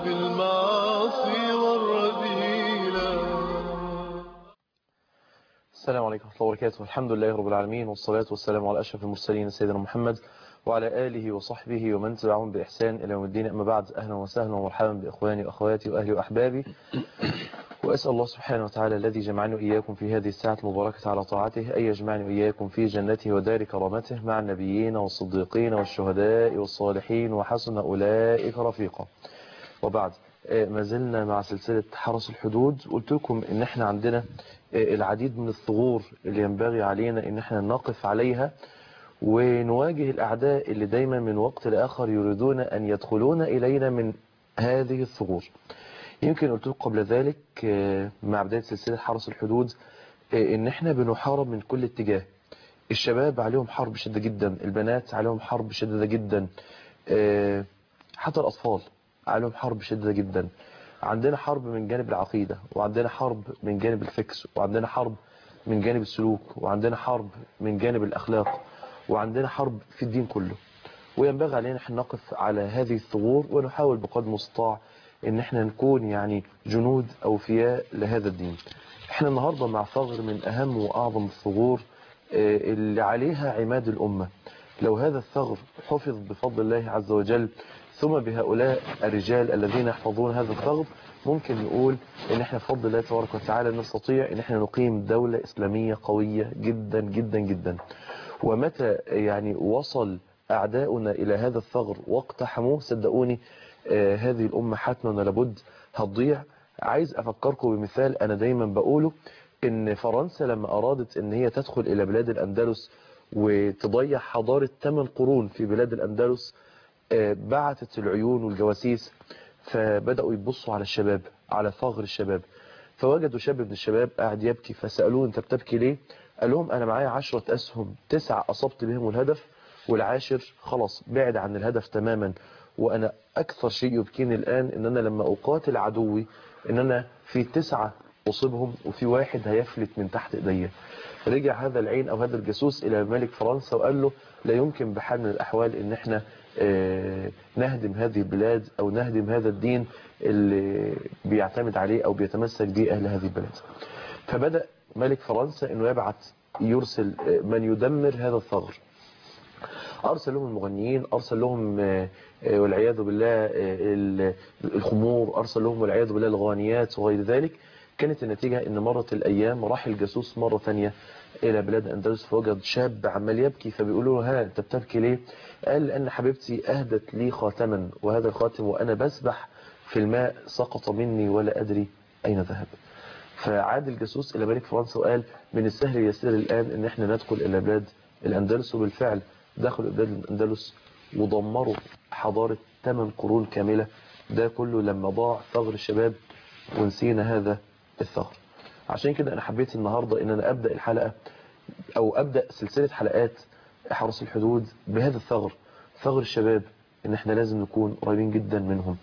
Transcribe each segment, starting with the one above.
في المعاصي والرذيلة. السلام عليكم ورحمة الله وبركاته. الحمد لله رب العالمين، والصلاة والسلام على أشرف المرسلين سيدنا محمد وعلى آله وصحبه ومن تبعهم بإحسان إلى يوم الدين. أما بعد، أهلا وسهلا ومرحبا بإخواني وأخواتي وأهلي وأحبابي، وأسأل الله سبحانه وتعالى الذي جمعني وإياكم في هذه الساعة المباركة على طاعته أن يجمعني وإياكم في جنته ودار كرامته مع النبيين والصديقين والشهداء والصالحين وحسن أولئك رفيقا. وبعد، ما زلنا مع سلسلة حرس الحدود. قلت لكم إن احنا عندنا العديد من الثغور اللي ينبغي علينا إن احنا نقف عليها ونواجه الأعداء اللي دايما من وقت لآخر يريدون أن يدخلون إلينا من هذه الثغور. يمكن قلت لكم قبل ذلك مع بداية سلسلة حرس الحدود إن احنا بنحارب من كل اتجاه. الشباب عليهم حرب شديدة جدا، البنات عليهم حرب شديدة جدا، حتى الأطفال عليهم حرب شديدة جدا. عندنا حرب من جانب العقيدة، وعندنا حرب من جانب الفكر، وعندنا حرب من جانب السلوك، وعندنا حرب من جانب الأخلاق، وعندنا حرب في الدين كله. وينبغي علينا ان نقف على هذه الثغور ونحاول بقدر المستطاع ان احنا نكون يعني جنود أوفياء لهذا الدين. احنا النهاردة مع ثغر من أهم وأعظم الثغور اللي عليها عماد الأمة. لو هذا الثغر حفظ بفضل الله عز وجل ثم بهؤلاء الرجال الذين يحفظون هذا الثغر، ممكن نقول ان احنا بفضل الله تبارك وتعالى نستطيع ان احنا نقيم دولة إسلامية قوية جدا جدا جدا. ومتى يعني وصل أعداؤنا إلى هذا الثغر واقتحموه، صدقوني هذه الأمة حتما لابد هتضيع. عايز أفكركم بمثال أنا دايما بقوله، إن فرنسا لما أرادت إن هي تدخل إلى بلاد الأندلس وتضيع حضارة 8 قرون في بلاد الأندلس، بعتت العيون والجواسيس، فبدأوا يبصوا على الشباب، على ثغر الشباب، فوجدوا شاب من الشباب قاعد يبكي. فسألوه أنت بتبكي ليه؟ قال لهم أنا معايا 10 أسهم، 9 أصبت بهم الهدف والعاشر خلاص بعد عن الهدف تماما. وأنا أكثر شيء يبكيني الآن إن أنا لما أقاتل عدوي إن أنا في 9 أصيبهم وفي واحد هيفلت من تحت إيديا. رجع هذا العين أو هذا الجاسوس إلى ملك فرنسا وقال له لا يمكن بحال من الأحوال إن احنا نهدم هذه البلاد أو نهدم هذا الدين اللي بيعتمد عليه أو بيتمسك به أهل هذه البلاد. فبدأ ملك فرنسا إنه يرسل من يدمر هذا الثغر. أرسل لهم المغنيين، أرسل لهم والعياذ بالله الخمور، أرسل لهم والعياذ بالله الغانيات وغير ذلك. كانت النتيجة إن مرت الأيام راح الجاسوس مرة ثانية إلى بلاد أندلس، فوجد شاب عمال يبكي. فبيقولوا له ها أنت بتبكي ليه؟ قال لأن حبيبتي أهدت لي خاتما، وهذا الخاتم وأنا بسبح في الماء سقط مني ولا أدري أين ذهب. فعاد الجاسوس إلى ملك فرنسا وقال من السهل يسير الآن إن احنا ندخل إلى بلاد الأندلس. وبالفعل دخلوا بلاد الأندلس ودمروا حضارة 8 قرون كاملة. ده كله لما ضاع ثغر الشباب ونسينا هذا الثغر. عشان كده أنا حبيت النهاردة إن أنا أبدأ الحلقة أو أبدأ سلسلة حلقات حرس الحدود بهذا الثغر، ثغر الشباب، إن احنا لازم نكون قريبين جدا منهم.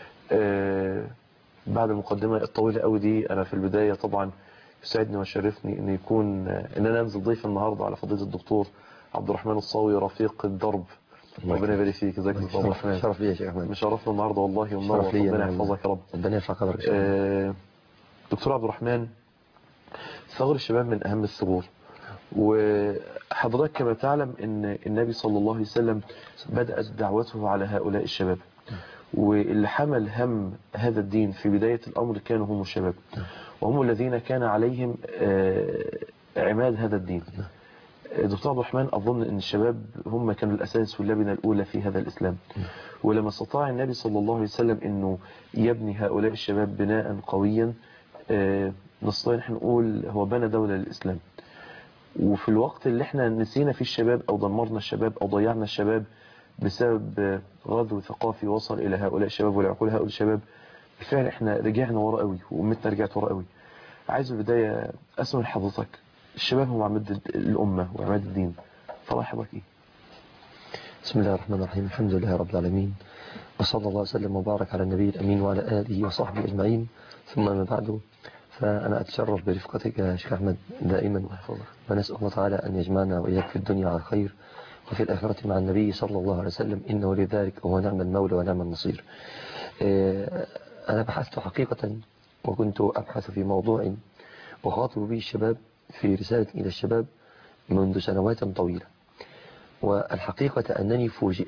بعد المقدمة الطويلة قوي دي، أنا في البداية طبعا يسعدني ويشرفني إن أنا أنزل ضيف النهاردة على فضيلة الدكتور عبد الرحمن الصاوي، رفيق الدرب. ربنا يبارك فيك، جزاك الله عبد الرحمن. شرف لي يا شيخ احمد، مشرفنا النهارده والله ومنور. ربنا يحفظك يا رب. ربنا يرفع قدرك. دكتور عبد الرحمن، ثغر الشباب من أهم الثغور، وحضرتك كما تعلم ان النبي صلى الله عليه وسلم بدأت دعوته على هؤلاء الشباب، واللي حمل هم هذا الدين في بداية الأمر كانوا هم الشباب، وهم الذين كان عليهم عماد هذا الدين. دكتور عبد الرحمن، أظن أن الشباب هم كانوا الأساس واللبنة الأولى في هذا الإسلام، ولما استطاع النبي صلى الله عليه وسلم أنه يبني هؤلاء الشباب بناء قويا، نستطيع نحن نقول هو بنى دولة للإسلام. وفي الوقت اللي احنا نسينا فيه الشباب أو دمرنا الشباب أو ضيعنا الشباب بسبب غزو ثقافي وصل إلى هؤلاء الشباب ولعقول هؤلاء الشباب، بالفعل احنا رجعنا ورا قوي وأمتنا رجعت ورا قوي. عايز البداية أسمع لحضرتك، الشباب هم عماد الأمة وعماد الدين، فرأي حضرتك إيه؟ بسم الله الرحمن الرحيم، الحمد لله رب العالمين، وصلى الله وسلم وبارك على النبي الأمين وعلى آله وصحبه أجمعين، ثم ما بعد. فأنا أتشرف برفقتك يا شيخ أحمد دائما، ونسأل الله تعالى أن يجمعنا وإياك في الدنيا على خير وفي الآخرة مع النبي صلى الله عليه وسلم، إنه لذلك وهو نعم المولى ونعم النصير. أنا بحثت حقيقة، وكنت أبحث في موضوع أخاطب به الشباب في رسالة إلى الشباب منذ سنوات طويلة. والحقيقة أنني فوجئت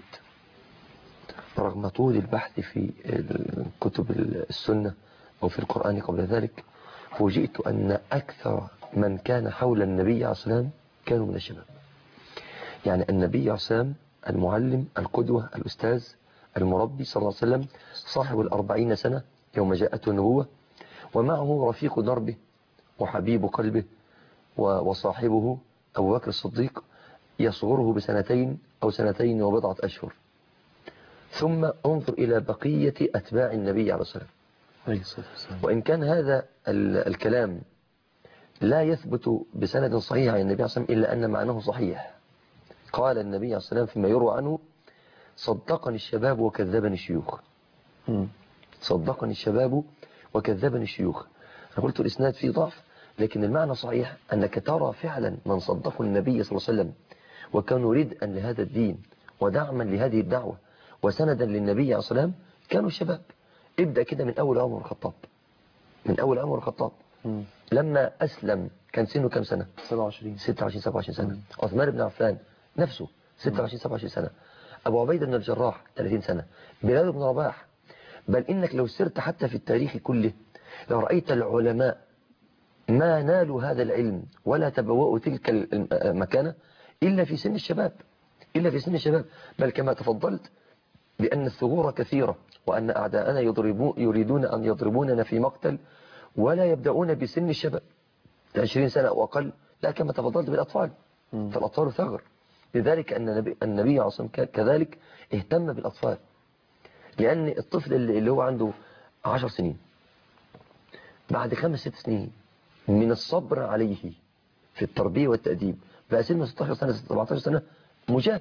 رغم طول البحث في كتب السنة أو في القرآن قبل ذلك، فوجئت أن أكثر من كان حول النبي عليه الصلاة والسلام كانوا من الشباب. يعني النبي عليه الصلاة والسلام المعلم، القدوة، الأستاذ، المربي صلى الله عليه وسلم، صاحب 40 سنة يوم جاءته النبوة، ومعه رفيق دربه وحبيب قلبه وصاحبه أبو بكر الصديق يصغره بسنتين أو سنتين وبضعة أشهر. ثم انظر إلى بقية أتباع النبي عليه الصلاة والسلام. وإن كان هذا الكلام لا يثبت بسند صحيح عن النبي عليه الصلاة والسلام إلا أن معناه صحيح. قال النبي عليه الصلاة والسلام فيما يروى عنه: صدقني الشباب وكذبني الشيوخ. صدقني الشباب وكذبني الشيوخ. أنا قلت الإسناد فيه ضعف، لكن المعنى صحيح، أنك ترى فعلا من صدقوا النبي صلى الله عليه وسلم وكانوا ردءا لهذا الدين ودعما لهذه الدعوة وسندا للنبي عليه الصلاة والسلام كانوا شباب. ابدأ كده من أول عمر الخطاب. من أول عمر الخطاب لما أسلم كان سنه كم سنة؟ 26 27 سنة. عثمان بن عفان نفسه 26 27 سنة. أبو عبيدة بن الجراح 30 سنة. بلال بن رباح. بل إنك لو سرت حتى في التاريخ كله لو رأيت العلماء ما نالوا هذا العلم ولا تبوأوا تلك المكانة إلا في سن الشباب. إلا في سن الشباب. بل كما تفضلت بأن الثغور كثيرة وأن أعداءنا يريدون أن يضربوننا في مقتل ولا يبدأون بسن الشباب 20 سنة أو أقل. لا، كما تفضلت بالأطفال، فالأطفال ثغر. لذلك أن النبي عليه الصلاة والسلام كذلك اهتم بالأطفال، لأن الطفل اللي هو عنده 10 سنين بعد 5-6 سنين من الصبر عليه في التربية والتأديب بقى سنه 16 سنة 17 سنة مجاهد،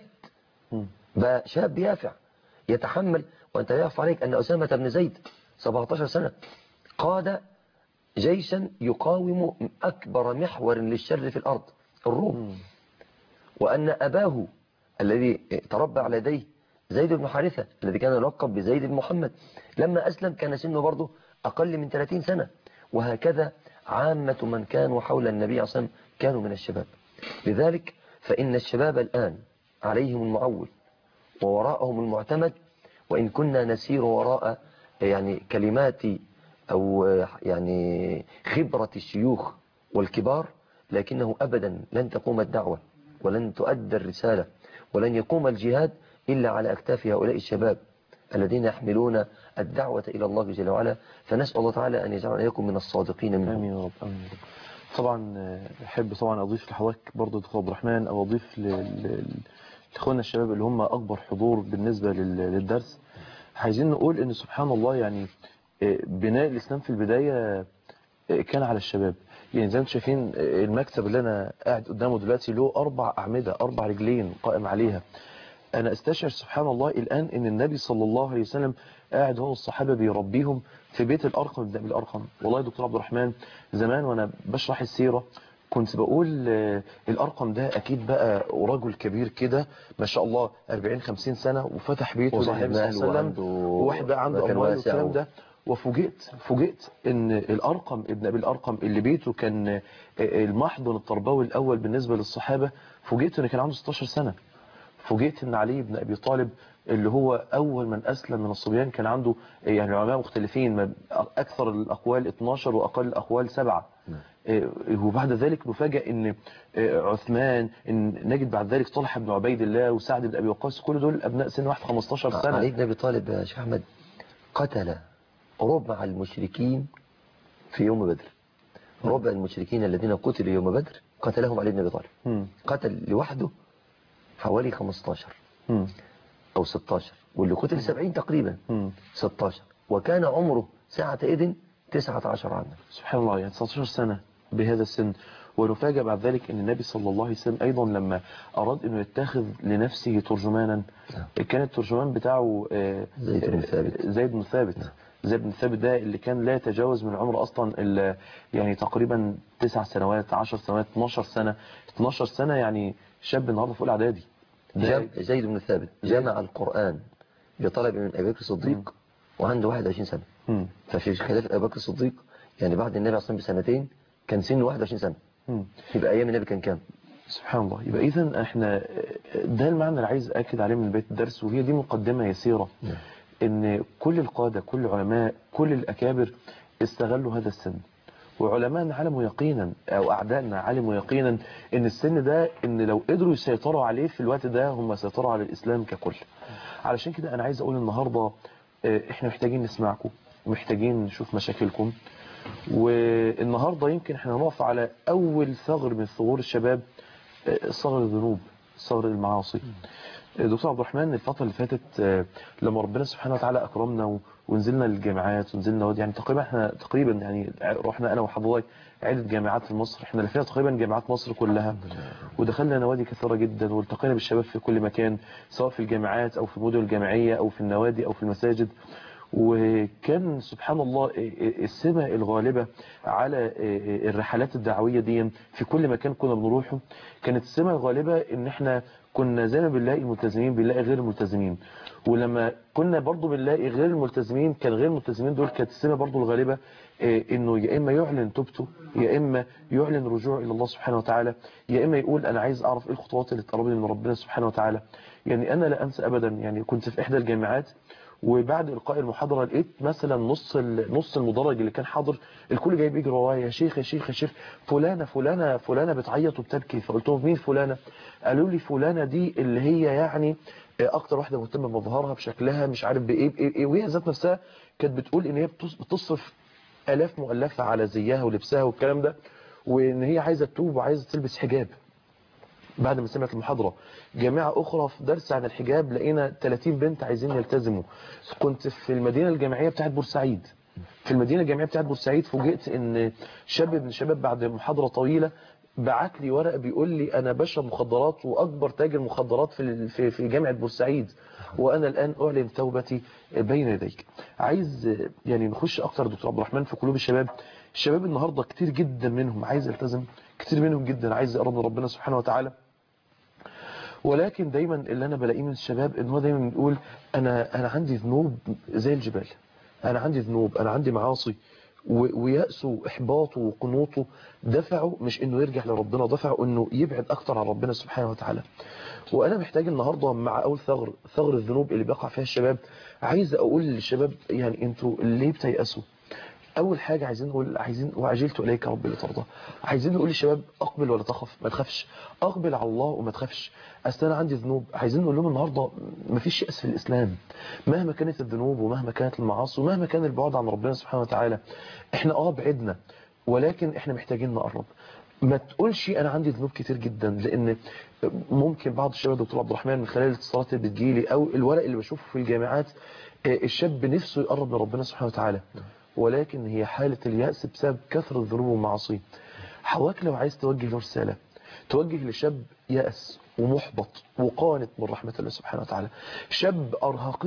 بقى شاب يافع يتحمل. وأنت لا يخفى عليك أن أسامة بن زيد 17 سنة قاد جيشا يقاوم أكبر محور للشر في الأرض الروم. وأن أباه الذي تربى على يديه زيد بن حارثة الذي كان يلقب بزيد بن محمد لما أسلم كان سنه برضه أقل من 30 سنة. وهكذا عامة من كانوا حول النبي عليه الصلاة والسلام كانوا من الشباب. لذلك فإن الشباب الآن عليهم المعول ووراءهم المعتمد. وإن كنا نسير وراء يعني كلمات أو يعني خبرة الشيوخ والكبار، لكنه أبدا لن تقوم الدعوة ولن تؤدى الرسالة ولن يقوم الجهاد إلا على أكتاف هؤلاء الشباب الذين يحملون الدعوة إلى الله جل وعلا. فنسأل الله تعالى أن يجعلنا إياكم من الصادقين منهم. آمين يا رب. آمين يا رب. طبعا أحب طبعا أضيف لحضرتك برضه دكتور عبد الرحمن، أو أضيف لإخواننا الشباب اللي هم أكبر حضور بالنسبة للدرس. عايزين نقول إن سبحان الله يعني بناء الإسلام في البداية كان على الشباب. يعني زي ما انتم شايفين المكتب اللي أنا قاعد قدامه دلوقتي له 4 أعمدة 4 رجلين قائم عليها. أنا استشعر سبحان الله الآن إن النبي صلى الله عليه وسلم قاعد هو الصحابة بيربيهم في بيت الأرقم بن أبي الأرقم. والله يا دكتور عبد الرحمن زمان وأنا بشرح السيرة كنت بقول الأرقم ده أكيد بقى رجل كبير كده ما شاء الله 40-50 سنة وفتح بيته للنبي صلى الله عليه وسلم وواحد بقى عنده أموال والكلام ده. وفوجئت ان الأرقم ابن أبي الأرقم اللي بيته كان المحضن التربوي الأول بالنسبة للصحابة، فوجئت ان كان عنده 16 سنة. فوجئت ان علي بن أبي طالب اللي هو أول من أسلم من الصبيان كان عنده يعني علماء مختلفين، أكثر الأقوال 12 وأقل الأقوال 7. وبعد ذلك نفاجأ ان عثمان، ان نجد بعد ذلك طلحة بن عبيد الله وسعد بن أبي وقاص كل دول أبناء سن واحد 15 سنة. علي بن أبي طالب يا شيخ أحمد قتل ربع المشركين في يوم بدر. ربع المشركين الذين قتلوا يوم بدر قتلهم علي بن أبي طالب. قتل لوحده حوالي 15 أو 16، واللي قتل 70 تقريبا 16، وكان عمره ساعتئذ 19 عاما. سبحان الله، يعني 19 سنة بهذا السن. ونفاجأ بعد ذلك ان النبي صلى الله عليه وسلم ايضا لما اراد انه يتخذ لنفسه ترجمانا كان الترجمان بتاعه زيد بن ثابت. زيد بن ثابت ده اللي كان لا يتجاوز من عمر اصلا الا يعني تقريبا 9 سنوات 10 سنوات 12 سنة يعني شاب النهارده في اولى اعدادي. زيد بن ثابت جمع القرآن بطلب من أبي بكر الصديق وعنده 21 سنة. مم. ففي خلاف أبي بكر الصديق يعني بعد النبي عليه الصلاة والسلام بسنتين كان سنه 21 سنة. مم. يبقى أيام النبي كان كام؟ سبحان الله. يبقى إذن احنا ده المعنى اللي عايز أكد عليه من بيت الدرس، وهي دي مقدمة يسيرة. نعم. ان كل القادة، كل العلماء، كل الأكابر استغلوا هذا السن، وعلماءنا علموا يقينا او اعدائنا علموا يقينا ان السن ده، ان لو قدروا يسيطروا عليه في الوقت ده هم سيطروا على الاسلام ككل. علشان كده انا عايز اقول النهاردة احنا محتاجين نسمعكم، محتاجين نشوف مشاكلكم. والنهاردة يمكن احنا هنقف على اول ثغر من ثغور الشباب، ثغر الذنوب، ثغر المعاصي. دكتور عبد الرحمن، الفترة اللي فاتت لما ربنا سبحانه وتعالى أكرمنا ونزلنا الجامعات ونزلنا يعني تقريبا يعني رحنا أنا وحضرتك عدة جامعات في مصر، احنا لفينا تقريبا جامعات مصر كلها، ودخلنا نوادي كثيرة جدا والتقينا بالشباب في كل مكان، سواء في الجامعات أو في المدن الجامعية أو في النوادي أو في المساجد. وكان سبحان الله السمة الغالبة على الرحلات الدعوية دي في كل مكان كنا بنروحه، كانت السمة الغالبة ان احنا كنا زي ما بنلاقي الملتزمين بنلاقي غير الملتزمين، ولما كنا برضو بنلاقي غير الملتزمين كان غير الملتزمين دول كانت السمة برضو الغالبة انه يا اما يعلن توبته، يا اما يعلن رجوع الى الله سبحانه وتعالى، يا اما يقول انا عايز اعرف ايه الخطوات اللي تقربني من ربنا سبحانه وتعالى. يعني انا لا انسى ابدا، يعني كنت في احدى الجامعات وبعد إلقاء المحاضرة لقيت مثلا نص المدرج اللي كان حاضر الكل جاي بيجري ورايا، يا شيخ يا شيخ يا شيخ، فلانة بتعيط وبتبكي. فقلت لهم مين فلانة؟ قالوا لي فلانة دي اللي هي يعني اكتر واحدة مهتمة بمظهرها بشكلها مش عارف بإيه، وهي ذات نفسها كانت بتقول ان هي بتصرف آلاف مؤلفة على زيها ولبسها والكلام ده، وان هي عايزة تتوب وعايزة تلبس حجاب. بعد ما سمعت المحاضرة جامعة أخرى في درس عن الحجاب لقينا 30 بنت عايزين يلتزموا. كنت في المدينة الجامعية بتاعت بورسعيد، في المدينة الجامعية بتاعت بورسعيد فوجئت ان شاب من الشباب بعد محاضرة طويلة بعت لي ورقة بيقول لي أنا بشرب مخدرات وأكبر تاجر مخدرات في جامعة بورسعيد، وأنا الآن أعلن توبتي بين يديك. عايز يعني نخش أكتر دكتور عبد الرحمن في قلوب الشباب. الشباب النهاردة كتير جدا منهم عايز يلتزم، كتير منهم جدا عايز يقرب من ربنا سبحانه وتعالى، ولكن دايما اللي انا بلاقيه من الشباب ان هو دايما بيقول انا عندي ذنوب زي الجبال، انا عندي ذنوب، انا عندي معاصي، ويأسه وإحباطه وقنوطه دفعه مش انه يرجع لربنا، دفعه انه يبعد اكتر عن ربنا سبحانه وتعالى. وانا محتاج النهاردة مع اول ثغر الذنوب اللي بيقع فيها الشباب، عايز اقول للشباب يعني انتوا ليه بتيأسوا؟ اول حاجة عايزين نقول وعجلت اليك ربي لترضى. عايزين نقول للشباب اقبل ولا تخف، ما تخافش، اقبل على الله وما تخافش، اصل انا عندي ذنوب. عايزين نقول لهم النهارده مفيش يأس في الاسلام مهما كانت الذنوب ومهما كانت المعاصي ومهما كان البعد عن ربنا سبحانه وتعالى. احنا بعدنا ولكن احنا محتاجين نقرب. ما تقولش انا عندي ذنوب كتير جدا، لان ممكن بعض الشباب دكتور عبد الرحمن من خلال الاتصالات اللي بتجيلي او الورق اللي بشوفه في الجامعات الشاب نفسه يقرب من ربنا سبحانه وتعالى، ولكن هي حالة اليأس بسبب كثرة الذنوب والمعاصي. حواك لو عايز توجه له رسالة، توجه لشاب يأس ومحبط وقانط من رحمة الله سبحانه وتعالى، شاب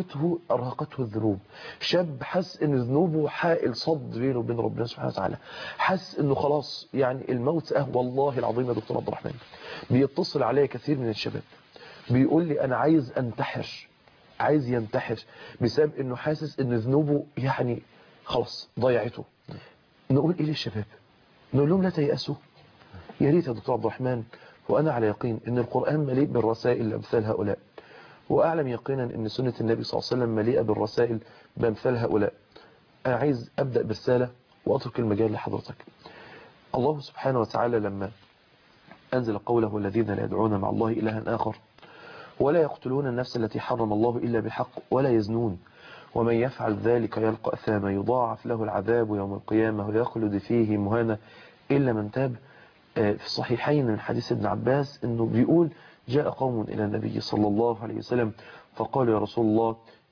أرهقته الذنوب، شاب حس ان ذنوبه حائل صد بينه وبين ربنا سبحانه وتعالى، حس انه خلاص يعني الموت والله العظيم يا دكتور عبد الرحمن بيتصل علي كثير من الشباب بيقول لي انا عايز انتحر، عايز ينتحر بسبب انه حاسس ان ذنوبه يعني خلاص ضيعته. نقول ايه للشباب؟ نقول لهم لا تيأسوا. يا ريت يا دكتور عبد الرحمن، وانا على يقين ان القرآن مليء بالرسائل لامثال هؤلاء، واعلم يقينا ان سنة النبي صلى الله عليه وسلم مليئة بالرسائل بامثال هؤلاء. انا عايز ابدأ برسالة واترك المجال لحضرتك. الله سبحانه وتعالى لما انزل قوله الذين لا يدعون مع الله الها اخر ولا يقتلون النفس التي حرم الله الا بالحق ولا يزنون ومن يفعل ذلك يلقى أثاما يضاعف له العذاب يوم القيامة ويخلد فيه مهانا إلا من تاب. في الصحيحين من حديث ابن عباس أنه بيقول جاء قوم إلى النبي صلى الله عليه وسلم فقالوا يا رسول الله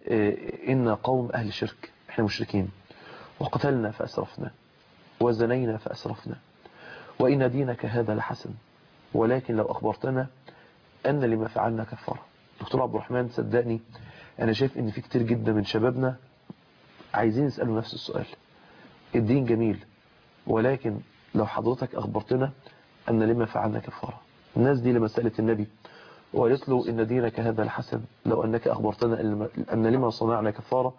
إن قوم أهل شرك، إحنا مشركين، وقتلنا فأسرفنا وزنينا فأسرفنا وإن دينك هذا لحسن، ولكن لو أخبرتنا أن لما فعلنا كفارة. دكتور عبد الرحمن صدقني أنا شايف إن في كتير جدا من شبابنا عايزين يسألوا نفس السؤال. الدين جميل، ولكن لو حضرتك أخبرتنا أن لما فعلنا كفارة. الناس دي لما سألت النبي وقالت له إن دينك هذا الحسن، لو أنك أخبرتنا أن لما صنعنا كفارة،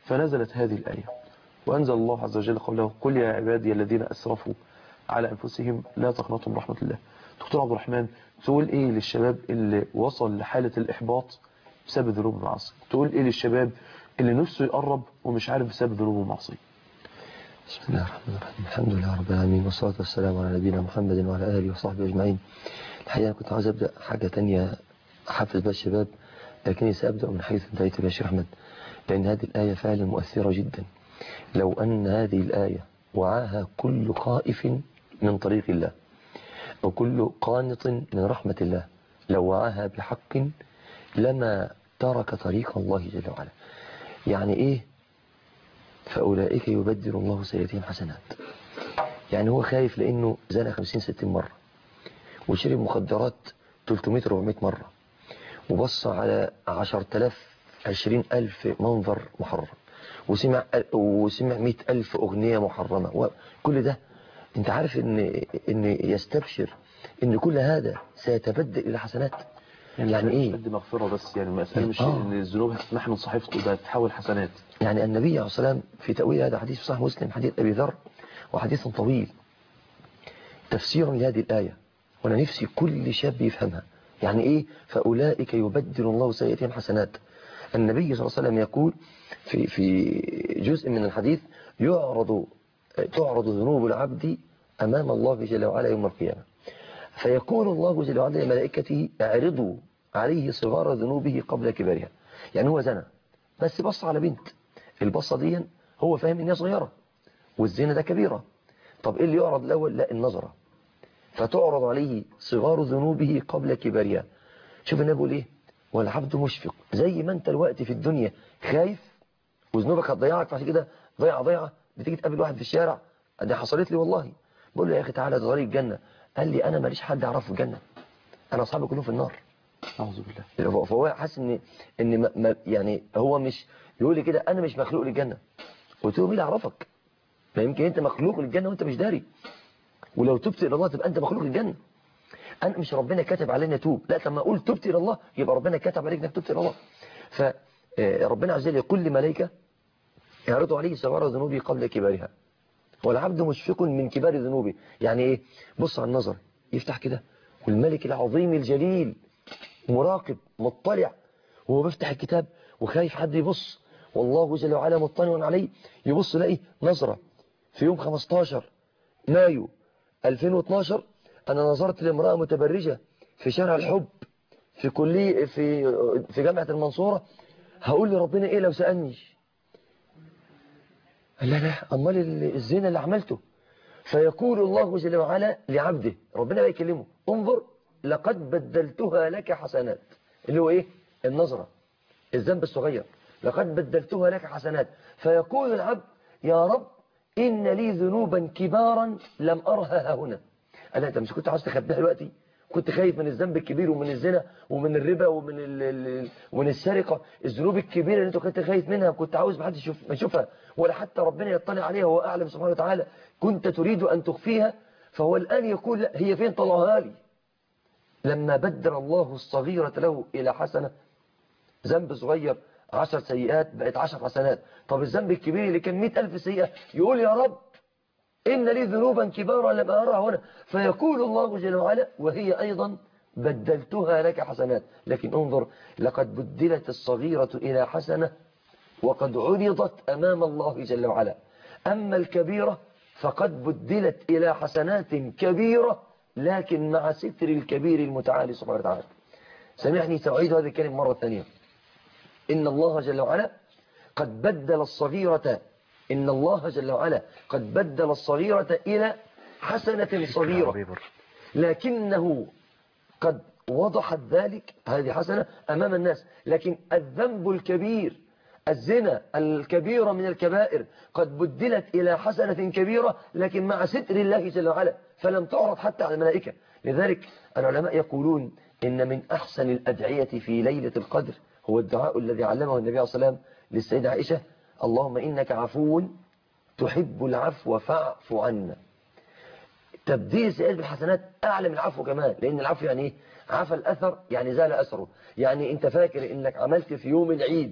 فنزلت هذه الآية وأنزل الله عز وجل قوله قل يا عبادي الذين أسرفوا على أنفسهم لا تقنطوا من رحمة الله. دكتور عبد الرحمن، تقول إيه للشباب اللي وصل لحالة الإحباط بسبب ذنوب المعاصي؟ تقول إيه للشباب اللي نفسه يقرب ومش عارف بسبب ذنوب المعاصي؟ بسم الله الرحمن الرحيم. الحمد لله رب العالمين والصلاة والسلام على نبينا محمد وعلى آله وصحبه أجمعين. الحقيقة كنت عاوز أبدأ حاجة تانية أحفز بها الشباب، لكني سأبدأ من حيث انتهيت يا شيخ أحمد، لأن هذه الآية فعلا مؤثرة جدا. لو أن هذه الآية وعاها كل خائف من طريق الله أو كل قانط من رحمة الله، لو وعاها بحق لما ترك طريق الله جل وعلا. يعني إيه؟ فأولئك يبدل الله سيئاتهم حسنات. يعني هو خايف لأنه زنى 50-60 مرة، وشرب مخدرات 300-400 مرة، وبص على 10,000-20,000 منظر محرم، وسمع 100,000 أغنية محرمة، وكل ده انت عارف ان يستبشر ان كل هذا سيتبدل الى حسنات. يعني ايه؟ قد مغفرة بس، يعني المسألة مش ان الذنوب هتتمحى من صحيفته، ده تتحول حسنات. يعني النبي عليه الصلاة والسلام في تأويل هذا حديث في صحيح مسلم، حديث أبي ذر، وحديث طويل تفسير لهذه الآية، وانا نفسي كل شاب يفهمها. يعني ايه فأولئك يبدل الله سيئاتهم حسنات؟ النبي صلى الله عليه وسلم يقول في جزء من الحديث تعرض ذنوب العبد أمام الله جل وعلا يوم القيامة، فيقول الله جل وعلا لملائكته اعرضوا عليه صغار ذنوبه قبل كبارها. يعني هو زنى بس بص على بنت، البصة دي هو فاهم ان هي صغيرة والزنا ده كبيرة. طب ايه اللي يعرض الاول؟ لا، النظرة. فتعرض عليه صغار ذنوبه قبل كبارها. شوف النبي بيقول ايه؟ والعبد مشفق. زي ما انت الوقت في الدنيا خايف وذنوبك هتضيعك، فعشان كده ضيعة بتيجي تقابل واحد في الشارع، دي حصلت لي والله، بقول له يا اخي تعالى تزوري الجنة، قال لي انا ماليش حد اعرفه في الجنة، انا اصحابي كلهم في النار. اعوذ بالله. فهو حاسس ان يعني هو مش يقول لي كده انا مش مخلوق للجنة. قلت له مين اللي عرفك؟ ما يمكن انت مخلوق للجنة وانت مش داري، ولو تبت الى الله تبقى انت مخلوق للجنة. انا مش ربنا كاتب علينا توب، لا، لما اقول تبت الى الله يبقى ربنا كاتب عليك انك تبت الى الله. فربنا عز وجل يقول لملائكه يعرضوا عليه صغار ذنوبه قبل كبارها، والعبد مشفق من كبار ذنوبه. يعني ايه؟ بص على النظر، يفتح كده والملك العظيم الجليل مراقب مطلع، وهو بيفتح الكتاب وخايف حد يبص، والله جل وعلا مطلع عليه، يبص يلاقي نظرة في يوم 15 مايو 2012 أنا نظرت لامرأة متبرجة في شارع الحب في كلية في جامعة المنصورة، هقول لربنا إيه لو سألني؟ لا أمال الزنا اللي عملته. فيقول الله جل وعلا لعبده، ربنا يكلمه انظر لقد بدلتها لك حسنات، اللي هو إيه؟ النظرة، الذنب الصغير، لقد بدلتها لك حسنات. فيقول العبد يا رب إن لي ذنوبا كبارا لم أرها هنا. أنا أنت مش كنت عاوز تخبيها دلوقتي؟ كنت خايف من الذنب الكبير ومن الزنا ومن الربا ومن السرقة، الذنوب الكبيرة اللي انت كنت خايف منها كنت عاوز ما حدش يشوفها ولا حتى ربنا يطلع عليها وهو أعلم سبحانه وتعالى، كنت تريد أن تخفيها. فهو الآن يقول لا، هي فين؟ طلعها لي. لما بدل الله الصغيرة له إلى حسنة، ذنب صغير 10 سيئات بقت 10 حسنات. طب الذنب الكبير اللي كان 100,000 سيئة يقول يا رب إن لي ذنوبا كبارا لم أرها هنا. فيقول الله جل وعلا وهي أيضا بدلتها لك حسنات. لكن انظر لقد بدلت الصغيرة إلى حسنة وقد عرضت أمام الله جل وعلا. أما الكبيرة فقد بدلت إلى حسنات كبيرة لكن مع ستر الكبير المتعالي سبحانه وتعالى. سامحني سأعيد هذه الكلمة مرة ثانية. إن الله جل وعلا قد بدل الصغيرة، إن الله جل وعلا قد بدل الصغيرة إلى حسنة صغيرة، لكنه قد وضحت ذلك هذه حسنة أمام الناس. لكن الذنب الكبير، الزنا الكبيرة من الكبائر، قد بدلت إلى حسنة كبيرة لكن مع ستر الله جل وعلا، فلم تعرض حتى على الملائكة. لذلك العلماء يقولون إن من أحسن الأدعية في ليلة القدر هو الدعاء الذي علمه النبي عليه الصلاة والسلام للسيدة عائشة: اللهم إنك عفو تحب العفو فاعف عنا. تبديل السيئات بالحسنات أعلى من العفو كمان، لأن العفو يعني إيه؟ عفى الأثر، يعني زال أثره. يعني أنت فاكر إنك عملت في يوم العيد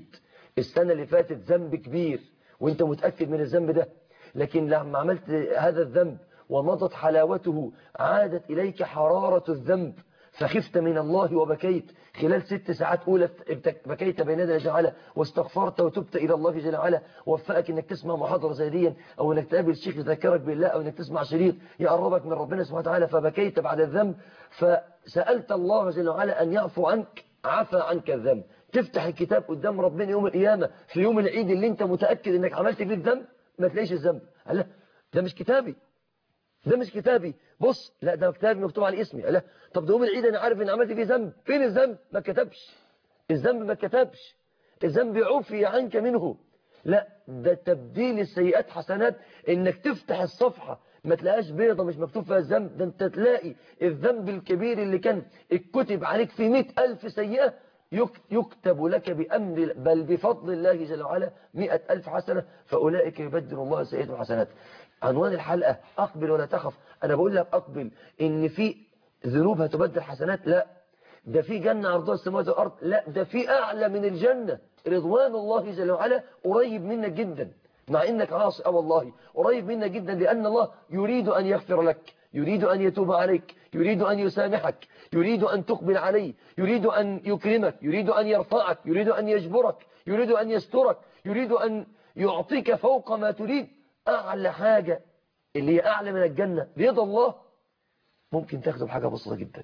السنة اللي فاتت ذنب كبير وانت متأكد من الذنب ده، لكن لما عملت هذا الذنب ومضت حلاوته عادت إليك حرارة الذنب فخفت من الله وبكيت خلال 6 ساعات أولى، بكيت بين يدي جل وعلا واستغفرت وتبت إلى الله جل وعلا، وفقك إنك تسمع محاضرة زي دي، أو إنك تقابل شيخ يذكرك بالله، أو إنك تسمع شريط يقربك من ربنا سبحانه وتعالى، فبكيت بعد الذنب فسألت الله جل وعلا أن يعفو عنك، عفى عنك الذنب. تفتح الكتاب قدام ربنا يوم القيامة في يوم العيد اللي انت متأكد انك عملت فيه الذنب ما تلاقيش الذنب. لا ده مش كتابي، ده مش كتابي، بص لا ده كتابي مكتوب على اسمي. لا طب ده يوم العيد انا عارف ان عملت فيه ذنب، فين الذنب؟ ما كتبش الذنب، ما كتبش الذنب، عفي عنك منه. لا ده تبديل السيئات حسنات، انك تفتح الصفحة ما تلاقيش بيضة مش مكتوب فيها الذنب، ده انت تلاقي الذنب الكبير اللي كان اتكتب عليك في 100,000 سيئة يكتب لك بأمر بل بفضل الله جل وعلا 100,000 حسنة، فأولئك يبدل الله سيئاتهم حسنات. عنوان الحلقة أقبل ولا تخف. أنا بقول لك أقبل إن في ذنوب هتبدل حسنات، لا ده في جنة عرضها السماوات والأرض، لا ده في أعلى من الجنة رضوان الله جل وعلا قريب منك جدا، مع إنك عاصي والله قريب منك جدا، لأن الله يريد أن يغفر لك، يريد أن يتوب عليك، يريد أن يسامحك، يريد أن تقبل عليه، يريد أن يكرمك، يريد أن يرفعك، يريد أن يجبرك، يريد أن يسترك، يريد أن يعطيك فوق ما تريد. أعلى حاجة اللي هي أعلى من الجنة رضا الله ممكن تاخده بحاجة بسيطة جدا،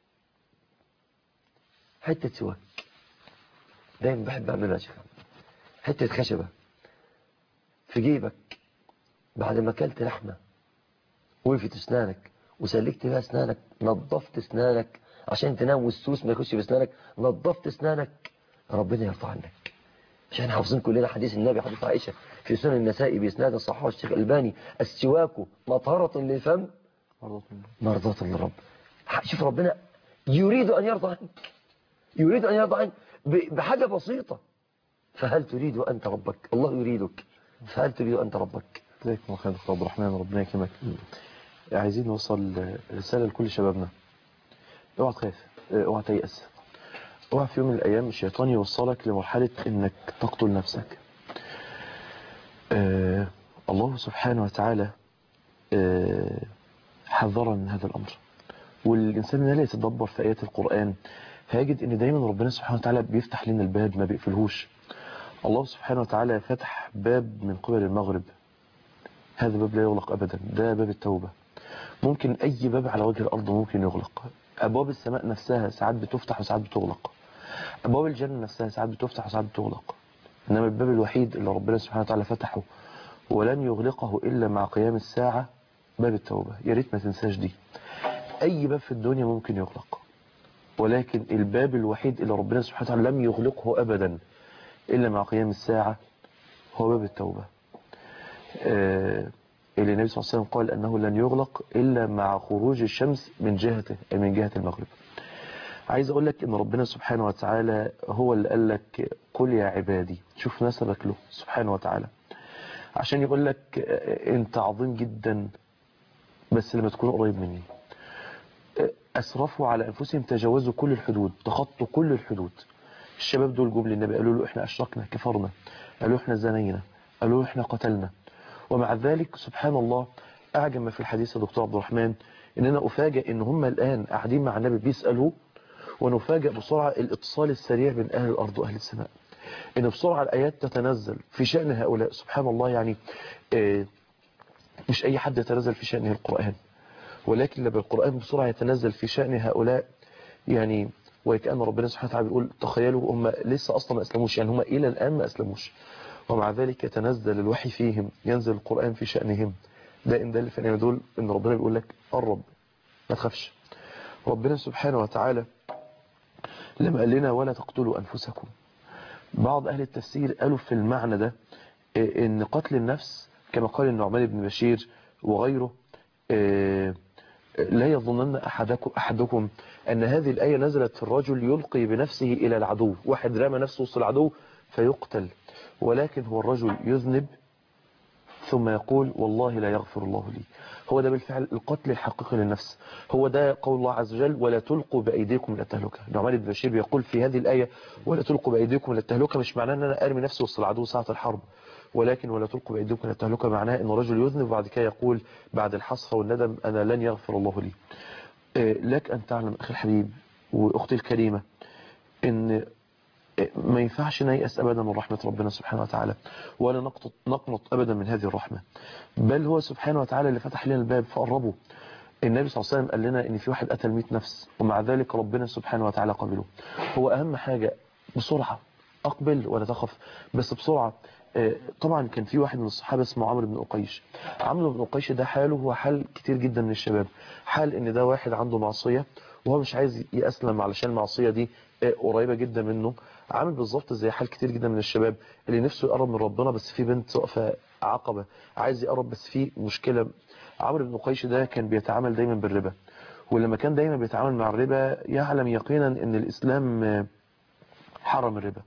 حتة سواك. دايما بحب أعملها يا شيخ، حتة خشبة في جيبك بعد ما أكلت لحمة وقفت أسنانك وسلكت بها أسنانك، نظفت أسنانك عشان تنام والسوس ما يخش بأسنانك، نظفت أسنانك، ربنا يرفع عنك. عشان حافظين كلنا حديث النبي حديث عائشة في سنن النسائي بإسناد صححه الشيخ الألباني: السواك مطهرة للفم مرضاة للرب. شوف ربنا يريد أن يرضى عنك، يريد أن يرضى عنك بحاجة بسيطة. فهل تريد أنت ربك؟ الله يريدك، فهل تريد أنت ربك؟ ازيكم الله خير عبد الرحمن، ربنا يكرمك. عايزين نوصل رسالة لكل شبابنا: اوعى تخاف، اوعى تيأس، اوعى في يوم من الأيام الشيطان يوصلك لمرحلة انك تقتل نفسك. الله سبحانه وتعالى حذرنا من هذا الأمر، والإنسان لا يتدبر في آيات القرآن هيجد ان دايما ربنا سبحانه وتعالى بيفتح لنا الباب ما بيقفلهوش. الله سبحانه وتعالى فتح باب من قبل المغرب، هذا باب لا يغلق أبدا، ده باب التوبة. ممكن أي باب على وجه الأرض ممكن يغلق، أبواب السماء نفسها ساعات بتفتح وساعات بتغلق، أبواب الجنة نفسها ساعات بتفتح وساعات بتغلق، إنما الباب الوحيد اللي ربنا سبحانه وتعالى فتحه ولن يغلقه إلا مع قيام الساعة باب التوبة. يا ريت ما تنساش دي. أي باب في الدنيا ممكن يغلق، ولكن الباب الوحيد اللي ربنا سبحانه وتعالى لم يغلقه أبدا إلا مع قيام الساعة هو باب التوبة. اللي النبي صلى الله عليه وسلم قال أنه لن يغلق إلا مع خروج الشمس من جهته أي من جهة المغرب. عايز أقول لك أن ربنا سبحانه وتعالى هو اللي قال لك: قل يا عبادي. شوف نسبك له سبحانه وتعالى عشان يقول لك أنت عظيم جدا بس لما تكون قريب مني. أسرفوا على أنفسهم، تجاوزوا كل الحدود، تخطوا كل الحدود. الشباب دول جم للنبي قالوا له: إحنا أشركنا، كفرنا، قالوا إحنا زنينا، قالوا إحنا قتلنا. ومع ذلك سبحان الله أعجب ما في الحديث يا دكتور عبد الرحمن إننا أفاجئ إن هم الآن قاعدين مع النبي بيسألوه، ونفاجئ بسرعة الاتصال السريع بين أهل الأرض وأهل السماء، إن بسرعة الآيات تتنزل في شأن هؤلاء. سبحان الله، يعني مش أي حد يتنزل في شأنه القرآن، ولكن لما القرآن بسرعة يتنزل في شأن هؤلاء يعني وكأن ربنا سبحانه وتعالى بيقول: تخيلوا هم لسه أصلا ما أسلموش، يعني هم إلى الآن ما أسلموش، ومع ذلك يتنزل الوحي فيهم، ينزل القرآن في شأنهم. ده إن دل فإن يدل إن ربنا بيقول لك: قرب ما تخافش. ربنا سبحانه وتعالى لما قال لنا: ولا تقتلوا أنفسكم، بعض أهل التفسير قالوا في المعنى ده إن قتل النفس كما قال النعمان بن بشير وغيره لا يظنن أحدكم أن هذه الآية نزلت في الرجل يلقي بنفسه إلى العدو، واحد رمى نفسه وسط العدو فيقتل، ولكن هو الرجل يذنب ثم يقول: والله لا يغفر الله لي. هو ده بالفعل القتل الحقيقي للنفس. هو ده قول الله عز وجل ولا تلقوا بأيديكم إلى التهلكة. نعمان بن بشير بيقول في هذه الآية ولا تلقوا بأيديكم إلى التهلكة مش معناه أن أنا أرمي نفسي وسط العدو ساعة الحرب، ولكن ولا تلقوا بأيديكم إلى التهلكة معناه أن رجل يذنب وبعد كده يقول بعد الحسرة والندم أنا لن يغفر الله لي. لك أن تعلم أخي الحبيب وأختي الكريمة أن ما ينفعش نيأس أبدا من رحمة ربنا سبحانه وتعالى ولا نقنط أبدا من هذه الرحمة، بل هو سبحانه وتعالى اللي فتح لنا الباب فقربه. النبي صلى الله عليه وسلم قال لنا ان في واحد قتل 100 نفس ومع ذلك ربنا سبحانه وتعالى قبله. هو اهم حاجة بسرعة اقبل ولا تخف، بس بسرعة. طبعا كان في واحد من الصحابة اسمه عمرو بن أقيش. عمرو بن أقيش ده حاله هو حال كتير جدا من الشباب، حال ان ده واحد عنده معصية وهو مش عايز يأسلم علشان المعصية دي قريبة جدا منه، عامل بالظبط زي حال كتير جدا من الشباب اللي نفسه يقرب من ربنا بس في بنت واقفة عقبة، عايز يقرب بس في مشكلة. عمرو بن قيش ده كان بيتعامل دايما بالربا، ولما كان دايما بيتعامل مع الربا يعلم يقينا ان الاسلام حرم الربا.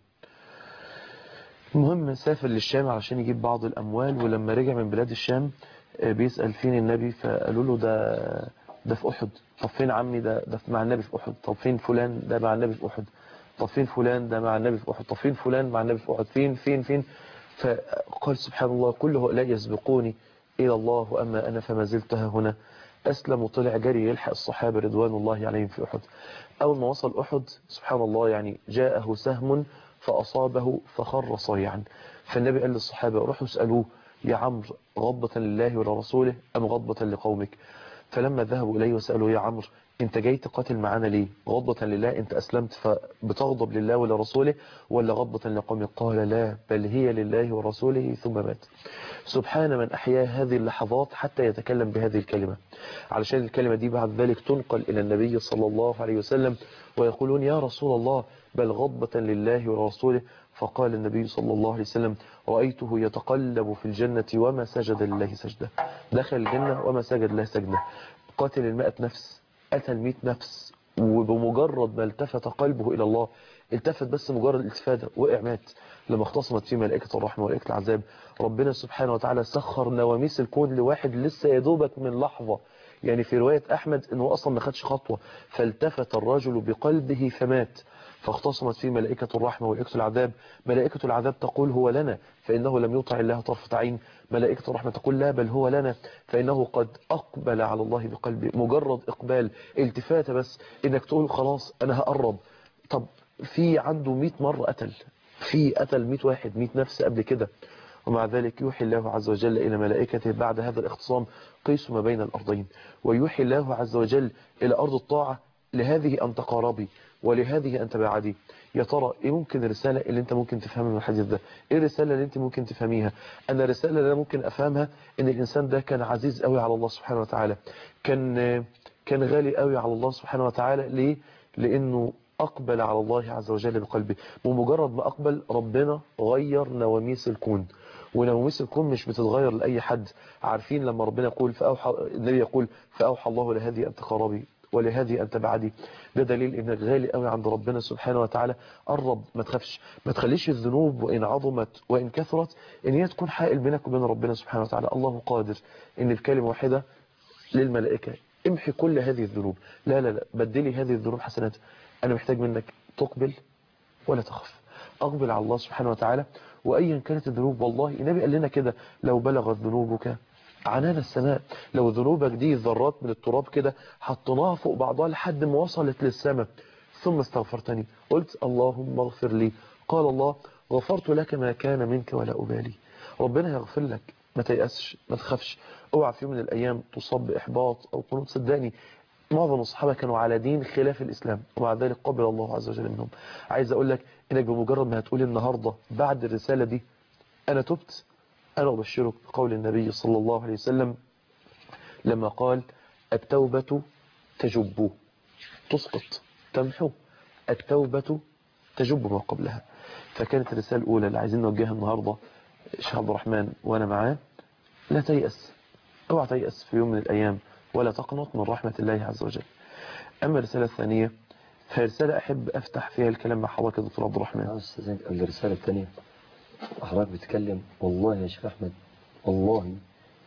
المهم سافر للشام علشان يجيب بعض الاموال، ولما رجع من بلاد الشام بيسأل فين النبي، فقالوا له ده في احد. طب فين عمي؟ ده مع النبي في احد. طب فين فلان؟ ده مع النبي في احد. طب فين فلان؟ ده مع النبي في احد. طب فين فلان؟ مع النبي في احد. فين. فقال سبحان الله كل هؤلاء يسبقوني إلى الله وأما أنا فما زلت هنا. أسلم وطلع جري يلحق الصحابة رضوان الله عليهم في أحد. أول ما وصل أحد سبحان الله يعني جاءه سهم فأصابه فخر صيعا، فالنبي قال للصحابة روحوا اسألوه يا عمرو غضبة لله ولرسوله أم غضبة لقومك؟ فلما ذهبوا إليه وسألوا يا عمرو انت جاي تقاتل معانا ليه؟ غضبة لله انت أسلمت فبتغضب لله ولرسوله ولا غضبة لقومك؟ قال لا بل هي لله ورسوله ثم مات. سبحان من أحيا هذه اللحظات حتى يتكلم بهذه الكلمة، علشان الكلمة دي بعد ذلك تنقل إلى النبي صلى الله عليه وسلم ويقولون يا رسول الله بل غضبة لله ورسوله. فقال النبي صلى الله عليه وسلم رأيته يتقلب في الجنة وما سجد لله سجدة. دخل الجنة وما سجد له سجدة. قاتل 100 نفس، قتل 100 نفس، وبمجرد ما التفت قلبه إلى الله، التفت بس مجرد الالتفاتة وقع مات. لما اختصمت فيه ملائكة الرحمة وملائكة العذاب ربنا سبحانه وتعالى سخر نواميس الكون لواحد لسه يدوبك من لحظة. يعني في رواية أحمد أنه أصلا ما خدش خطوة فالتفت الرجل بقلبه فمات. فاختصمت فيه ملائكة الرحمة وملائكة العذاب. ملائكة العذاب تقول هو لنا فإنه لم يطع الله طرفة عين. ملائكة الرحمة تقول لا بل هو لنا فإنه قد أقبل على الله بقلبه. مجرد إقبال التفاتة بس إنك تقول خلاص أنا هقرب. طب في عنده 100 مرة قتل 100 واحد 100 نفس قبل كده، ومع ذلك يوحي الله عز وجل إلى ملائكته بعد هذا الاختصام قيسوا ما بين الأرضين، ويوحي الله عز وجل إلى أرض الطاعة لهذه أن تقاربي ولهذه أن تباعدي. يا ترى إيه ممكن الرسالة اللي أنت ممكن تفهمها من الحديث ده؟ إيه الرسالة اللي أنت ممكن تفهميها؟ أنا الرسالة اللي أنا ممكن أفهمها إن الإنسان ده كان عزيز قوي على الله سبحانه وتعالى، كان غالي قوي على الله سبحانه وتعالى. ليه؟ لأنه أقبل على الله عز وجل بقلبه، ومجرد ما أقبل ربنا غير نواميس الكون. ونواميس الكون مش بتتغير لأي حد. عارفين لما ربنا يقول النبي يقول فأوحى الله لهذه أن تقربي ولهذه أن تبعدي، ده دليل إنك غالي قوي عند ربنا سبحانه وتعالى. قرب، ما تخافش، ما تخليش الذنوب وإن عظمت وإن كثرت إن هي تكون حائل بينك وبين ربنا سبحانه وتعالى. الله قادر إن بكلمة واحدة للملائكة امحي كل هذه الذنوب. لا بدلي هذه الذنوب حسنات. أنا محتاج منك تقبل ولا تخف. أقبل على الله سبحانه وتعالى وأيا كانت الذنوب. والله النبي قال لنا كده لو بلغت ذنوبك عنان السماء، لو ذنوبك دي ذرات من التراب كده حطيناها فوق بعضها لحد ما وصلت للسماء ثم استغفرتني قلت اللهم اغفر لي، قال الله غفرت لك ما كان منك ولا أبالي. ربنا يغفر لك، ما تيأسش، ما تخافش. اوعى في يوم من الأيام تصاب بإحباط أو قنوط. صدقني معظم الصحابة كانوا على دين خلاف الإسلام ومع ذلك قبل الله عز وجل منهم. عايز أقول لك إنك بمجرد ما هتقول النهاردة بعد الرسالة دي أنا تبت، أنا أبشرك بقول النبي صلى الله عليه وسلم لما قال التوبة تجب، تسقط، تمحو. التوبة تجب ما قبلها. فكانت الرسالة الأولى اللي عايزين نوجهها النهاردة شيخ عبد الرحمن وأنا معاه، لا تيأس، اوعى تيأس في يوم من الأيام ولا تقنط من رحمة الله عز وجل. أما الرسالة الثانية فهي رسالة أحب أفتح فيها الكلام مع حضرتك يا دكتور عبد الرحمن. الرسالة الثانية حضرتك بتتكلم والله يا شيخ أحمد، والله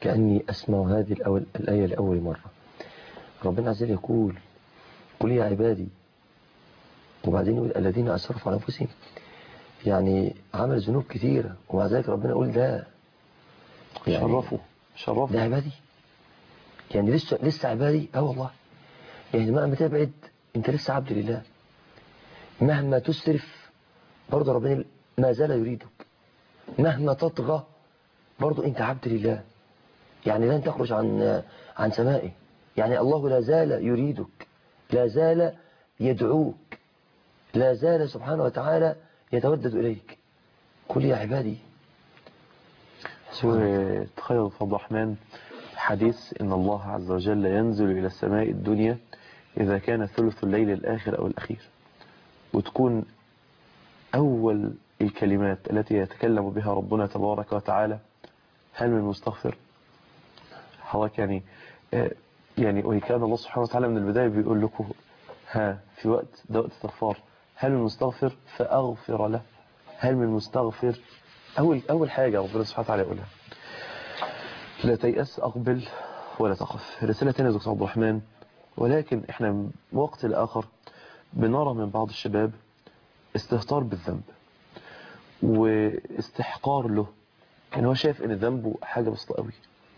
كأني أسمع هذه الآية لأول مرة. ربنا عز وجل يقول قل يا عبادي، وبعدين يقول الذين أسرفوا على أنفسهم، يعني عمل ذنوب كثيرة ومع ذلك ربنا يقول ده يعني شرفوا ده عبادي، يعني لسه عبادي. والله يعني مهما تبعد انت لسه عبد لله، مهما تسرف برضه ربنا ما زال يريدك، مهما تطغى برضه انت عبد لله، يعني لن تخرج عن سمائه، يعني الله لا زال يريدك، لا زال يدعوك، لا زال سبحانه وتعالى يتودد إليك. قل يا عبادي. تخيل عبد الرحمن حديث إن الله عز وجل ينزل إلى السماء الدنيا إذا كان ثلث الليل الآخر أو الأخير، وتكون أول الكلمات التي يتكلم بها ربنا تبارك وتعالى هل من مستغفر؟ حضرتك يعني وكان الله سبحانه وتعالى من البداية بيقول لكم في وقت استغفار، هل من مستغفر فأغفر له، هل من مستغفر. أول حاجة ربنا سبحانه وتعالى يقولها لا تيأس، أقبل ولا تخف. رسالة تانية يا دكتور عبد الرحمن، ولكن احنا من وقت لآخر بنرى من بعض الشباب استهتار بالذنب واستحقار له، كان هو شايف ان ذنبه حاجة بسيطة قوي.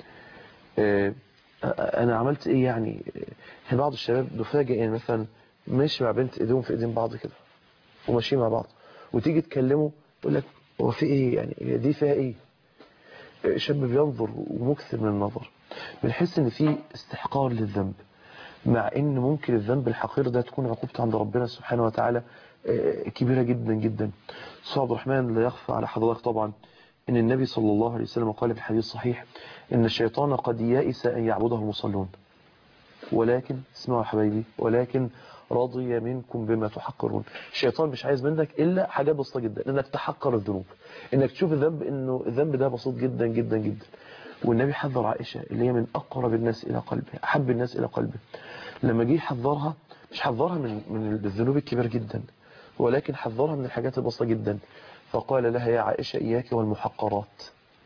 انا عملت ايه يعني؟ بعض الشباب بفاجئ يعني مثلا ماشي مع بنت ايديهم في ايدين بعض كده وماشيين مع بعض، وتيجي تكلمه يقول لك هو في ايه يعني، دي فيها ايه؟ شاب بينظر ومكثر من النظر. بنحس ان في استحقار للذنب، مع ان ممكن الذنب الحقير ده تكون عقوبته عند ربنا سبحانه وتعالى كبيرة جدا جدا. سيد عبد الرحمن لا يخفى على حضرتك طبعا ان النبي صلى الله عليه وسلم قال في الحديث الصحيح ان الشيطان قد يئس ان يعبده المصلون، ولكن اسمعوا يا حبايبي، ولكن رضي منكم بما تحقرون. الشيطان مش عايز منك الا حاجات بسيطه جدا، انك تحقر الذنوب، انك تشوف الذنب انه الذنب ده بسيط جدا جدا جدا. والنبي حذر عائشه اللي هي من اقرب الناس الى قلبه، احب الناس الى قلبه، لما جه حذرها مش حذرها من الذنوب الكبيره جدا، ولكن حذرها من الحاجات البسيطه جدا. فقال لها يا عائشه اياك والمحقرات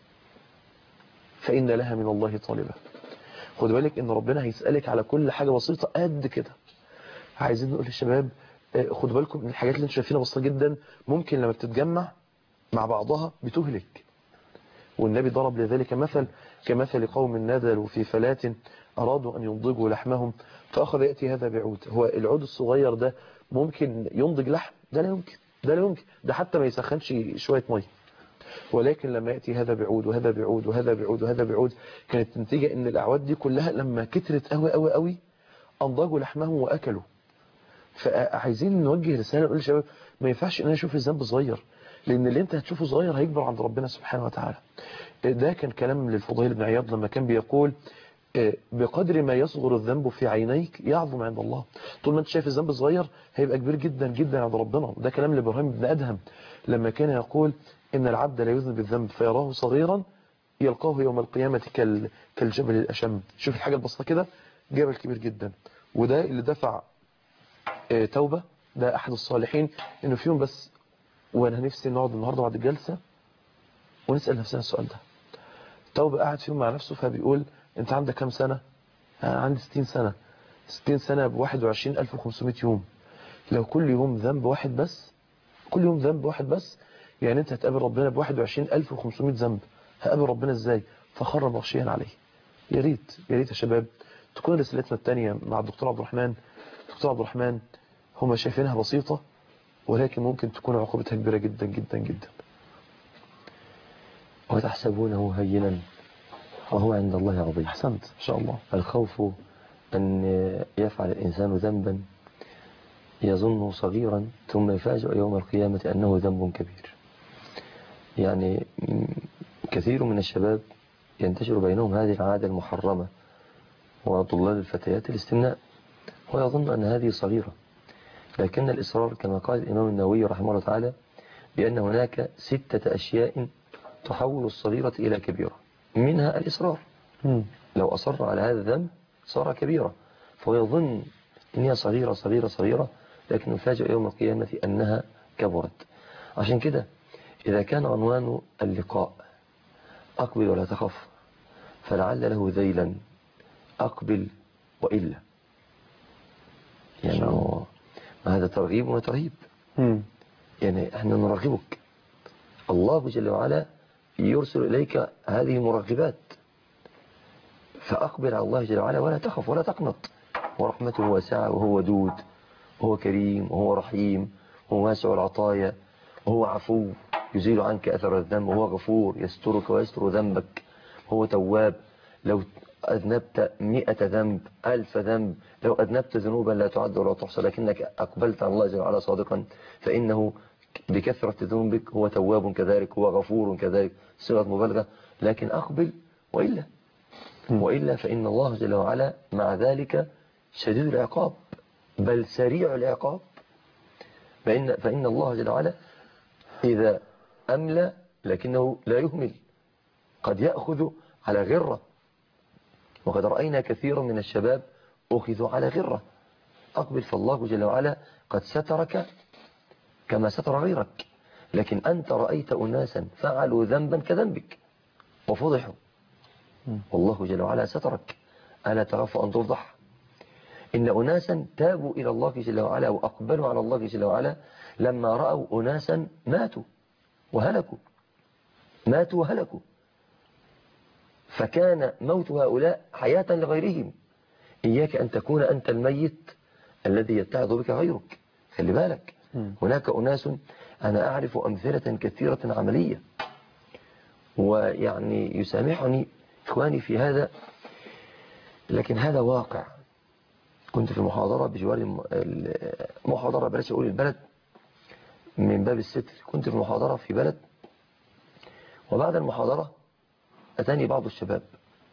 فان لها من الله طالبه. خد بالك ان ربنا هيسألك على كل حاجة بسيطة قد كده. عايزين نقول للشباب خدوا بالكم من الحاجات اللي انتم شايفينها بسيطة جدا، ممكن لما بتتجمع مع بعضها بتهلك. والنبي ضرب لذلك مثل كمثل قوم نزلوا في فلاة أرادوا أن ينضجوا لحمهم فأخذ يأتي هذا بعود. هو العود الصغير ده ممكن ينضج لحم؟ ده لا يمكن، ده لا يمكن، ده حتى ما يسخنش شوية مية. ولكن لما يأتي هذا بعود وهذا بعود وهذا بعود وهذا بعود، كانت النتيجة ان الأعواد دي كلها لما كترت قوي قوي قوي أنضجوا لحمهم وأكلوا. فعايزين نوجه رسالة نقول للشباب ما ينفعش ان انا اشوف الذنب صغير، لان اللي انت هتشوفه صغير هيكبر عند ربنا سبحانه وتعالى. ده كان كلام للفضيل بن عياض لما كان بيقول بقدر ما يصغر الذنب في عينيك يعظم عند الله. طول ما انت شايف الذنب صغير هيبقى كبير جدا جدا عند ربنا. ده كلام لابراهيم بن أدهم لما كان يقول إن العبد لا يذنب الذنب فيراه صغيرا يلقاه يوم القيامة كالجبل الأشم. شوف الحاجة البسيطة كده جبل كبير جدا. وده اللي دفع توبة، ده أحد الصالحين، إنه في يوم بس وأنا نفسي نقعد النهاردة بعد الجلسة ونسأل نفسنا السؤال ده. توبة قاعد في يوم مع نفسه فبيقول أنت عندك كم سنة؟ عندي 60 سنة. 60 سنة ب21500 يوم. لو كل يوم ذنب واحد بس، كل يوم ذنب واحد بس، يعني انت هتقابل ربنا ب21500 ذنب. هقابل ربنا ازاي؟ فخر مغشيا عليه. يا ريت يا ريت يا شباب تكون رسالتنا الثانية مع الدكتور عبد الرحمن. دكتور عبد الرحمن هم شايفينها بسيطة ولكن ممكن تكون عقوبتها كبيرة جدا جدا جدا. وتحسبونه هينا وهو عند الله عظيم. احسنت ان شاء الله. الخوف أن يفعل الإنسان ذنبا يظنه صغيرا ثم يفاجأ يوم القيامة أنه ذنب كبير. يعني كثير من الشباب ينتشر بينهم هذه العادة المحرمة وضلال الفتيات الاستمناء، ويظن أن هذه صغيرة، لكن الإصرار كما قال الإمام النووي رحمه الله تعالى بأن هناك 6 أشياء تحول الصغيرة إلى كبيرة، منها الإصرار. لو أصر على هذا الذنب صار كبيرة، فهو يظن أنها صغيرة صغيرة صغيرة، لكن يفاجأ يوم القيامة أنها كبرت. عشان كده إذا كان عنوان اللقاء أقبل ولا تخف، فلعل له ذيلا أقبل وإلا. يعني هذا ترغيب وترهيب. يعني احنا نرغبك، الله جل وعلا يرسل إليك هذه المرغبات، فأقبل على الله جل وعلا ولا تخف ولا تقنط، ورحمته واسعة وهو ودود وهو كريم وهو رحيم وهو واسع العطايا وهو عفو يزيل عنك أثر الذنب وهو غفور يسترك ويستر ذنبك، هو تواب. لو أذنبت 100 ذنب 1000 ذنب، لو أذنبت ذنوبا لا تعد ولا تحصى لكنك أقبلت على الله جل وعلا صادقا، فإنه بكثرة ذنوبك هو تواب كذلك، هو غفور كذلك، صيغة مبالغة. لكن أقبل وإلا فإن الله جل وعلا مع ذلك شديد العقاب، بل سريع العقاب. فإن الله جل وعلا إذا أملى لكنه لا يهمل، قد يأخذ على غرة، وقد رأينا كثيرا من الشباب أخذوا على غرة. أقبل، فالله جل وعلا قد سترك كما ستر غيرك، لكن أنت رأيت أناسا فعلوا ذنبا كذنبك وفضحوا، والله جل وعلا سترك، ألا تخاف أن تفضح؟ إن أناسا تابوا إلى الله جل وعلا وأقبلوا على الله جل وعلا لما رأوا أناسا ماتوا وهلكوا، فكان موت هؤلاء حياة لغيرهم. إياك أن تكون أنت الميت الذي يتعظ بك غيرك، خلي بالك. هناك أناس أنا أعرف أمثلة كثيرة عملية، ويعني يسامحني إخواني في هذا، لكن هذا واقع. كنت في محاضرة بجوار محاضرة، بلاش أقول البلد من باب الستر، كنت في محاضرة في بلد، وبعد المحاضرة أتاني بعض الشباب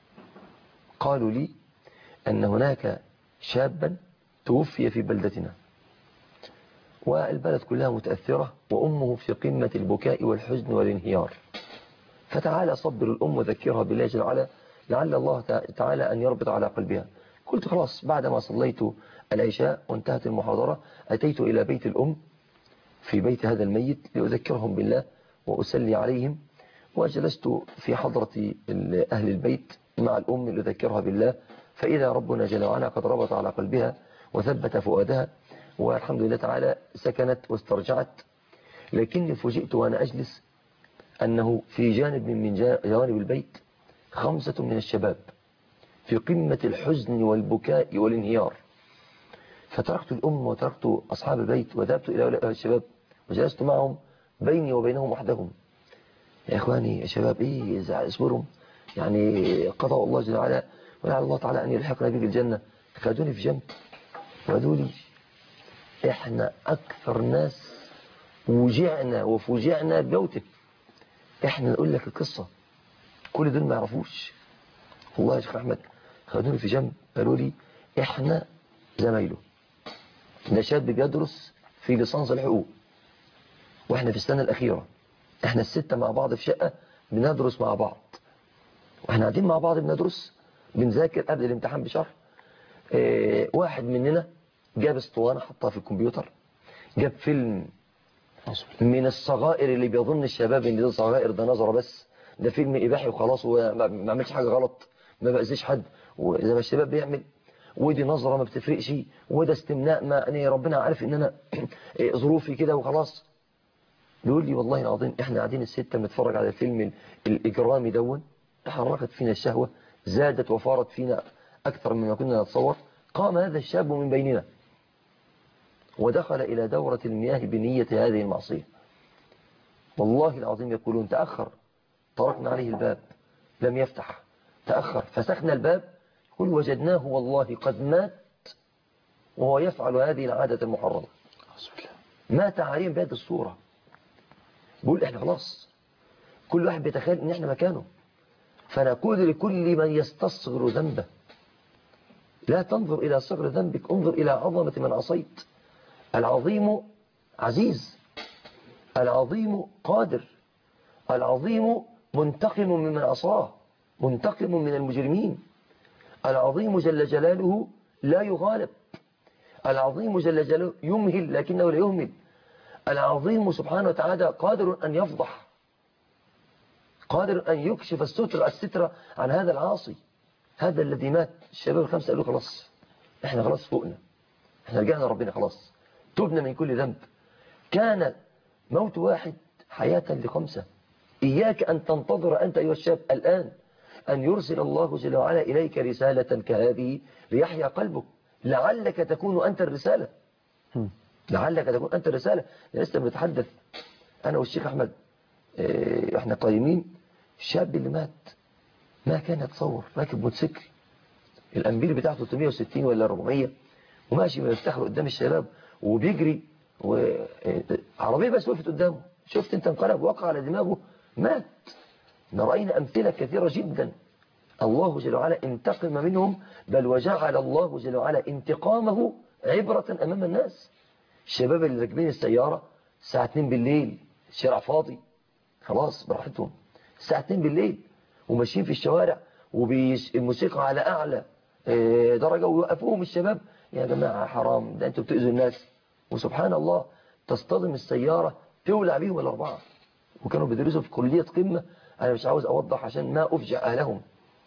قالوا لي أن هناك شابا توفي في بلدتنا، والبلد كلها متأثرة، وأمه في قمة البكاء والحزن والانهيار، فتعالى صبر الأم وذكرها بالله جل وعلا لعل الله تعالى أن يربط على قلبها. قلت خلاص، بعدما صليت العشاء وانتهت المحاضرة أتيت إلى بيت الأم في بيت هذا الميت لأذكرهم بالله وأسلي عليهم، وجلست في حضرة أهل البيت مع الأم لأذكرها بالله، فإذا ربنا جل وعلا قد ربط على قلبها وثبت فؤادها، والحمد لله تعالى سكنت واسترجعت. لكني فوجئت وأنا أجلس أنه في جانب من جوانب البيت 5 من الشباب في قمة الحزن والبكاء والانهيار، فتركت الأم وتركت أصحاب البيت وذهبت إلى هؤلاء الشباب وجلست معهم بيني وبينهم وحدهم. يا إخواني يا شباب، اصبروا، يعني قضاء الله جل وعلا، ولعل الله تعالى أن يلحقنا به الجنة. خدوني في جنب وقالوا لي إحنا أكثر ناس وجعنا وفوجعنا بموته، إحنا نقول لك القصة، كل دول ما يعرفوش. والله يا شيخ أحمد خدوني في جنب قالوا لي إحنا زمايله، ده شاب بيدرس في ليسانس الحقوق وإحنا في السنة الأخيرة، إحنا ال6 مع بعض في شقة بندرس مع بعض، وإحنا قاعدين مع بعض بندرس بنذاكر قبل الامتحان بشهر. واحد مننا جاب اسطوانة حطها في الكمبيوتر، جاب فيلم من الصغائر اللي بيظن الشباب ان ده صغائر، ده نظرة بس، ده فيلم إباحي وخلاص، وما عملش حاجة غلط، ما بأذيش حد، وزي ما الشباب بيعمل، ودي نظرة ما بتفرقش، وده استمناء، ما يعني ربنا عارف ان انا ظروفي كده وخلاص. بيقول لي والله العظيم احنا قاعدين ال6 بنتفرج على الفيلم الإجرامي دون، تحركت فينا الشهوة، زادت وفارت فينا أكثر مما كنا نتصور. قام هذا الشاب من بيننا ودخل إلى دورة المياه بنية هذه المعصية، والله العظيم يقولون تأخر، طرقنا عليه الباب لم يفتح، تأخر فسخنا الباب، يقول وجدناه والله قد مات وهو يفعل هذه العادة المحرمة، مات عليه بهذه الصورة. بيقول احنا خلاص كل واحد بيتخيل ان احنا مكانه، فنقول لكل من يستصغر ذنبه لا تنظر إلى صغر ذنبك، انظر إلى عظمة من عصيت. العظيم عزيز، العظيم قادر، العظيم منتقم ممن عصاه، منتقم من المجرمين. العظيم جل جلاله لا يغالب، العظيم جل جلاله يمهل لكنه لا يهمل، العظيم سبحانه وتعالى قادر أن يفضح، قادر أن يكشف الستر عن هذا العاصي. هذا الذي مات. الشباب الخمسة قالوا خلاص احنا خلاص فوقنا، احنا رجعنا ربنا خلاص، تبنا من كل ذنب. كان موت واحد حياة لخمسة. إياك أن تنتظر أنت أيها الشاب الآن أن يرسل الله جل وعلا إليك رسالة كهذه ليحيا قلبك. لعلك تكون أنت الرسالة، لعلك تكون أنت الرسالة. لسه بنتحدث أنا والشيخ أحمد احنا قايمين، الشاب اللي مات ما كان يتصور، راكب موتوسيكل الأنبير بتاعته 360 ولا 400 وماشي بيفتخر قدام الشباب وبيجري، وعربية بس وقفت قدامه، شفت انت انقلب وقع على دماغه مات. رأينا أمثلة كثيرة جدا. الله جل وعلا انتقم منهم، بل وجعل الله جل وعلا انتقامه عبرة أمام الناس. الشباب اللي راكبين السيارة الساعة 2 بالليل، الشارع فاضي خلاص براحتهم، الساعة 2 بالليل وماشيين في الشوارع والموسيقى على أعلى درجة، ويوقفوهم الشباب يا جماعة حرام، ده أنتوا بتؤذوا الناس. وسبحان الله تصطدم السيارة تولع بيهم الأربعة، وكانوا بيدرسوا في كلية قمة. أنا مش عاوز أوضح عشان ما أفجع أهلهم.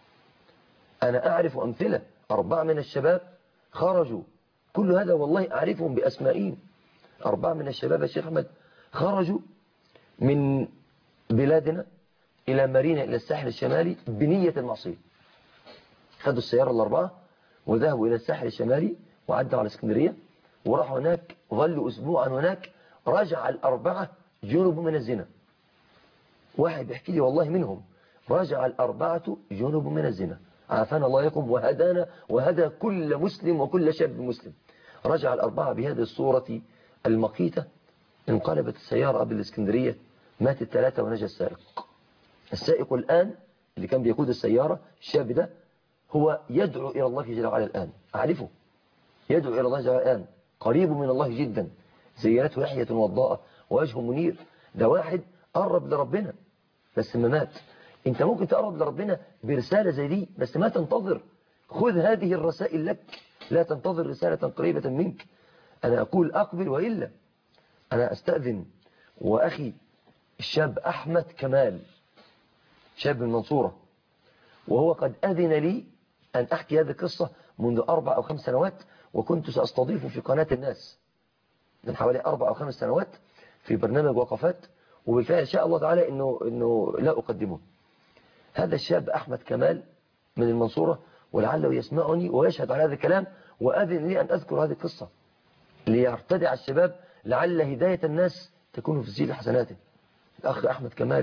أنا أعرف أمثلة 4 من الشباب خرجوا، كل هذا والله أعرفهم بأسمائهم. 4 من الشباب يا شيخ أحمد خرجوا من بلادنا إلى مارينا إلى الساحل الشمالي بنية المعصية. خدوا السيارة الأربعة وذهبوا إلى الساحل الشمالي وعدوا على اسكندرية وراحوا هناك، ظلوا أسبوعا هناك. رجع الأربعة جنب من الزنا. واحد بيحكي لي والله منهم رجع الأربعة جنب من الزنا، عافانا الله يقوم وهدانا وهدى كل مسلم وكل شاب مسلم. رجع الأربعة بهذه الصورة المقيتة. انقلبت السيارة قبل الاسكندرية، مات ال3 ونجا السائق. السائق الآن اللي كان بيقود السيارة الشاب ده هو يدعو إلى الله جل وعلا الآن، أعرفه يدعو إلى الله جل وعلا الآن، قريب من الله جدا، زيارته لحية وضاءة ووجهه منير. ده واحد قرب لربنا بس ما مات. انت ممكن تقرب لربنا برسالة زي دي بس ما تنتظر. خذ هذه الرسائل لك، لا تنتظر رسالة قريبة منك. أنا أقول أقبل، وإلا أنا أستأذن وأخي الشاب أحمد كمال، شاب من المنصورة، وهو قد أذن لي أن أحكي هذه القصة منذ 4 أو 5 سنوات، وكنت سأستضيفه في قناة الناس من حوالي 4 أو 5 سنوات في برنامج وقفات، وبالفعل شاء الله تعالى إنه لا أقدمه. هذا الشاب أحمد كمال من المنصورة، ولعله يسمعني ويشهد على هذا الكلام، وأذن لي أن أذكر هذه القصة ليرتدع الشباب، لعل هداية الناس تكون في سبيل حسناته. الأخ أحمد كمال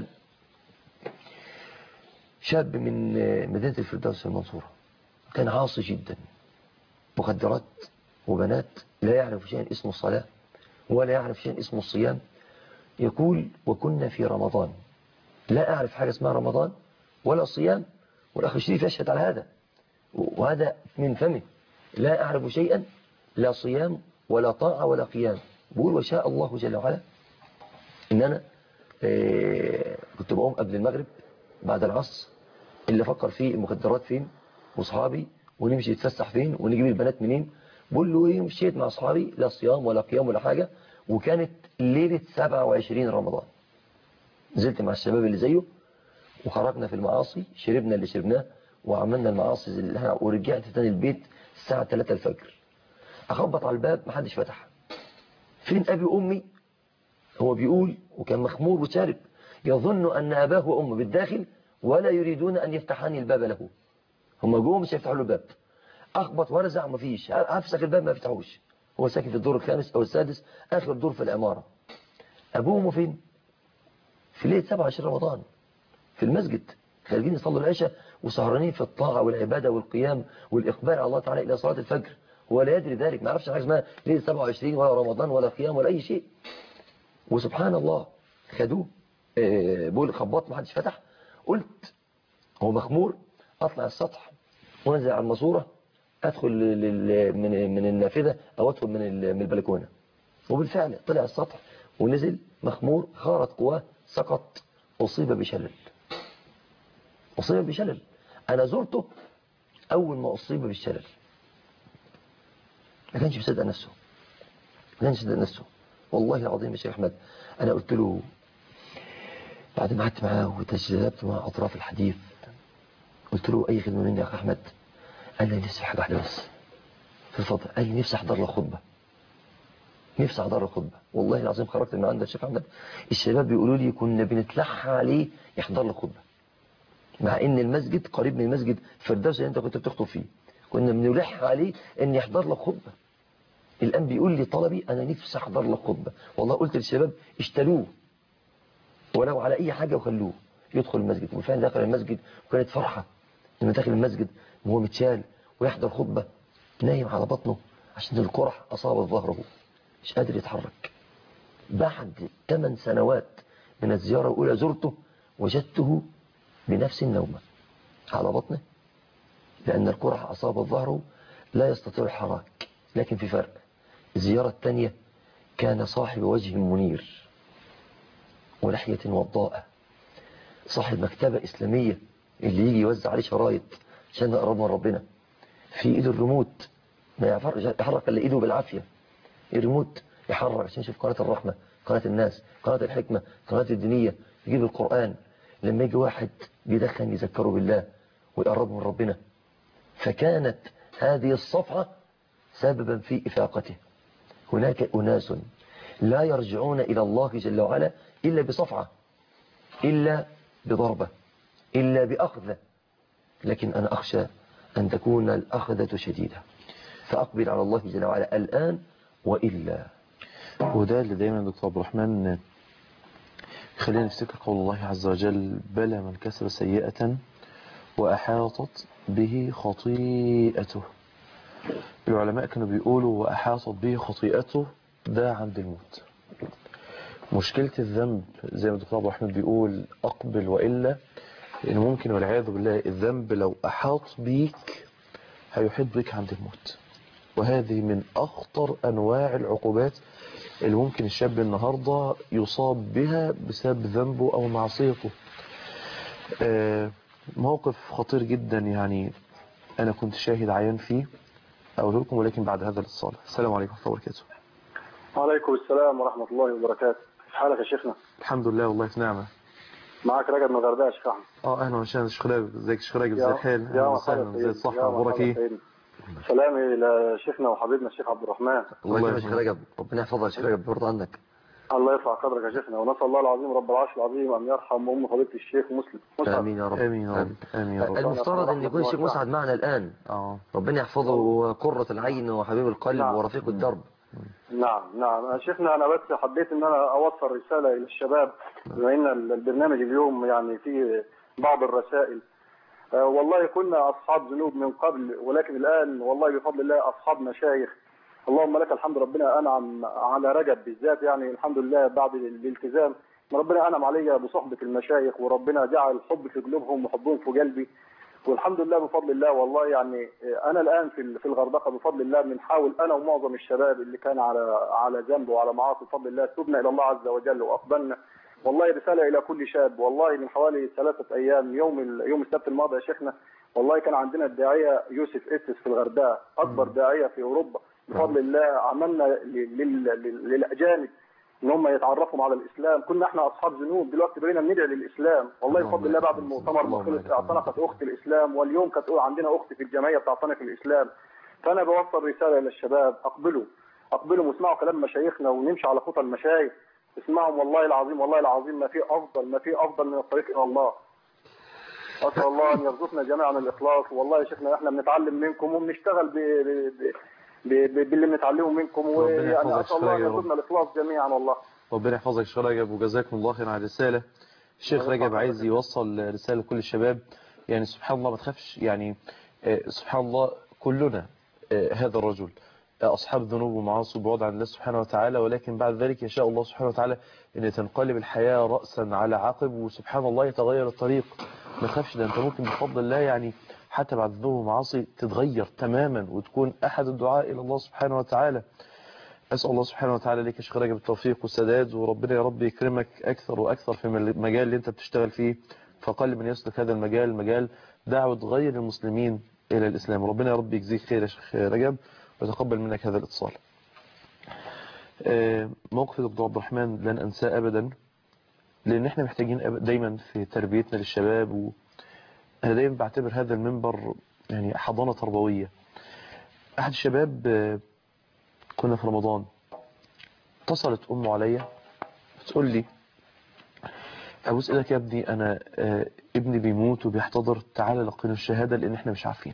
شاب من مدينة الفردوس المنصورة، كان عاصي جدا، مخدرات وبنات، لا يعرف شيئا اسمه الصلاة ولا يعرف شيئا اسمه الصيام. يقول وكنا في رمضان، لا أعرف حاجة اسمها رمضان ولا صيام، والأخ الشريف يشهد على هذا، وهذا من فمه، لا أعرف شيئا، لا صيام ولا طاعة ولا قيام. بقول وشاء الله جل وعلا إن أنا كنت بقوم قبل المغرب بعد العصر اللي أفكر فيه المخدرات فين وصحابي، ونمشي نتفسح فين ونجيب البنات منين. بقول له إيه، مشيت مع أصحابي لا صيام ولا قيام ولا حاجة. وكانت ليلة 27 رمضان، نزلت مع الشباب اللي زيه وخرجنا في المعاصي، شربنا اللي شربناه وعملنا المعاصي اللي ورجعت تاني البيت الساعة 3 الفجر. أخبط على الباب محدش فتح. فين أبي وأمي؟ هو بيقول وكان مخمور وشارب، يظن أن أباه وأمه بالداخل ولا يريدون أن يفتحاني الباب له. هم جوه مش هيفتحوا له الباب. أخبط وارزع مفيش، أفسخ الباب ما يفتحوش. هو ساكن في الدور الخامس أو السادس، آخر دور في العمارة. أبوه وأمه فين؟ في ليلة 27 رمضان في المسجد، خارجين يصلوا العشاء وسهرانين في الطاعة والعبادة والقيام والإقبال على الله تعالى إلى صلاة الفجر. هو لا يدري ذلك، ما يعرفش حاجة اسمها ليلة 27 ولا رمضان ولا قيام ولا أي شيء. وسبحان الله خدوه، بقول خبط ما حدش فتح. قلت هو مخمور، أطلع السطح وانزل على الماسورة، أدخل من النافذة أو أدخل من البلكونة. وبالفعل طلع السطح ونزل مخمور، خارت قواه، سقط، أصيب بشلل. أصيب بشلل. أنا زرته أول ما أصيب بالشلل، ما كانش مصدق نفسه، ما كانش مصدق نفسه والله العظيم يا شيخ أحمد. أنا قلت له بعد ما قعدت معاه وتجذبت مع أطراف الحديث قلت له أي خدمة مني يا أخ أحمد؟ قال لي نفسي في حاجة واحدة بس. اتفضل. قال لي نفسي أحضر له خطبة، نفسي أحضر له خطبة. والله العظيم خرجت من عند الشيخ أحمد الشباب بيقولوا لي كنا بنتلحى عليه يحضر له خطبة، مع ان المسجد قريب من المسجد الفردوس اللي انت كنت بتخطب فيه، كنا بنلح عليه ان يحضر لك خطبه. الان بيقول لي طلبي انا نفسي احضر لك خطبه. والله قلت للشباب اشتروه ولو على اي حاجه وخلوه يدخل المسجد. وفعلا دخل المسجد وكانت فرحه لما دخل المسجد وهو متشال ويحضر خطبه نايم على بطنه عشان القرح اصابت ظهره مش قادر يتحرك. بعد 8 سنوات من الزياره الاولى زرته وجدته بنفس النومه على بطنه، لأن القرح أصاب ظهره لا يستطيع الحراك. لكن في فرق، الزيارة الثانية كان صاحب وجه منير ولحية وضاءة، صاحب مكتبة إسلامية اللي يجي يوزع عليه شرايط عشان نقرب من ربنا، في إيده الريموت ما يحرك إلا إيده بالعافية، الريموت يحرك عشان يشوف قناة الرحمة، قناة الناس، قناة الحكمة، قناة الدينية، يجيب القرآن. لما يجي واحد بيدخن يذكره بالله ويقرب من ربنا. فكانت هذه الصفحة سببا في إفاقته. هناك أناس لا يرجعون إلى الله جل وعلا إلا بصفعة، إلا بضربة، إلا بأخذة. لكن أنا أخشى أن تكون الأخذة شديدة، فأقبل على الله جل وعلا الآن وإلا. وده اللي دايما دكتور عبد الرحمن خلينا نفتكر قول الله عز وجل: بلى من كسب سيئة وأحاطت به خطيئته. العلماء كانوا بيقولوا وأحاطت به خطيئته ده عند الموت. مشكلة الذنب زي ما الدكتور عبد الرحمن بيقول أقبل وإلا، لأن ممكن والعياذ بالله الذنب لو أحاط بيك هيحيط بيك عند الموت. وهذه من أخطر أنواع العقوبات اللي ممكن الشاب النهاردة يصاب بها بسبب ذنبه أو معصيته. موقف خطير جدا يعني أنا كنت شاهد عيان فيه أقول لكم، ولكن بعد هذا الاتصال. السلام عليكم ورحمة الله وبركاته. وعليكم السلام ورحمة الله وبركاته. كيف حالك يا شيخنا؟ الحمد لله والله في نعمة. معك رجب من الغردقة يا شيخ أحمد. أهلا وسهلا يا شيخ راجب. ازيك يا شيخ راجب؟ ازي الحال؟ أهلا وسهلا. ازي الصحة؟ أخبارك إيه؟ سلامي لشيخنا وحبيبنا الشيخ عبد الرحمن. الله يكرمك يا شيخ رجب، ربنا يحفظك يا شيخ رجب، بيرضى عنك. الله يرفع قدرك يا شيخنا، ونسأل الله العظيم رب العرش العظيم أن يرحم أم فضيلة الشيخ مسلم. آمين يا رب. آمين يا رب. آمين يا رب. المفترض أن يكون الشيخ مسعد معنا الآن. ربنا يحفظه، قرة العين وحبيب القلب ورفيق الدرب. نعم يا شيخنا، أنا بس حبيت أن أنا أوصل رسالة إلى الشباب، بما أن البرنامج اليوم يعني فيه بعض الرسائل. والله كنا أصحاب ذنوب من قبل، ولكن الآن والله بفضل الله أصحاب مشايخ. اللهم لك الحمد، ربنا أنعم على رجب بالذات، يعني الحمد لله بعد الالتزام ربنا أنعم علي بصحبة المشايخ، وربنا جعل الحب في قلوبهم وحبهم في قلبي، والحمد لله بفضل الله. والله يعني أنا الآن في الغردقة بفضل الله بنحاول أنا ومعظم الشباب اللي كان على ذنب وعلى معاصي بفضل الله تبنا إلى الله عز وجل وأقبلنا. والله رسالة إلى كل شاب، والله من حوالي 3 أيام يوم السبت الماضي يا شيخنا، والله كان عندنا الداعية يوسف إسس في الغردقة، أكبر داعية في أوروبا بفضل الله. عملنا للأجانب ان هم يتعرفوا على الاسلام. كنا احنا اصحاب ذنوب، دلوقتي بقينا بندعي للاسلام. والله بفضل الله بعد المؤتمر ما خلص اعتنقت اخت الاسلام، واليوم كانت عندنا اخت في الجمعيه بتعتنق الاسلام. فانا بوصل رساله للشباب: اقبلوا واسمعوا كلام مشايخنا ونمشي على خطى المشايخ، اسمعهم. والله العظيم ما في افضل من الطريق الى الله. اسال الله ان يرزقنا جميعا الاخلاص. والله يا شيخنا احنا بنتعلم منكم وبنشتغل باللي بنتعلمه منكم، ويعني اسال الله ان يرزقنا الاخلاص جميعا. والله ربنا يحفظك يا شيخ رجب، وجزاكم الله خير على الرساله. الشيخ رجب عايز يوصل رساله لكل الشباب، يعني سبحان الله ما تخافش، يعني سبحان الله كلنا هذا الرجل أصحاب ذنوب ومعاصي وبعد عن الله سبحانه وتعالى، ولكن بعد ذلك يشاء الله سبحانه وتعالى أن تنقلب الحياة رأسا على عقب، وسبحان الله يتغير الطريق. ما تخافش، ده أنت ممكن بفضل الله يعني حتى بعد ذنوب ومعاصي تتغير تماما وتكون أحد الدعاء إلى الله سبحانه وتعالى. أسأل الله سبحانه وتعالى لك يا شيخ رجب بالتوفيق والسداد، وربنا يا رب يكرمك أكثر وأكثر في المجال اللي أنت بتشتغل فيه، فقل من يسلك هذا المجال، مجال دعوة غير المسلمين إلى الإسلام. ربنا يا رب يجزيك خير يا شيخ رجب ويتقبل منك هذا الاتصال. موقف الدكتور عبد الرحمن لن أنساه أبدا. لأن احنا محتاجين دايما في تربيتنا للشباب، وأنا دايما بعتبر هذا المنبر يعني حضانة تربوية. أحد الشباب كنا في رمضان، اتصلت أمه عليا بتقول لي أبوس إيدك يا ابني، أنا ابني بيموت وبيحتضر، تعالى لقينا الشهادة لأن احنا مش عارفين.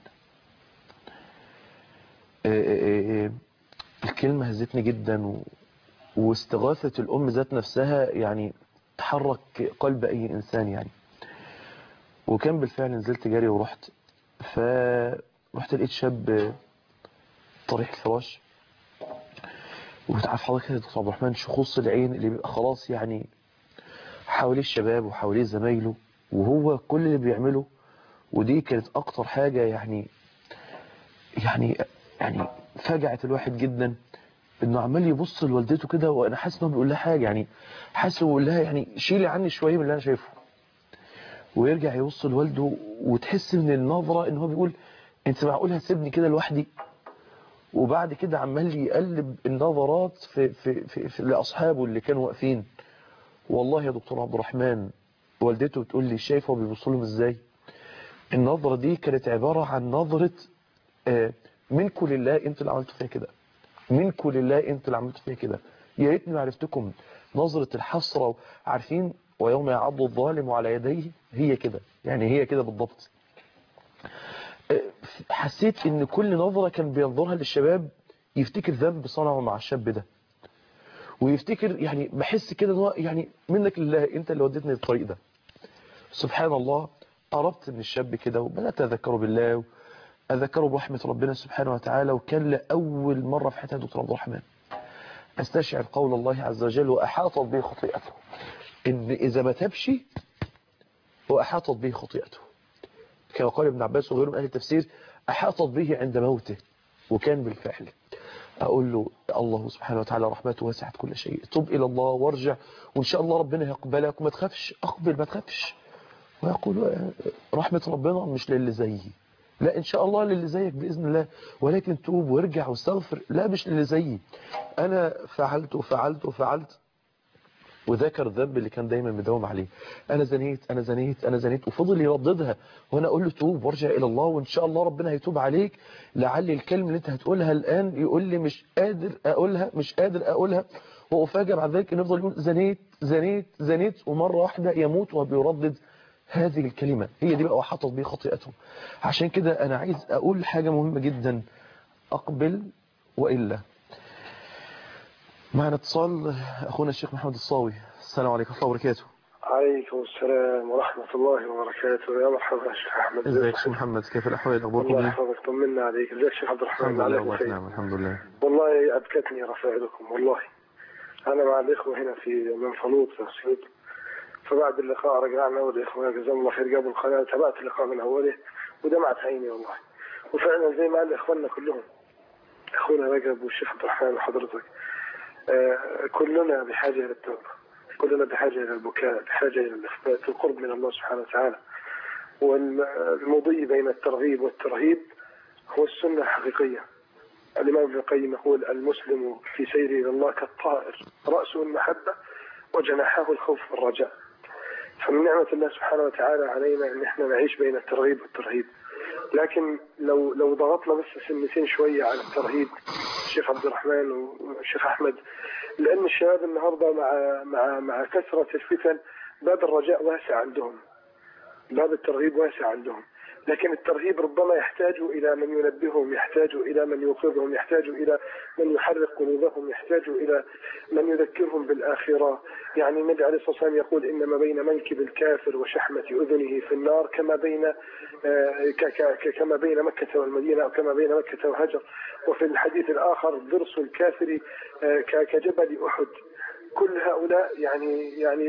الكلمة هزتني جدا، واستغاثة الأم ذات نفسها يعني تحرك قلب أي إنسان يعني. وكان بالفعل نزلت جري ورحت، فرحت لقيت شاب طريح الفراش، وتعرف حضرتك يا دكتور عبد الرحمن شخوص العين اللي بيبقى خلاص يعني حواليه الشباب وحواليه زمايله، وهو كل اللي بيعمله. ودي كانت أكتر حاجة يعني فجعت الواحد جدا، انه عمال يبص لوالدته كده، وانا حاسس انه بيقول لها حاجه، يعني حاسس انه بيقول لها يعني شيلي عني شويه من اللي انا شايفه. ويرجع يبص لوالده، وتحس من النظره ان هو بيقول انت معقول هتسيبني كده لوحدي؟ وبعد كده عمال يقلب النظرات في لاصحابه اللي كانوا واقفين. والله يا دكتور عبد الرحمن والدته بتقول لي شايفه هو بيبص لهم ازاي؟ النظره دي كانت عباره عن نظره منكم لله انتوا اللي عملتوا فيا كده، منكم لله انتوا اللي عملتوا فيا كده، يا ريتني ما عرفتكم. نظرة الحسرة، عارفين ويوم يعض الظالم على يديه، هي كده يعني، هي كده بالضبط. حسيت ان كل نظرة كان بينظرها للشباب يفتكر ذنب صنعه مع الشاب ده، ويفتكر يعني بحس كده ان هو يعني منك لله انت اللي وديتني للطريق ده. سبحان الله، قربت من الشاب كده وبدأت أذكره بالله، أذكره برحمة ربنا سبحانه وتعالى. وكان لأول مرة في حياتي دكتور عبد الرحمن استشعر قول الله عز وجل وأحاطت به خطيئته، إن إذا ما تبش وأحاطت به خطيئته، كما قال ابن عباس وغيره من أهل التفسير أحاطت به عند موته. وكان بالفعل. أقول له الله سبحانه وتعالى رحمته وسعت كل شيء، تب إلى الله وارجع، وإن شاء الله ربنا يقبلك، وما تخافش، أقبل ما تخافش. ويقول رحمة ربنا مش للي زيي، لا إن شاء الله للي زيك بإذن الله، ولكن توب وارجع واستغفر، لا مش للي زيي، أنا فعلت وفعلت وفعلت. وذكر الذنب اللي كان دايما مداوم عليه، أنا زنيت أنا زنيت أنا زنيت، وفضل يرددها. وأنا أقول له توب وارجع إلى الله، وإن شاء الله ربنا هيتوب عليك. لعلي الكلمة اللي أنت هتقولها الآن يقول لي مش قادر أقولها مش قادر أقولها. وأفاجأ بعد ذلك إنه يفضل يقول زنيت زنيت زنيت، ومرة واحدة يموت وهو بيردد هذه الكلمة. هي دي بقى وحطت به خطيئته. عشان كده أنا عايز أقول حاجة مهمة جدا، أقبل وإلا. معنا اتصال أخونا الشيخ محمد الصاوي. السلام عليكم ورحمة الله وبركاته. عليكم السلام ورحمة الله وبركاته. يا مرحبا يا شيخ أحمد. ازيك شيخ محمد، كيف الأحوال؟ أخباركم الله ايه؟ يحفظك، طمنا عليك. ازيك شيخ عبد الرحمن؟ الحمد لله والله نعم الحمد لله. والله أبكتني رسائلكم والله. أنا مع الإخوة هنا في منفلوط في أسيوط، فبعد اللقاء رجعنا والإخوة جزاهم الله خير جابوا القناة، تابعت اللقاء من أوله ودمعت عيني والله. وفعلا زي ما قال إخواننا كلهم، أخونا رجب والشيخ عبد الرحمن وحضرتك، كلنا بحاجة إلى التوبة، كلنا بحاجة إلى البكاء، بحاجة إلى الإخبات والقرب من الله سبحانه وتعالى. والمضي بين الترغيب والترهيب هو السنة الحقيقية. الإمام ابن القيم يقول المسلم في سيره إلى الله كالطائر، رأسه المحبة وجناحه الخوف والرجاء. فمن نعمة الله سبحانه وتعالى علينا أن احنا نعيش بين الترغيب والترهيب. لكن لو ضغطنا بس سنتين شوية على الترهيب الشيخ عبد الرحمن والشيخ أحمد، لأن الشباب النهاردة مع كثرة الفتن باب الرجاء واسع عندهم، باب الترغيب واسع عندهم، لكن الترهيب ربما يحتاج إلى من ينبههم، يحتاج إلى من يوقظهم، يحتاج إلى من يحرك قلوبهم، يحتاج إلى من يذكرهم بالآخرة. يعني النبي عليه الصلاة والسلام يقول إنما بين منكب الكافر وشحمة أذنه في النار كما بين مكة والمدينة، أو كما بين مكة وهجر. وفي الحديث الآخر ضرس الكافر كجبل أحد. كل هؤلاء يعني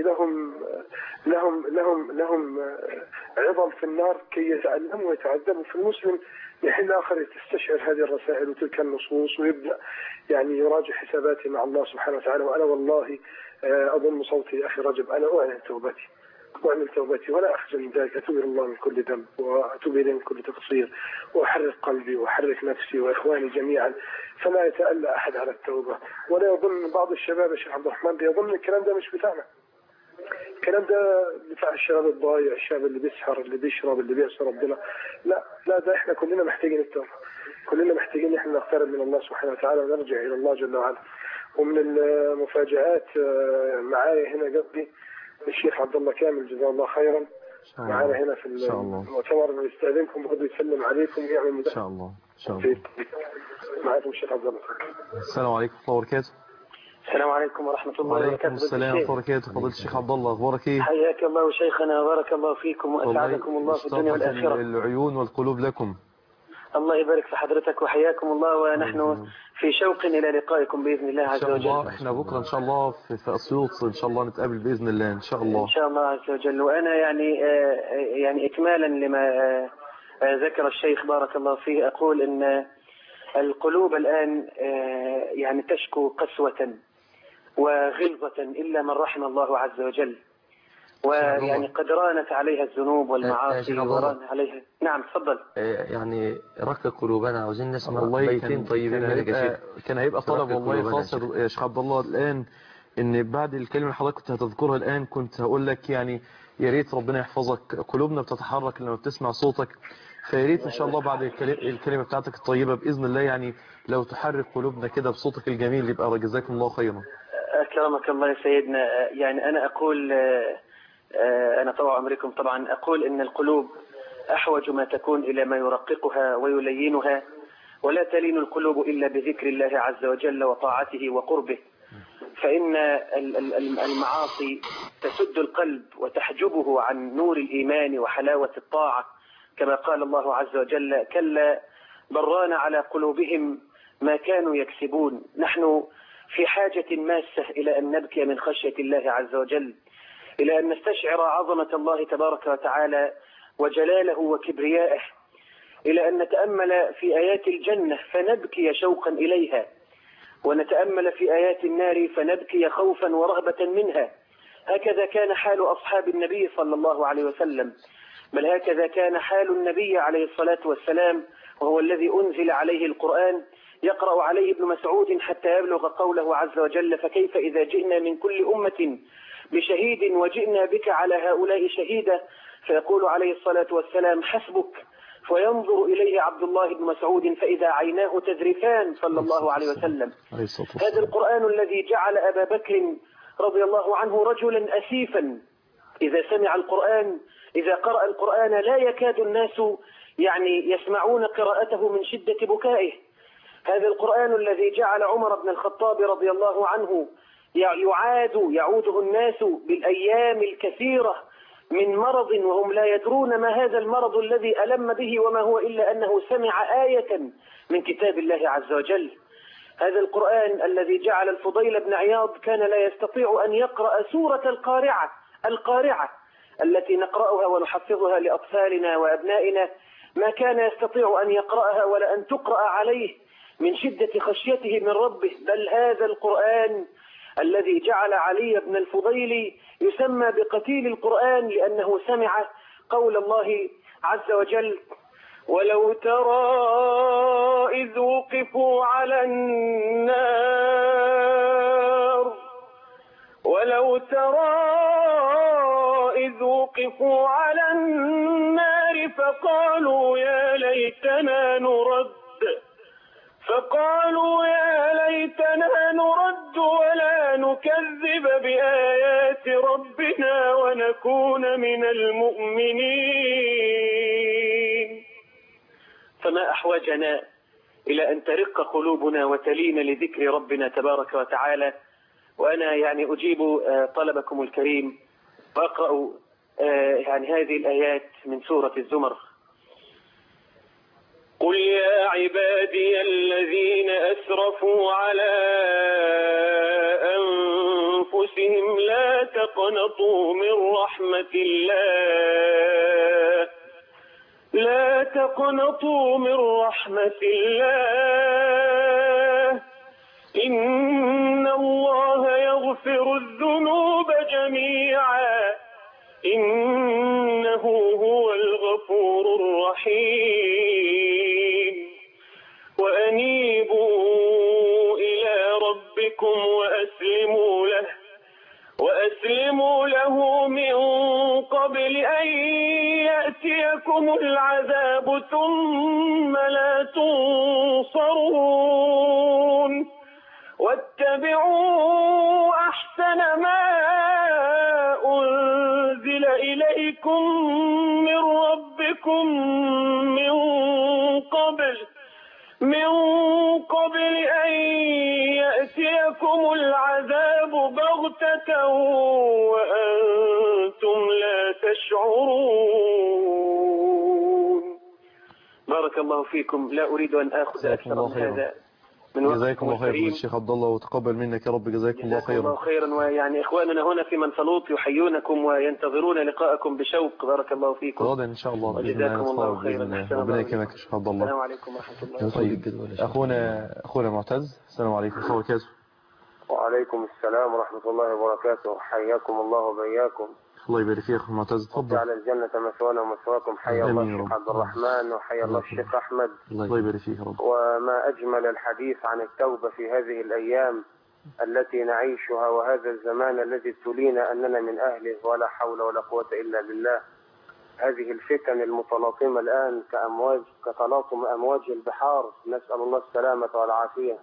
لهم عظم في النار كي يتعلموا ويتعذبوا. في المسلم يحل آخر تستشعر هذه الرسائل وتلك النصوص ويبدأ يعني يراجع حساباته مع الله سبحانه وتعالى. وأنا والله أضم صوتي أخي رجب، أنا أعلن توبتي ولا أخجل من ذلك. أتوب إلى الله من كل ذنب وأتوب إليه من كل تقصير، وأحرك قلبي وأحرك نفسي وإخواني جميعا، فلا يتألى أحد على التوبة. ولا يظن بعض الشباب يا شيخ عبد الرحمن يظن الكلام ده مش بتاعنا، الكلام ده بتاع الشباب الضايع، الشباب اللي بيسهر، اللي بيشرب، اللي بيعصي ربنا. لا ده احنا كلنا محتاجين التوبة، كلنا محتاجين احنا نقترب من الله سبحانه وتعالى ونرجع الى الله جل وعلا. ومن المفاجآت معايا هنا جنبي الشيخ عبد الله كامل جزاه الله خيرا، معانا هنا في المؤتمر، بنستأذنكم برضه يسلم عليكم ويعمل مداخلة. إن شاء الله إن شاء الله. معاكم الشيخ عبد الله. السلام عليكم ورحمة الله وبركاته. السلام عليكم ورحمة الله وبركاته. وعليكم السلام ورحمة الله وبركاته. فضيلة الشيخ عبد الله، أخبارك إيه؟ حياك الله شيخنا وبارك الله فيكم وأسعدكم الله في الدنيا والآخرة. العيون والقلوب لكم. الله يبارك في حضرتك وحياكم الله، ونحن في شوق إلى لقائكم بإذن الله عز وجل. إن شاء الله إحنا بكرة إن شاء الله في أسيوط إن شاء الله نتقابل بإذن الله إن شاء الله. إن شاء الله عز وجل. وأنا يعني إكمالا لما ذكر الشيخ بارك الله فيه، أقول إن القلوب الآن يعني تشكو قسوة وغلظة إلا من رحم الله عز وجل، ويعني قد رانت عليها الذنوب والمعاصي وران عليها. نعم تفضل. يعني رق قلوبنا، عاوزين نسمع والله بيتين طيبين منك يا شيخ. كان هيبقى طلب والله خاص يا شيخ عبد الله الآن، إن بعد الكلمة اللي حضرتك كنت هتذكرها الآن كنت هقول لك يعني يا ريت ربنا يحفظك، قلوبنا بتتحرك لما بتسمع صوتك، فيا ريت إن شاء الله بعد الكلمة بتاعتك الطيبة بإذن الله يعني لو تحرك قلوبنا كده بصوتك الجميل يبقى جزاكم الله خيرا. أكرمك الله يا سيدنا. يعني أنا أقول أنا طبعا أمركم طبعا أقول إن القلوب أحوج ما تكون إلى ما يرققها ويلينها، ولا تلين القلوب إلا بذكر الله عز وجل وطاعته وقربه، فإن المعاصي تسد القلب وتحجبه عن نور الإيمان وحلاوة الطاعة، كما قال الله عز وجل كلا بران على قلوبهم ما كانوا يكسبون. نحن في حاجة ماسة إلى أن نبكي من خشية الله عز وجل، إلى أن نستشعر عظمة الله تبارك وتعالى وجلاله وكبريائه، إلى أن نتأمل في آيات الجنة فنبكي شوقا إليها، ونتأمل في آيات النار فنبكي خوفا ورهبة منها. هكذا كان حال أصحاب النبي صلى الله عليه وسلم، بل هكذا كان حال النبي عليه الصلاة والسلام، وهو الذي أنزل عليه القرآن، يقرأ عليه ابن مسعود حتى يبلغ قوله عز وجل فكيف إذا جئنا من كل أمة بشهيد وجئنا بك على هؤلاء شهيدا، فيقول عليه الصلاة والسلام حسبك، فينظر إليه عبد الله بن مسعود فإذا عيناه تذرفان صلى الله عليه وسلم. هذا القرآن الذي جعل أبا بكر رضي الله عنه رجلا أسيفا، إذا سمع القرآن إذا قرأ القرآن لا يكاد الناس يعني يسمعون قراءته من شدة بكائه. هذا القرآن الذي جعل عمر بن الخطاب رضي الله عنه يعوده الناس بالأيام الكثيرة من مرض وهم لا يدرون ما هذا المرض الذي ألم به، وما هو إلا أنه سمع آية من كتاب الله عز وجل. هذا القرآن الذي جعل الفضيل بن عياض كان لا يستطيع أن يقرأ سورة القارعة التي نقرأها ونحفظها لأطفالنا وأبنائنا، ما كان يستطيع أن يقرأها ولا أن تقرأ عليه من شدة خشيته من ربه. بل هذا القرآن الذي جعل علي بن الفضيل يسمى بقتيل القرآن لأنه سمع قول الله عز وجل ولو ترى إذ وقفوا على النار فقالوا يا ليتنا نرد ولا نكذب بآيات ربنا ونكون من المؤمنين. فما أحوجنا إلى أن ترق قلوبنا وتلين لذكر ربنا تبارك وتعالى. وأنا يعني أجيب طلبكم الكريم وأقرأ يعني هذه الآيات من سورة الزمر. قل يا عبادي الذين أسرفوا على أنفسهم لا تقنطوا من رحمة الله إن الله يغفر الذنوب جميعا إنه هو الغفور الرحيم. وأنيبوا إلى ربكم وأسلموا له من ثم لا تنصرون واتبعوا أحسن ما أنزل إليكم من ربكم من قبل أن يأتيكم العذاب بغتة وأنتم لا تشعرون. بارك الله فيكم. لا أريد أن آخذ أكثر من هذا من جزاكم الله خيرا الشيخ عبد الله، وتقبل منك يا رب. جزاكم الله خيرا. الله خيرا. ويعني إخواننا هنا في منفلوط يحيونكم وينتظرون لقاءكم بشوق. بارك الله فيكم. غدا إن شاء الله وجزاكم الله خيرا. ربنا يكرمك يا شيخ عبد الله. السلام عليكم ورحمة الله. طيب أخونا معتز، السلام عليكم ورحمة الله وبركاته. وعليكم السلام ورحمة الله وبركاته. حياكم الله وبياكم. الله يبارك فيك أخو معتز، تفضل. على الجنة مثوانا ومثواكم. حيا الله الشيخ عبد الرحمن وحيا الله الشيخ أحمد. الله يبارك فيك يا رب. وما أجمل الحديث عن التوبة في هذه الأيام التي نعيشها وهذا الزمان الذي ابتلينا أننا من أهله، ولا حول ولا قوة إلا بالله. هذه الفتن المتلاطمة الآن كتلاطم أمواج البحار، نسأل الله السلامة والعافية.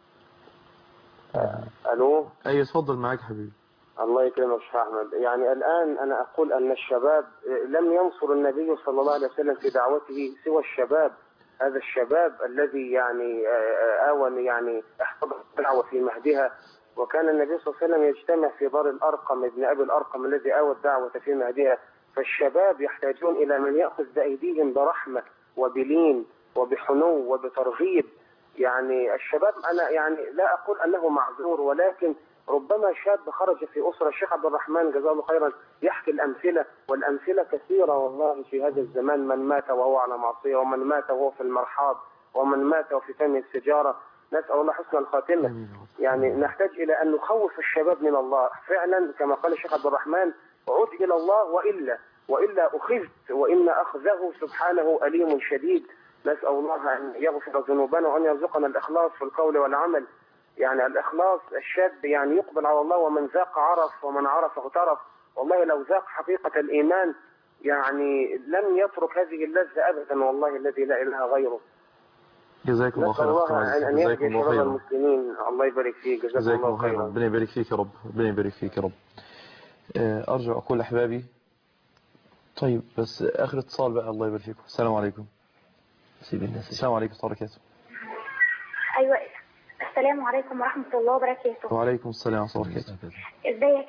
ألو. أي تفضل معك حبيبي. الله يكرمك شيخ أحمد. يعني الآن أنا أقول أن الشباب لم ينصر النبي صلى الله عليه وسلم في دعوته سوى الشباب. هذا الشباب الذي يعني يعني احتضر الدعوة في مهدها، وكان النبي صلى الله عليه وسلم يجتمع في دار الأرقم ابن أبي الأرقم الذي آوى الدعوة في مهدها. فالشباب يحتاجون إلى من يأخذ بأيديهم برحمة وبلين وبحنو وبترغيب. يعني الشباب أنا يعني لا أقول أنه معذور، ولكن ربما شاب خرج في أسرة. الشيخ عبد الرحمن جزاه الله خيرا يحكي الأمثلة، والأمثلة كثيرة والله في هذا الزمان. من مات وهو على معصية، ومن مات وهو في المرحاض، ومن مات وفي فم السجارة. نسأل الله حسن الخاتمة. يعني نحتاج إلى أن نخوف الشباب من الله فعلا، كما قال الشيخ عبد الرحمن: عد إلى الله وإلا أخذت، وإن أخذه سبحانه أليم شديد. نسأل الله أن يغفر ذنوبنا وأن يرزقنا الإخلاص في القول والعمل. يعني الإخلاص، الشاب يعني يقبل على الله، ومن ذاق عرف ومن عرف اغترف. والله لو ذاق حقيقة الإيمان يعني لم يترك هذه اللذة أبدا، والله الذي لا إله غيره. جزاكم الله خيرا. الله أن يهدي شباب المسلمين. الله يبارك فيك. جزاكم الله خيرا. ربنا يبارك فيك يا رب. ربنا يبارك فيك يا رب. أرجو أقول أحبابي. طيب بس آخر اتصال بقى. الله يبارك فيكم. السلام عليكم. السلام عليكم ورحمة الله وبركاته. أيوة، السلام عليكم ورحمة الله وبركاته. وعليكم السلام ورحمة الله وبركاته. ازيك؟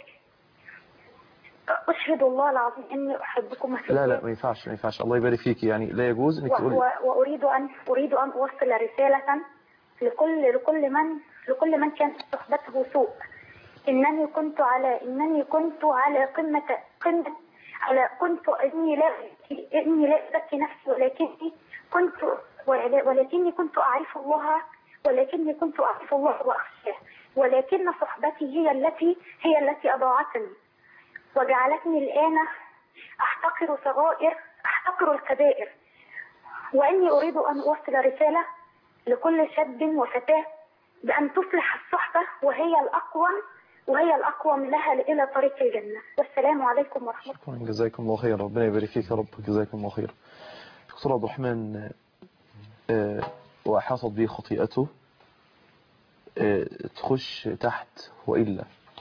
أشهد الله العظيم إني أحبكم. لا ما ينفعش. الله يبارك فيك. يعني لا يجوز إنك تقولي. وأريد أن أوصل رسالة لكل من كانت صحبته سوء. إني كنت على قمة إني لا أزكي نفسي، ولكني كنت أعرف الله وأخشاه، ولكن صحبتي هي التي أضاعتني وجعلتني الآن أحتقر الكبائر. وإني أريد أن أوصل رسالة لكل شاب وفتاة بأن تصلح الصحبة، وهي الأقوم لها إلى طريق الجنة. والسلام عليكم ورحمة الله. جزاكم الله خير. ربنا يبارك فيك يا رب. جزاكم الله خير. دكتور عبد الرحمن، وحصلت به خطيئته تخش تحت وإلا.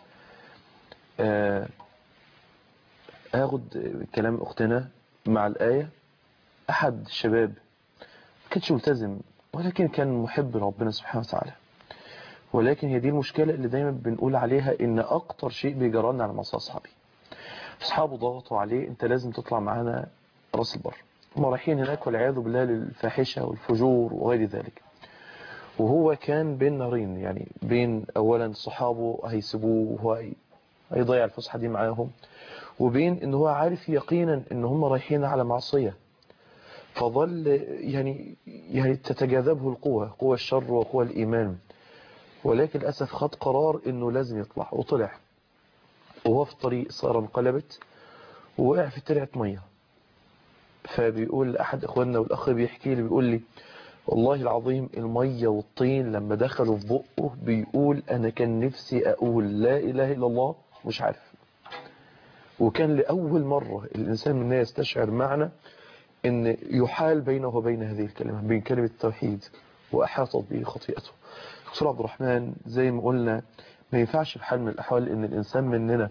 أخذ كلام أختنا مع الآية. أحد الشباب ما كانش ملتزم، ولكن كان محب لربنا سبحانه وتعالى. ولكن هي دي المشكلة اللي دايما بنقول عليها، إن أكتر شيء بيجرنا على معصية أصحابي. أصحابه ضغطوا عليه: أنت لازم تطلع معانا راس البر. هم رايحين هناك والعياذ بالله للفاحشة والفجور وغير ذلك. وهو كان بين نارين، يعني بين أولا صحابه هيسيبوه وهو هيضيع الفسحة دي معاهم، وبين إن هو عارف يقينا إن هم رايحين على معصية. فظل يعني تتجاذبه القوة، قوة الشر وقوة الإيمان. ولكن للأسف خد قرار إنه لازم يطلع، وطلع. وهو في الطريق السيارة انقلبت ووقع في ترعة مية. فبيقول أحد إخواننا، والأخ بيحكي لي، بيقول لي: والله العظيم المية والطين لما دخلوا في بقه بيقول أنا كان نفسي أقول لا إله إلا الله مش عارف. وكان لأول مرة الإنسان مننا يستشعر معنى ان يحال بينه وبين هذه الكلمة، بين كلمة التوحيد، وأحاطت به خطيئته. دكتور عبد الرحمن، زي ما قلنا ما ينفعش بحال من الأحوال ان الإنسان مننا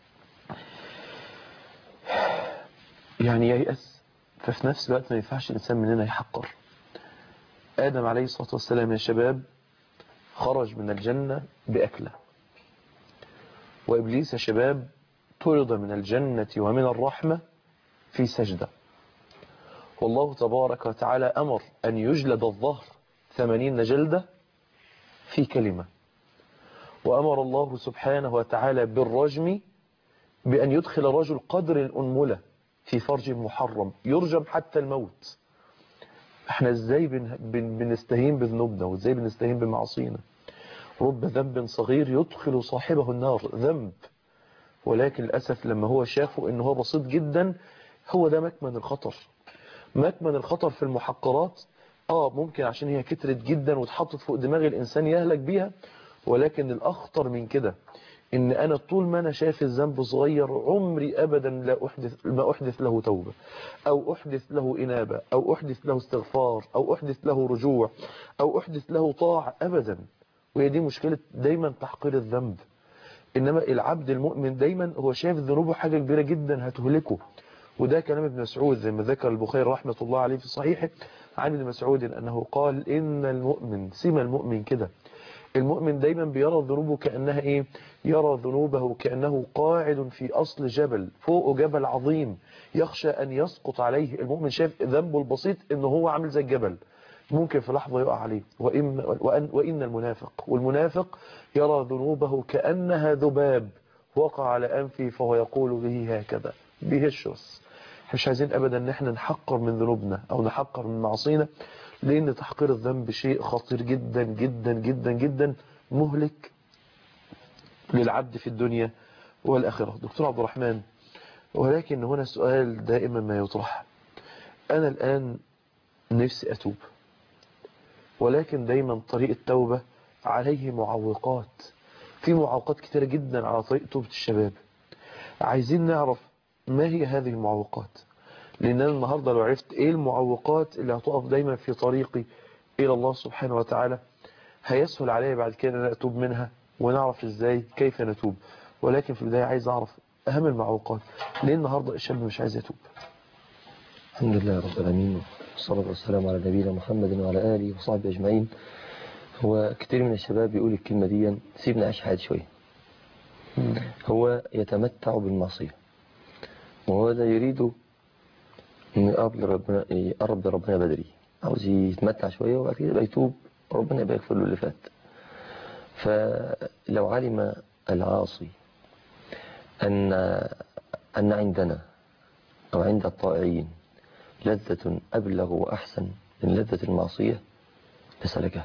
يعني ييأس، ففي نفس الوقت ما ينفعش الإنسان مننا يحقر. آدم عليه الصلاة والسلام يا شباب خرج من الجنة بأكلة، وإبليس يا شباب طرد من الجنة ومن الرحمة في سجدة. والله تبارك وتعالى أمر أن يجلد الظهر 80 جلدة في كلمة، وأمر الله سبحانه وتعالى بالرجم بأن يدخل رجل قدر الأنملة في فرج محرم يرجم حتى الموت. احنا ازاي بنستهين بذنوبنا، وازاي بنستهين بمعصينا. رب ذنب صغير يدخل صاحبه النار، ذنب، ولكن للأسف لما هو شافه انه هو بسيط جدا، هو ده مكمن الخطر. مكمن الخطر في المحقرات ممكن عشان هي كترت جدا واتحطت فوق دماغ الإنسان يهلك بيها، ولكن الأخطر من كده ان انا طول ما انا شايف الذنب صغير عمري ابدا ما احدث له توبة، او احدث له انابة، او احدث له استغفار، او احدث له رجوع، او احدث له طاعة ابدا. وهي دي مشكلة دايما تحقير الذنب. انما العبد المؤمن دايما هو شايف ذنوبه حاجة كبيرة جدا هتهلكه. وده كلام ابن مسعود زي ما ذكر البخاري رحمة الله عليه في صحيحه عن ابن مسعود انه قال ان المؤمن، سمة المؤمن كده، المؤمن دايما بيرى ذنوبه كأنها ايه؟ يرى ذنوبه كأنه قاعد في أصل جبل، فوق جبل عظيم يخشى أن يسقط عليه. المؤمن شايف ذنبه البسيط انه هو عامل زي الجبل، ممكن في لحظة يقع عليه. وإن المنافق، والمنافق يرى ذنوبه كأنها ذباب وقع على أنفه فهو يقول به هكذا، بيهشرس. مش عايزين أبدا ان احنا نحقر من ذنوبنا أو نحقر من معصينا، لأن تحقير الذنب شيء خطير جدا جدا جدا جدا، مهلك للعبد في الدنيا والآخرة. دكتور عبد الرحمن، ولكن هنا سؤال دائما ما يطرح. أنا الآن نفسي أتوب، ولكن دايما طريق التوبة عليه معوقات، في معوقات كتيرة جدا على طريق توبة الشباب. عايزين نعرف ما هي هذه المعوقات، لأن أنا النهاردة لو عرفت إيه المعوقات اللي هتقف دايما في طريقي إلى الله سبحانه وتعالى، هيسهل علي بعد كده أن أتوب منها، ونعرف إزاي كيف نتوب. ولكن في البداية عايز أعرف أهم المعوقات، ليه النهاردة الشاب مش عايز يتوب؟ الحمد لله رب العالمين، والصلاة والسلام على نبينا محمد وعلى آله وصحبه أجمعين. هو كتير من الشباب يقول الكلمة دي، سيبنا عيش حياتي شوية. هو يتمتع بالمعصية، وهو ده يريده إنه يقرب لربنا بدري، عاوز يتمتع شوية وبعد كده يبقى يتوب وربنا يبقى يغفر له اللي فات. فلو علم العاصي أن عندنا أو عند الطائعين لذة أبلغ وأحسن من لذة المعصية لسلكها.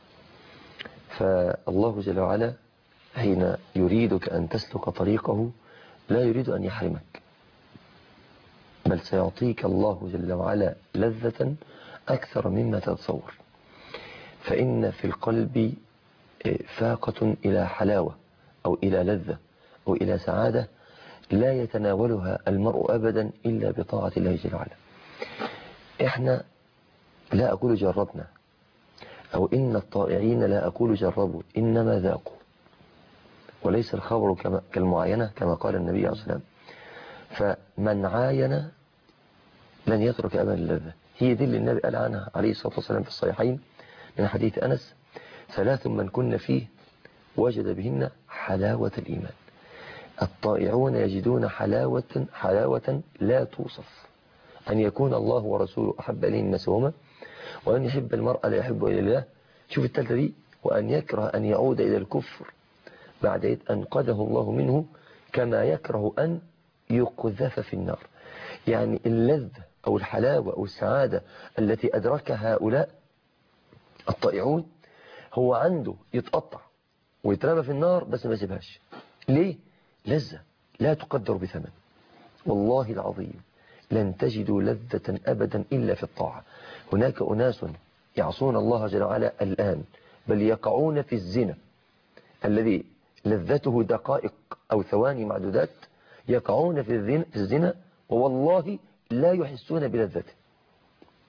فالله جل وعلا حين يريدك أن تسلك طريقه لا يريد أن يحرمك، بل سيعطيك الله جل وعلا لذة أكثر مما تتصور. فإن في القلب فاقة إلى حلاوة أو إلى لذة أو إلى سعادة لا يتناولها المرء أبدا إلا بطاعة الله جل وعلا. إحنا لا أقول جربنا، أو إن الطائعين لا أقول جربوا، إنما ذاقوا، وليس الخبر كالمعاينة كما قال النبي عليه الصلاة والسلام. فمن عاين لن يترك أبدا اللذة. هي دي اللي النبي قال عنها عليه الصلاة والسلام في الصحيحين من حديث أنس: ثلاث من كن فيه وجد بهن حلاوة الإيمان. الطائعون يجدون حلاوة لا توصف، أن يكون الله ورسوله أحب إليه من سواهما، وأن يحب المرء لا يحب إلا الله. شوف الثالثة دي: وأن يكره أن يعود إلى الكفر بعد إذ أنقذه الله منه، كما يكره أن يقذف في النار. يعني اللذة أو الحلاوة أو السعادة التي أدركها هؤلاء الطائعون هو عنده يتقطع ويترمى في النار بس ما يسيبهاش. ليه؟ لذة لا تقدر بثمن. والله العظيم لن تجدوا لذة أبدا إلا في الطاعة. هناك أناس يعصون الله جل وعلا الآن، بل يقعون في الزنا الذي لذته دقائق أو ثواني معدودات، يقعون في الزنا ووالله لا يحسون بلذته.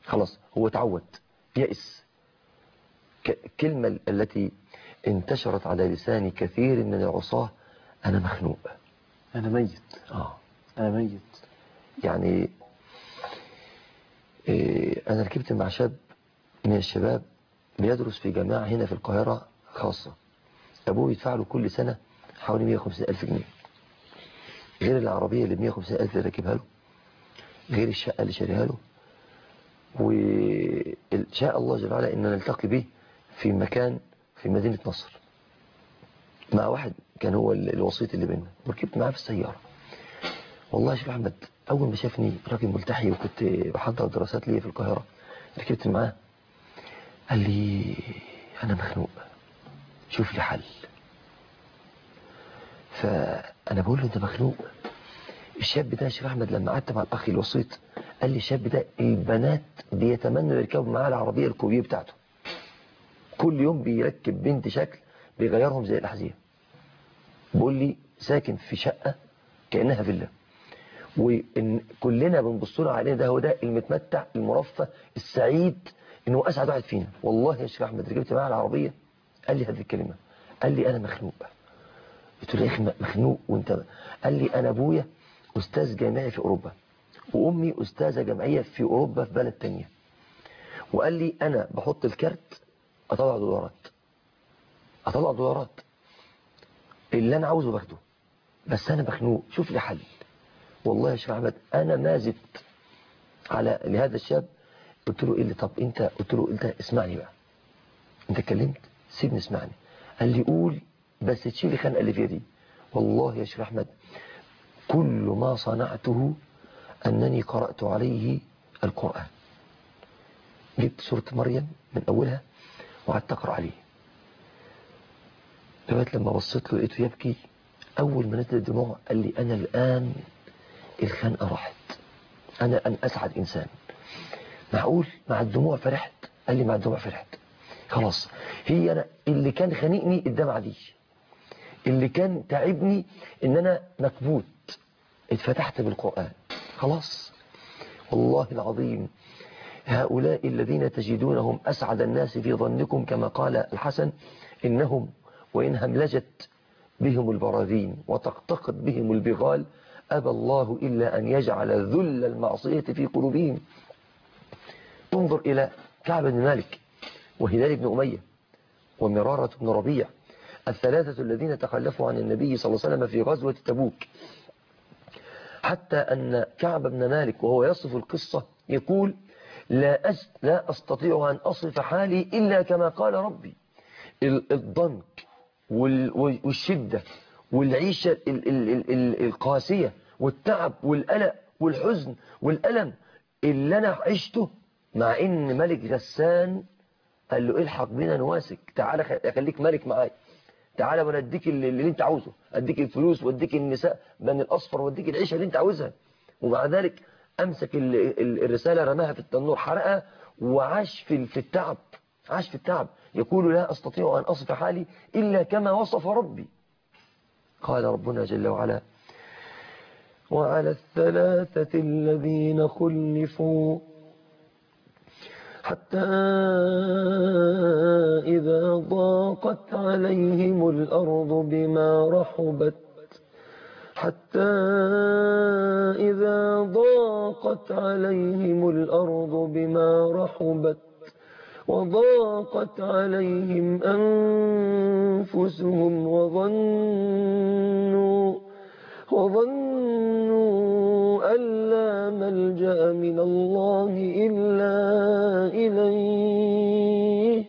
خلاص هو تعود يئس. الكلمة التي انتشرت على لسان كثير من العصاة: أنا مخنوق، أنا ميت. أنا ميت. يعني أنا ركبت مع شاب من الشباب بيدرس في جامعة هنا في القاهرة خاصة، أبوه يدفع له كل سنة حوالي 150,000 جنيه، غير العربية اللي 150,000 اللي راكبها له، غير الشقة اللي شاريها له. وشاء الله جل وعلا إن نلتقي به في مكان في مدينة نصر مع واحد كان هو الوسيط اللي بيننا، وركبت معاه في السيارة. والله يا شيخ أحمد أول ما شافني راجل ملتحي وكنت بحضر دراسات لي في القاهرة، ركبت معاه قال لي: أنا مخنوق، شوف لي حل. فأنا بقول له: أنت مخنوق؟ الشاب ده يا شيخ أحمد لما قعدت مع الأخ الوسيط قال لي: الشاب ده البنات بيتمنوا يركبوا معاه العربية الكوبيه بتاعته، كل يوم بيركب بنت شكل بيغيرهم زي الأحذية. بقول لي ساكن في شقة كأنها فيلا، وكلنا بنبص له عليه ده هو ده المتمتع المرفه السعيد، انه اسعد واحد فينا. والله يا شيخ احمد ركبت معاه العربيه قال لي هذه الكلمه، قال لي: انا مخنوق. قلت له: يا اخي مخنوق وانت؟ قال لي: انا ابويا استاذ جامعي في اوروبا، وامي استاذه جامعيه في اوروبا في بلد تانية، وقال لي انا بحط الكارت اطلع دولارات اللي انا عاوزه باخده، بس انا مخنوق، شوف لي حل. والله يا شيخ احمد انا ما زدت على لهذا الشاب. قلت له: ايه اللي؟ طب انت، قلت له: انت اسمعني بقى، انت اتكلمت سيبني اسمعني. قال لي: قول بس تشيلي خنقه اللي فيها دي. والله يا شيخ احمد كل ما صنعته انني قرأت عليه القرآن، جبت سورة مريم من اولها وقعدت اقرأ عليه لغايه لما بصيت له لقيته يبكي. اول ما نزلت الدموع قال لي: انا الان الخنقه راحت، انا ان اسعد انسان. معقول مع الدموع فرحت؟ قال لي: مع الدموع فرحت. خلاص هي انا اللي كان خانقني الدمعه دي، اللي كان تعبني ان انا مكبوت، اتفتحت بالقرآن خلاص. والله العظيم هؤلاء الذين تجدونهم أسعد الناس في ظنكم كما قال الحسن: إنهم وإن هملجت بهم البراذين وتقتقد بهم البغال أبى الله إلا أن يجعل ذل المعصية في قلوبهم. انظر إلى كعب بن مالك وهلال بن أمية ومرارة بن ربيع، الثلاثة الذين تخلفوا عن النبي صلى الله عليه وسلم في غزوة تبوك، حتى أن كعب بن مالك وهو يصف القصة يقول: لا أستطيع أن أصف حالي إلا كما قال ربي. الضنك والشدة والعيشة القاسية والتعب والقلق والحزن والألم اللي أنا عشته، مع إن ملك غسان قال له: الحق بنا نواسك، تعالى خليك ملك معايا، تعالى وانا اديك اللي انت عاوزه، اديك الفلوس واديك النساء بني الاصفر واديك العيشه اللي انت عاوزها. ومع ذلك امسك الرساله رماها في التنور حرقها وعاش في التعب، عاش في التعب. يقول: لا استطيع ان اصف حالي الا كما وصف ربي. قال ربنا جل وعلا: وعلى الثلاثه الذين خلفوا حتى إذا ضاقت عليهم الأرض بما رحبت، حتى إذا ضاقت عليهم الأرض بما رحبت وضاقت عليهم أنفسهم وظنوا أن لا ملجأ من الله إلا إليه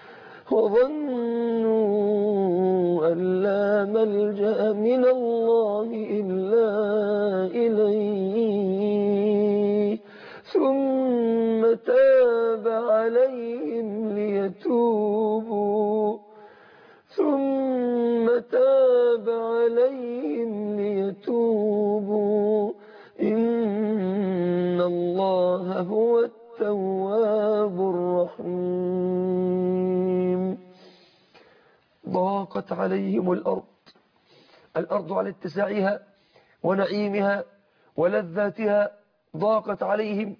ثم تاب عليهم ليتوبوا إن الله هو التواب الرحيم. ضاقت عليهم الأرض على اتساعها ونعيمها ولذاتها، ضاقت عليهم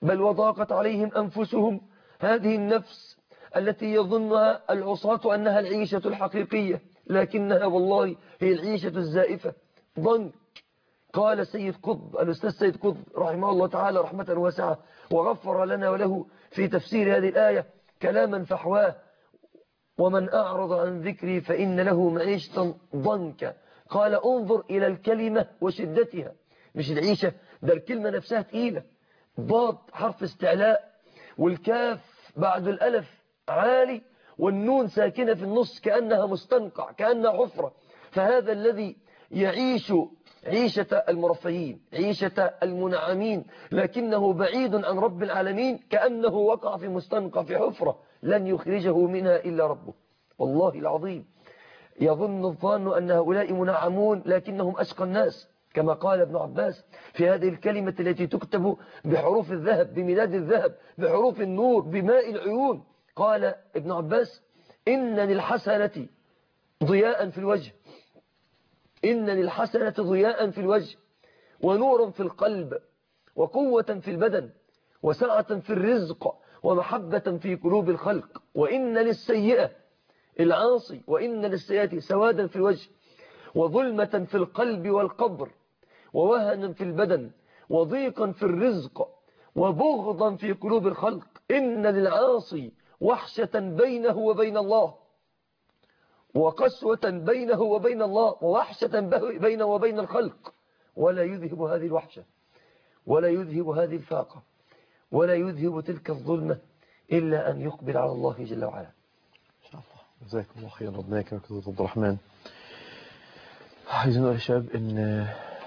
بل وضاقت عليهم أنفسهم. هذه النفس التي يظنها العصاة أنها العيشة الحقيقية، لكنها والله هي العيشة الزائفة. ضنك. قال سيد قطب، الأستاذ سيد قطب رحمه الله تعالى رحمة واسعة وغفر لنا وله في تفسير هذه الآية كلاما فحواه: ومن أعرض عن ذكري فإن له معيشة ضنكا. قال انظر إلى الكلمة وشدتها، مش العيشة، ده الكلمة نفسها تقيلة. ضاد حرف استعلاء، والكاف بعد الألف عالي، والنون ساكنة في النص كأنها مستنقع، كأنها حفرة. فهذا الذي يعيش عيشة المرفهين، عيشة المنعمين، لكنه بعيد عن رب العالمين، كأنه وقع في مستنقع، في حفرة لن يخرجه منها إلا ربه. والله العظيم يظن الظان أن هؤلاء منعمون لكنهم أشقى الناس، كما قال ابن عباس في هذه الكلمة التي تكتب بحروف الذهب، بميلاد الذهب، بحروف النور، بماء العيون. قال ابن عباس: إن للحسنة ضياء في الوجه، إن للحسنة ضياء في الوجه، ونورا في القلب، وقوة في البدن، وسعة في الرزق، ومحبة في قلوب الخلق. وإن للسيئة العاصي، وإن للسيئة سوادا في الوجه، وظلمة في القلب والقبر، ووهنا في البدن، وضيقا في الرزق، وبغضا في قلوب الخلق. إن للعاصي وحشة بينه وبين الله، وقسوة بينه وبين الله، ووحشة بينه وبين الخلق، ولا يذهب هذه الوحشة، ولا يذهب هذه الفاقة، ولا يذهب تلك الظلمة إلا أن يقبل على الله جل وعلا. إن شاء الله. جزاكم الله خير، ربنا يكرمك يا عبد الرحمن. عايزين نقول يا شباب إن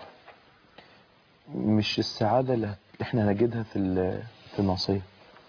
مش السعادة اللي احنا هنجدها في المعصية،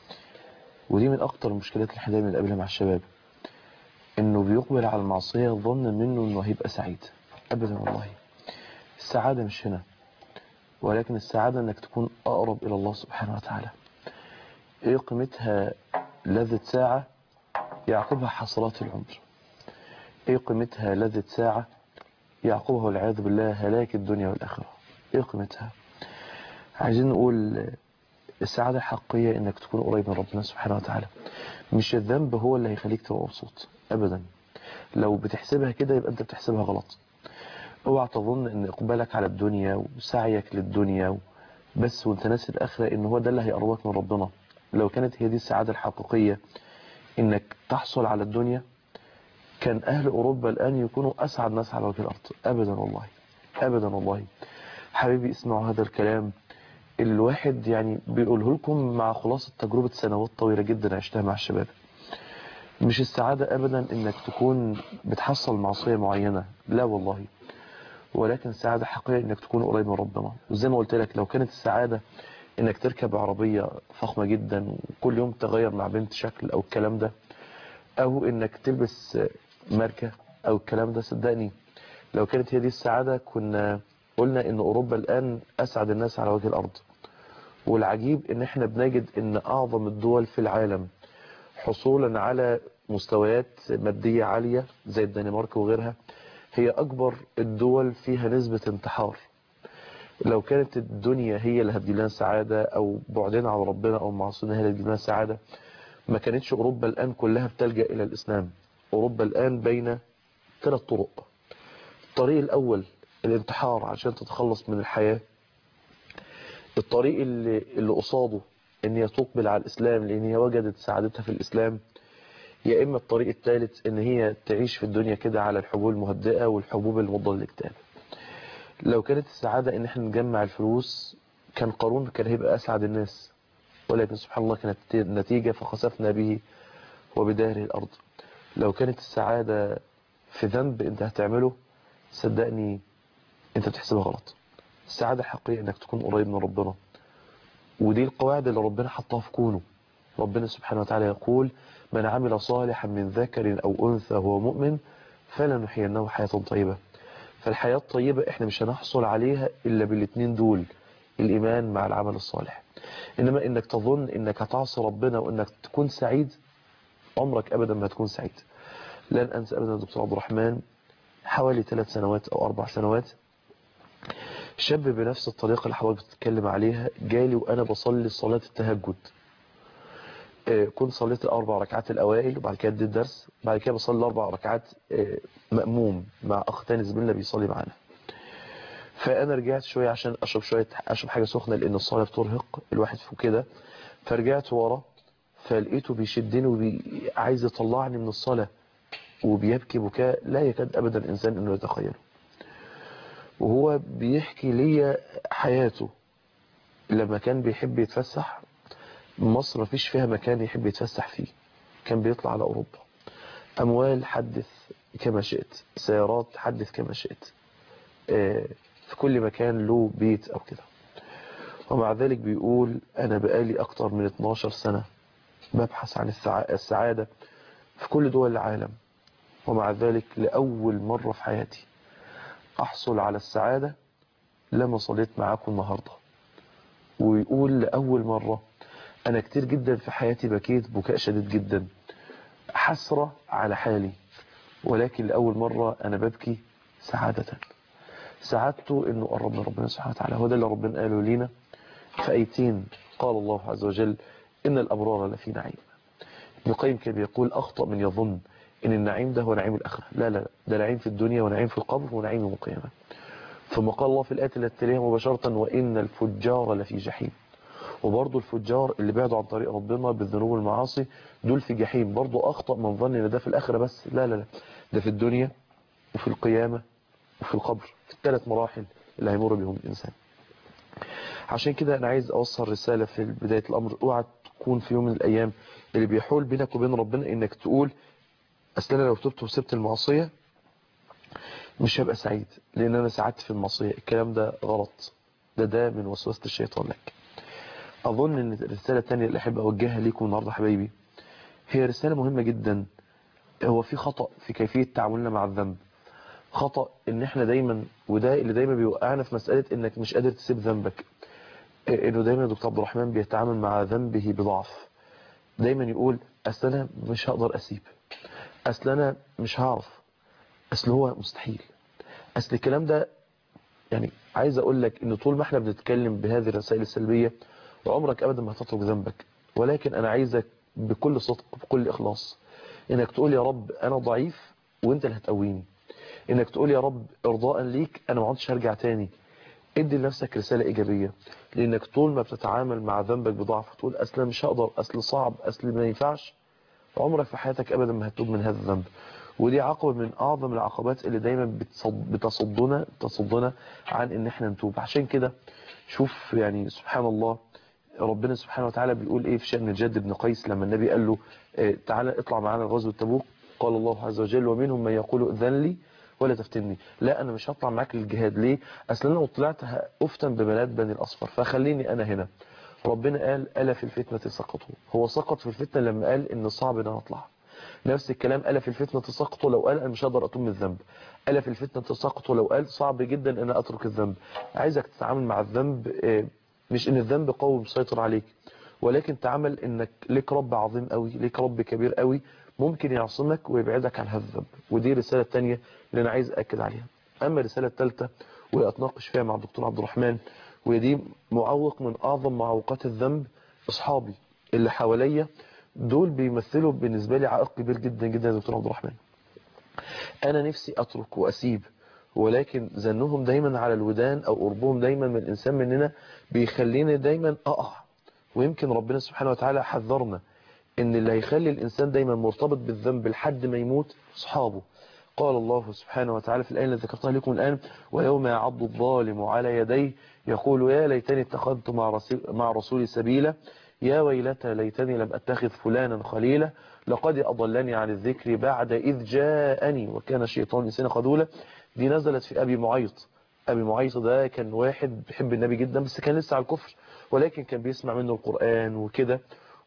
ودي من أكتر المشكلات اللي احنا دايما بنقابلها مع الشباب، إنه بيقبل على المعصية ظن منه إنه هيبقى سعيد. أبدا والله، السعادة مش هنا، ولكن السعادة إنك تكون أقرب إلى الله سبحانه وتعالى. إيه قيمتها لذة ساعة يعقبها حصلات العمر؟ إيه قيمتها لذة ساعة يعقبها والعياذ بالله هلاك الدنيا والآخرة؟ إيه قيمتها؟ عايزين نقول السعادة الحقيقية إنك تكون قريب من ربنا سبحانه وتعالى. مش الذنب هو اللي هيخليك تبقى مبسوط أبدا. لو بتحسبها كده يبقى أنت بتحسبها غلط. اوعى تظن إن إقبالك على الدنيا وسعيك للدنيا بس وانت ناسي الآخرة إن هو ده اللي هيقربك من ربنا. لو كانت هي دي السعادة الحقيقية إنك تحصل على الدنيا، كان أهل أوروبا الآن يكونوا أسعد ناس على وجه الأرض. أبدا والله، أبدا والله. حبيبي اسمعوا هذا الكلام الواحد يعني بيقوله لكم مع خلاصة تجربة سنوات طويلة جدا عشتها مع الشباب. مش السعادة أبدا إنك تكون بتحصل معصية معينة، لا والله، ولكن السعادة حقيقية إنك تكون قريب من ربنا. وزي ما قلت لك، لو كانت السعادة إنك تركب عربية فخمة جدا وكل يوم تغير مع بنت شكل أو الكلام ده، أو إنك تلبس ماركة أو الكلام ده، صدقني لو كانت هي دي السعادة كنا قلنا إن أوروبا الآن أسعد الناس على وجه الأرض. والعجيب إن إحنا بنجد إن أعظم الدول في العالم حصولا على مستويات مادية عالية زي الدنمارك وغيرها هي أكبر الدول فيها نسبة انتحار. لو كانت الدنيا هي اللي هتجيب لنا سعادة أو بعدنا عن ربنا أو معصينا هي اللي هتجيب لنا سعادة، ما كانتش أوروبا الآن كلها بتلجأ إلى الإسلام. أوروبا الآن بين 3 طرق. الطريق الأول الانتحار عشان تتخلص من الحياة. الطريق اللي قصاده ان هي تقبل على الإسلام لأن هي وجدت سعادتها في الإسلام. يا إما الطريق الثالث ان هي تعيش في الدنيا كده على الحبوب المهدئة والحبوب المضادة للاكتئاب. لو كانت السعادة ان احنا نجمع الفلوس كان قارون كان هيبقى أسعد الناس، ولكن سبحان الله كانت النتيجة فخسفنا به وبداره الأرض. لو كانت السعادة في ذنب انت هتعمله، صدقني انت بتحسبها غلط. السعادة الحقيقية انك تكون قريب من ربنا، ودي القواعد اللي ربنا حطها في كونه. ربنا سبحانه وتعالى يقول: من عمل صالحا من ذكر أو أنثى وهو مؤمن فلنحيينه حياة طيبة. فالحياة الطيبة احنا مش هنحصل عليها إلا بالاثنين دول، الإيمان مع العمل الصالح. إنما إنك تظن إنك هتعصي ربنا وإنك تكون سعيد، عمرك أبدا ما تكون سعيد. لن أنسى أبدا دكتور عبد الرحمن حوالي 3 سنوات أو 4 سنوات شاب بنفس الطريقة اللي حضرتك بتتكلم عليها جالي وأنا بصلي صلاة التهجد. كنت صليت الأربع ركعات الأوائل وبعد كده اديت درس، بعد كده بصلي الأربع ركعات مأموم مع أخ تاني زميلنا بيصلي معانا. فأنا رجعت شوية عشان أشرب حاجة سخنة لأن الصلاة بترهق الواحد فوق كده. فرجعت ورا فلقيته بيشدني وعايز يطلعني من الصلاة وبيبكي بكاء لا يكاد أبدا الإنسان إنه يتخيله. وهو بيحكي لي حياته لما كان بيحب يتفسح. مصر مفيش فيها مكان يحب يتفسح فيه، كان بيطلع على أوروبا. أموال حدث كما شئت، سيارات حدث كما شئت، في كل مكان له بيت أو كده. ومع ذلك بيقول أنا بقالي أكتر من 12 سنة ببحث عن السعادة في كل دول العالم، ومع ذلك لأول مرة في حياتي أحصل على السعادة لما صليت معاكم النهاردة. ويقول لأول مرة أنا كتير جدا في حياتي بكيت بكاء شديد جدا حسرة على حالي، ولكن لأول مرة أنا ببكي سعادة. سعادته إنه قرب من ربنا سبحانه وتعالى. هو ده اللي ربنا قاله لينا في آيتين. قال الله عز وجل إن الأبرار لفي نعيم. ابن القيم كان بيقول أخطأ من يظن إن النعيم ده هو نعيم الآخرة. لا لا، ده نعيم في الدنيا ونعيم في القبر ونعيم يوم القيامة. ثم قال الله في الآية التي تليها مباشرة وإن الفجار لفي جحيم. وبرضه الفجار اللي بعدوا عن طريق ربنا بالذنوب والمعاصي دول في جحيم. برضه أخطأ من ظن إن ده في الآخرة بس. لا لا لا، ده في الدنيا وفي القيامة وفي القبر، في الثلاث مراحل اللي هيمر بهم الإنسان. عشان كده أنا عايز أوصل رسالة في بداية الأمر. اوعى تكون في يوم من الأيام اللي بيحول بينك وبين ربنا إنك تقول أصل أنا لو تبت وسبت المعصية مش هبقى سعيد لأن أنا سعدت في المعصية. الكلام ده غلط، ده من وسوسة الشيطان لك. أظن أن الرسالة الثانية اللي أحب أوجهها لكم النهاردة حبايبي هي رسالة مهمة جدا. هو في خطأ في كيفية تعاملنا مع الذنب. خطأ ان احنا دايما، وده اللي دايما بيوقعنا في مسألة انك مش قادر تسيب ذنبك، انه دايما دكتور عبد الرحمن بيتعامل مع ذنبه بضعف. دايما يقول اصل انا مش هقدر اسيب، اصل انا مش هعرف، اصل هو مستحيل، اصل الكلام ده. يعني عايز اقول لك ان طول ما احنا بنتكلم بهذه الرسائل السلبية عمرك ابدا ما هتترك ذنبك. ولكن انا عايزك بكل صدق بكل اخلاص انك تقول يا رب انا ضعيف وانت اللي هتقويني. انك تقول يا رب ارضاء ليك انا ما عدتش هرجع تاني. ادي لنفسك رسالة ايجابية، لانك طول ما بتتعامل مع ذنبك بضعف وتقول اصل مش هقدر، اصل صعب، اصل ما ينفعش، عمرك في حياتك ابدا ما هتتوب من هذا الذنب. ودي عقبة من اعظم العقبات اللي دايما بتصدنا عن ان احنا نتوب. عشان كده شوف يعني سبحان الله ربنا سبحانه وتعالى بيقول ايه في شأن الجد بن قيس لما النبي قال له تعالى اطلع معانا غزوة تبوك. قال الله عز وجل ومنهم من يقول اذن لي ولا تفتني. لا انا مش هطلع معاك للجهاد. ليه؟ اصل انا لو طلعت افتن ببنات بني الاصفر فخليني انا هنا. ربنا قال الا في الفتنه سقطوا. هو سقط في الفتنه لما قال ان صعب ان انا اطلع. نفس الكلام الا في الفتنه سقطوا لو قال انا مش هقدر اتوب من الذنب. الا في الفتنه سقطوا لو قال صعب جدا ان انا اترك الذنب. عايزك تتعامل مع الذنب مش ان الذنب قوي مسيطر عليك، ولكن تعامل انك ليك رب عظيم قوي، ليك رب كبير قوي ممكن يعصمك ويبعدك عن هذا الذنب. ودي الرسالة الثانية اللي انا عايز اكد عليها. اما الرسالة الثالثة واللي اتناقش فيها مع الدكتور عبد الرحمن، ودي معوق من اعظم معوقات الذنب، اصحابي اللي حواليا دول بيمثلوا بالنسبة لي عائق كبير جدا جدا يا دكتور عبد الرحمن. انا نفسي اترك واسيب، ولكن زنهم دايما على الودان او قربهم دايما من الانسان مننا بيخليني دايما اقع. ويمكن ربنا سبحانه وتعالى حذرنا ان اللي هيخلي الانسان دايما مرتبط بالذنب لحد ما يموت اصحابه. قال الله سبحانه وتعالى في الآية التي ذكرتها لكم الآن ويوم يعض الظالم على يديه يقول يا ليتني اتخذت مع رسولي سبيلا يا ويلتى ليتني لم اتخذ فلانا خليلا لقد أضلني عن الذكر بعد إذ جاءني وكان الشيطان إنسانا خذولا. دي نزلت في أبي معيط. أبي معيط ده كان واحد بيحب النبي جدا بس كان لسه على الكفر، ولكن كان بيسمع منه القرآن وكده،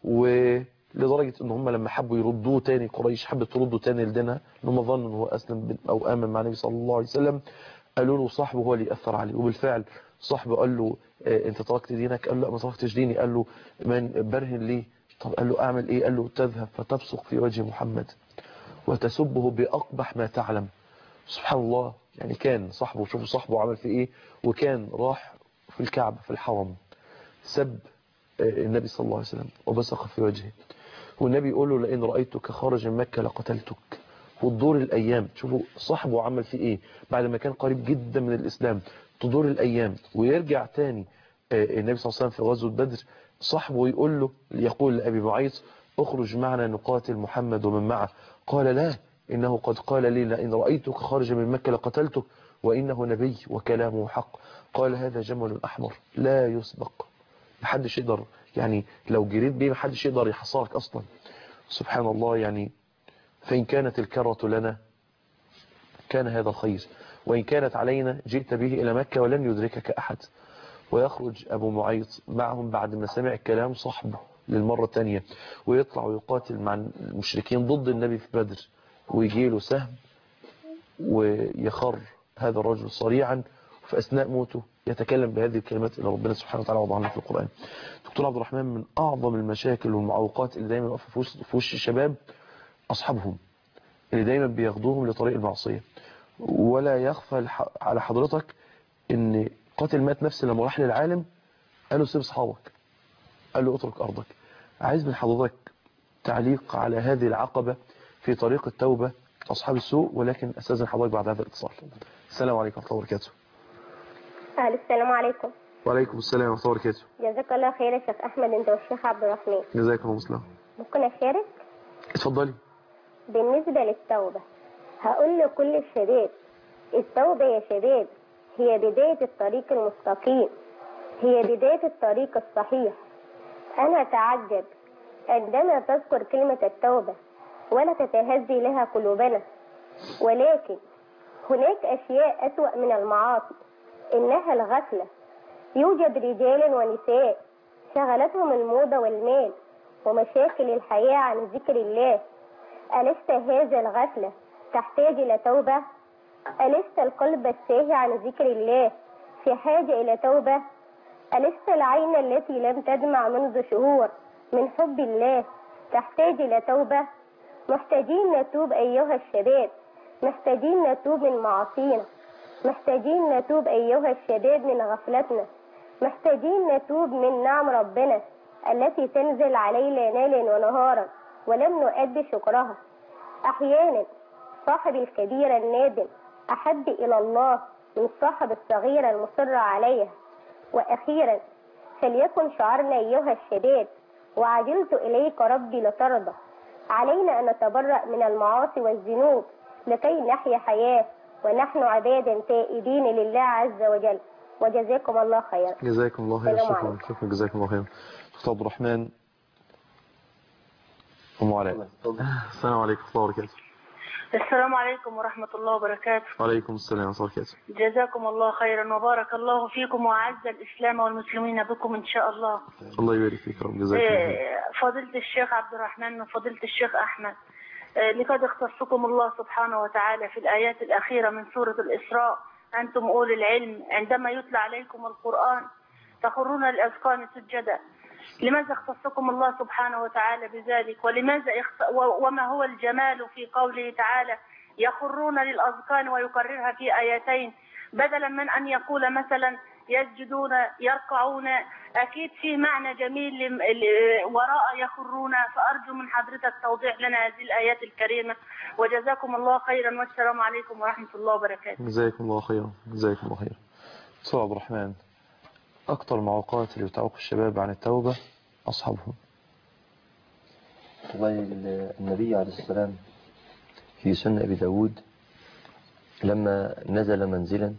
ولدرجة ان هم لما حبوا يردوه تاني، قريش حبت ترده تاني لدينها لما ظنوا ان هو أسلم أو آمن مع النبي صلى الله عليه وسلم، قالوا له صاحبه هو اللي يأثر عليه. وبالفعل صاحبه قال له انت تركت دينك؟ قال له لا ما تركتش ديني. قال له من برهن ليه؟ طب قال له اعمل ايه؟ قال له تذهب فتبصق في وجه محمد وتسبه بأقبح ما تعلم سبحان الله، يعني كان صاحبه، شوفوا صاحبه عمل في ايه، وكان راح في الكعبة في الحرم سب النبي صلى الله عليه وسلم وبصق في وجهه، والنبي يقول له لئن رأيتك خارج من مكة لقتلتك. وتدور الأيام، شوفوا صاحبه عمل فيه ايه بعد ما كان قريب جدا من الإسلام. تدور الأيام ويرجع تاني النبي صلى الله عليه وسلم في غزوة بدر، صاحبه يقول لأبي معيط اخرج معنا نقاتل محمد ومن معه. قال لا، إنه قد قال لي لئن رأيتك خارج من مكة لقتلتك وإنه نبي وكلامه حق. قال هذا جمل أحمر لا يسبق، محدش يقدر، يعني لو جريت بيه محدش يقدر يحصرك أصلا. سبحان الله، يعني فإن كانت الكرة لنا كان هذا خير، وإن كانت علينا جئت به إلى مكة ولن يدركك أحد. ويخرج أبو معيط معهم بعد ما سمع كلام صاحبه للمرة الثانية، ويطلع ويقاتل مع المشركين ضد النبي في بدر، ويجي له سهم ويخر هذا الرجل صريعا، وفي أثناء موته يتكلم بهذه الكلمات اللي ربنا سبحانه وتعالى وضعها في القرآن. دكتور عبد الرحمن، من أعظم المشاكل والمعوقات اللي دايما واقفة في وش الشباب أصحابهم اللي دايما بياخدوهم لطريق المعصية. ولا يخفى على حضرتك ان قاتل مات نفسي لما راح للعالم قال له سيب اصحابك، قال له اترك ارضك. عايز من حضرتك تعليق على هذه العقبة في طريق التوبة اصحاب السوء، ولكن استاذن حضرتك بعد هذا الاتصال. السلام عليكم ورحمة الله وبركاته. السلام عليكم. وعليكم السلام ورحمة الله وبركاته. جزاك الله خير يا شيخ احمد انت والشيخ عبد الرحمن. جزاكم الله مسلم. ممكن اشارك؟ اتفضلي. بالنسبة للتوبة هقول لكل الشباب، التوبة يا شباب هي بداية الطريق المستقيم، هي بداية الطريق الصحيح. أنا أتعجب عندما تذكر كلمة التوبة ولا تتهزي لها قلوبنا، ولكن هناك أشياء أسوأ من المعاصي، إنها الغفلة. يوجد رجال ونساء شغلتهم الموضة والمال ومشاكل الحياة عن ذكر الله. ألست هذا الغفلة تحتاج إلى توبة؟ ألست القلب الساهي عن ذكر الله في حاجة إلى توبة؟ ألست العين التي لم تدمع منذ شهور من حب الله تحتاج إلى توبة؟ محتاجين نتوب أيها الشباب، محتاجين نتوب من معاصينا، محتاجين نتوب أيها الشباب من غفلتنا، محتاجين نتوب من نعم ربنا التي تنزل علينا ليلا ونهارا ولم نؤدي شكرها. أحيانا صاحب الكبير النادم أحب إلى الله من صاحب الصغير المصر عليها. وأخيرا فليكن شعارنا أيها الشباب وعجلت إليك ربي لترضى. علينا أن نتبرأ من المعاصي والذنوب لكي نحيا حياة ونحن عبادا تائبين لله عز وجل. وجزاكم الله خيرا. جزاكم الله خير. شكرا جزاكم الله خير. دكتور عبد الرحمن. أم علاء. السلام عليكم ورحمة الله وبركاته. السلام عليكم ورحمة الله وبركاته. وعليكم السلام ورحمة الله وبركاته. جزاكم الله خيرا وبارك الله فيكم وأعز الإسلام والمسلمين بكم إن شاء الله. الله يبارك فيك رب. جزاكم الله خير. فضيلة الشيخ عبد الرحمن وفضيلة الشيخ أحمد، لقد اختصكم الله سبحانه وتعالى في الآيات الأخيرة من سورة الإسراء أنتم أولي العلم عندما يتلى عليكم القرآن تخرون للأذقان سجدا. لماذا اختصكم الله سبحانه وتعالى بذلك؟ ولماذا وما هو الجمال في قوله تعالى يخرون للأذقان ويكررها في آيتين بدلا من أن يقول مثلا يسجدون يركعون؟ أكيد في معنى جميل وراء يخرون، فأرجو من حضرتك توضيح لنا هذه الآيات الكريمة. وجزاكم الله خيرا والسلام عليكم ورحمة الله وبركاته. جزاكم الله خيرا. جزاكم الله خيرا. دكتور عبد الرحمن، أكثر المعوقات اللي بتعوق الشباب عن التوبة أصحابهم. والله النبي عليه السلام في سنة أبي داود لما نزل منزلا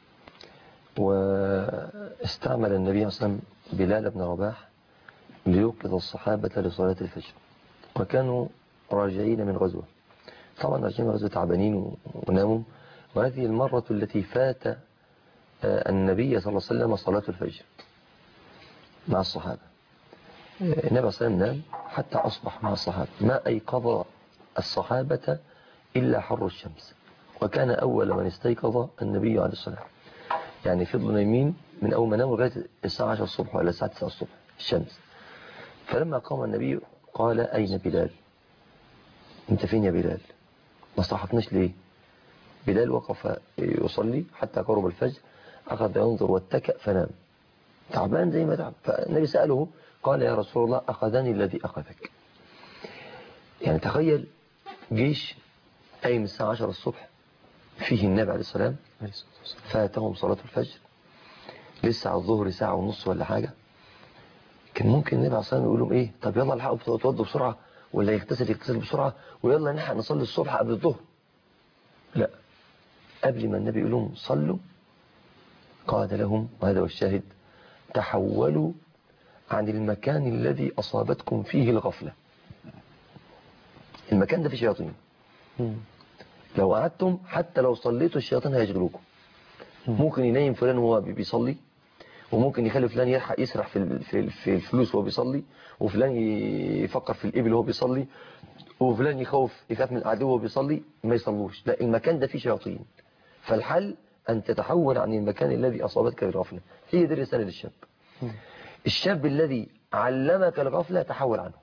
واستعمل النبي عليه السلام بلال بن رباح ليوقظ الصحابة لصلاة الفجر، وكانوا راجعين من غزوة. طبعا راجعين من غزوة تعبانين وناموا، وهذه المرة التي فات النبي صلى الله عليه وسلم صلاة الفجر مع الصحابة. النبي صلى الله عليه وسلم نام حتى أصبح مع الصحابة، ما أيقظ الصحابة إلا حر الشمس، وكان أول من استيقظ النبي عليه الصلاة، يعني فضلوا نايمين من أول ما ناموا لغاية الساعة 10 الصبح ولا الساعة 9 الصبح الشمس. فلما قام النبي قال أين بلال؟ أنت فين يا بلال؟ ما صحتناش ليه؟ بلال وقف يصلي حتى قرب الفجر، أخذ ينظر واتكأ فنام تعبان زي ما تعب. فالنبي سأله قال يا رسول الله أخذني الذي أخذك. يعني تخيل جيش قايم الساعة 10 الصبح فيه النبي عليه السلام، فاتهم صلاة الفجر لسه على الظهر ساعة ونص ولا حاجة. كان ممكن النبي عليه السلام يقول لهم ايه، طب يلا الحقوا توضوا بسرعة، ولا يغتسل بسرعة، ويلا نلحق نصلي الصبح قبل الظهر. لا، قبل ما النبي يقول لهم صلوا قال لهم، وهذا هو الشاهد، تحولوا عن المكان الذي أصابتكم فيه الغفلة. المكان ده فيه شياطين، لو قعدتم حتى لو صليتوا الشياطين هيشغلوكم. ممكن ينيم فلان وهو بيصلي، وممكن يخلي فلان يسرح في الفلوس وهو بيصلي، وفلان يفكر في الإبل وهو بيصلي، وفلان يخاف من العدو وهو بيصلي، ما يصلوش. لا، المكان ده فيه شياطين. فالحل أن تتحول عن المكان الذي أصابتك بالغفلة. هي دي الرسالة للشاب. الشاب الذي علمك الغفلة تحول عنه.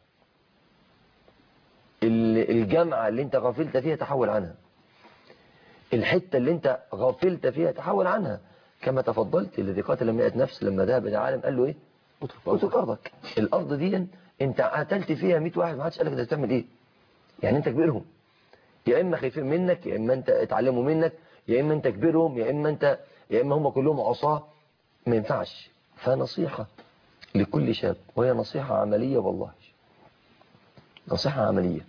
الجامعة اللي انت غفلت فيها تحول عنها. الحتة اللي انت غفلت فيها تحول عنها. كما تفضلت، الذي قاتل 100 نفس لما ذهب إلى العالم قال له ايه؟ اترك أرضك. الأرض دي انت قتلت فيها 100 واحد، ما حدش قالك انت تعمل ايه. يعني انت كبيرهم، يا اما خايفين منك، يا اما انت اتعلموا منك، يا اما انت كبيرهم، يا اما هم كلهم عصاه. ما ينفعش. فنصيحة لكل شاب، وهي نصيحة عملية والله، نصيحة عملية.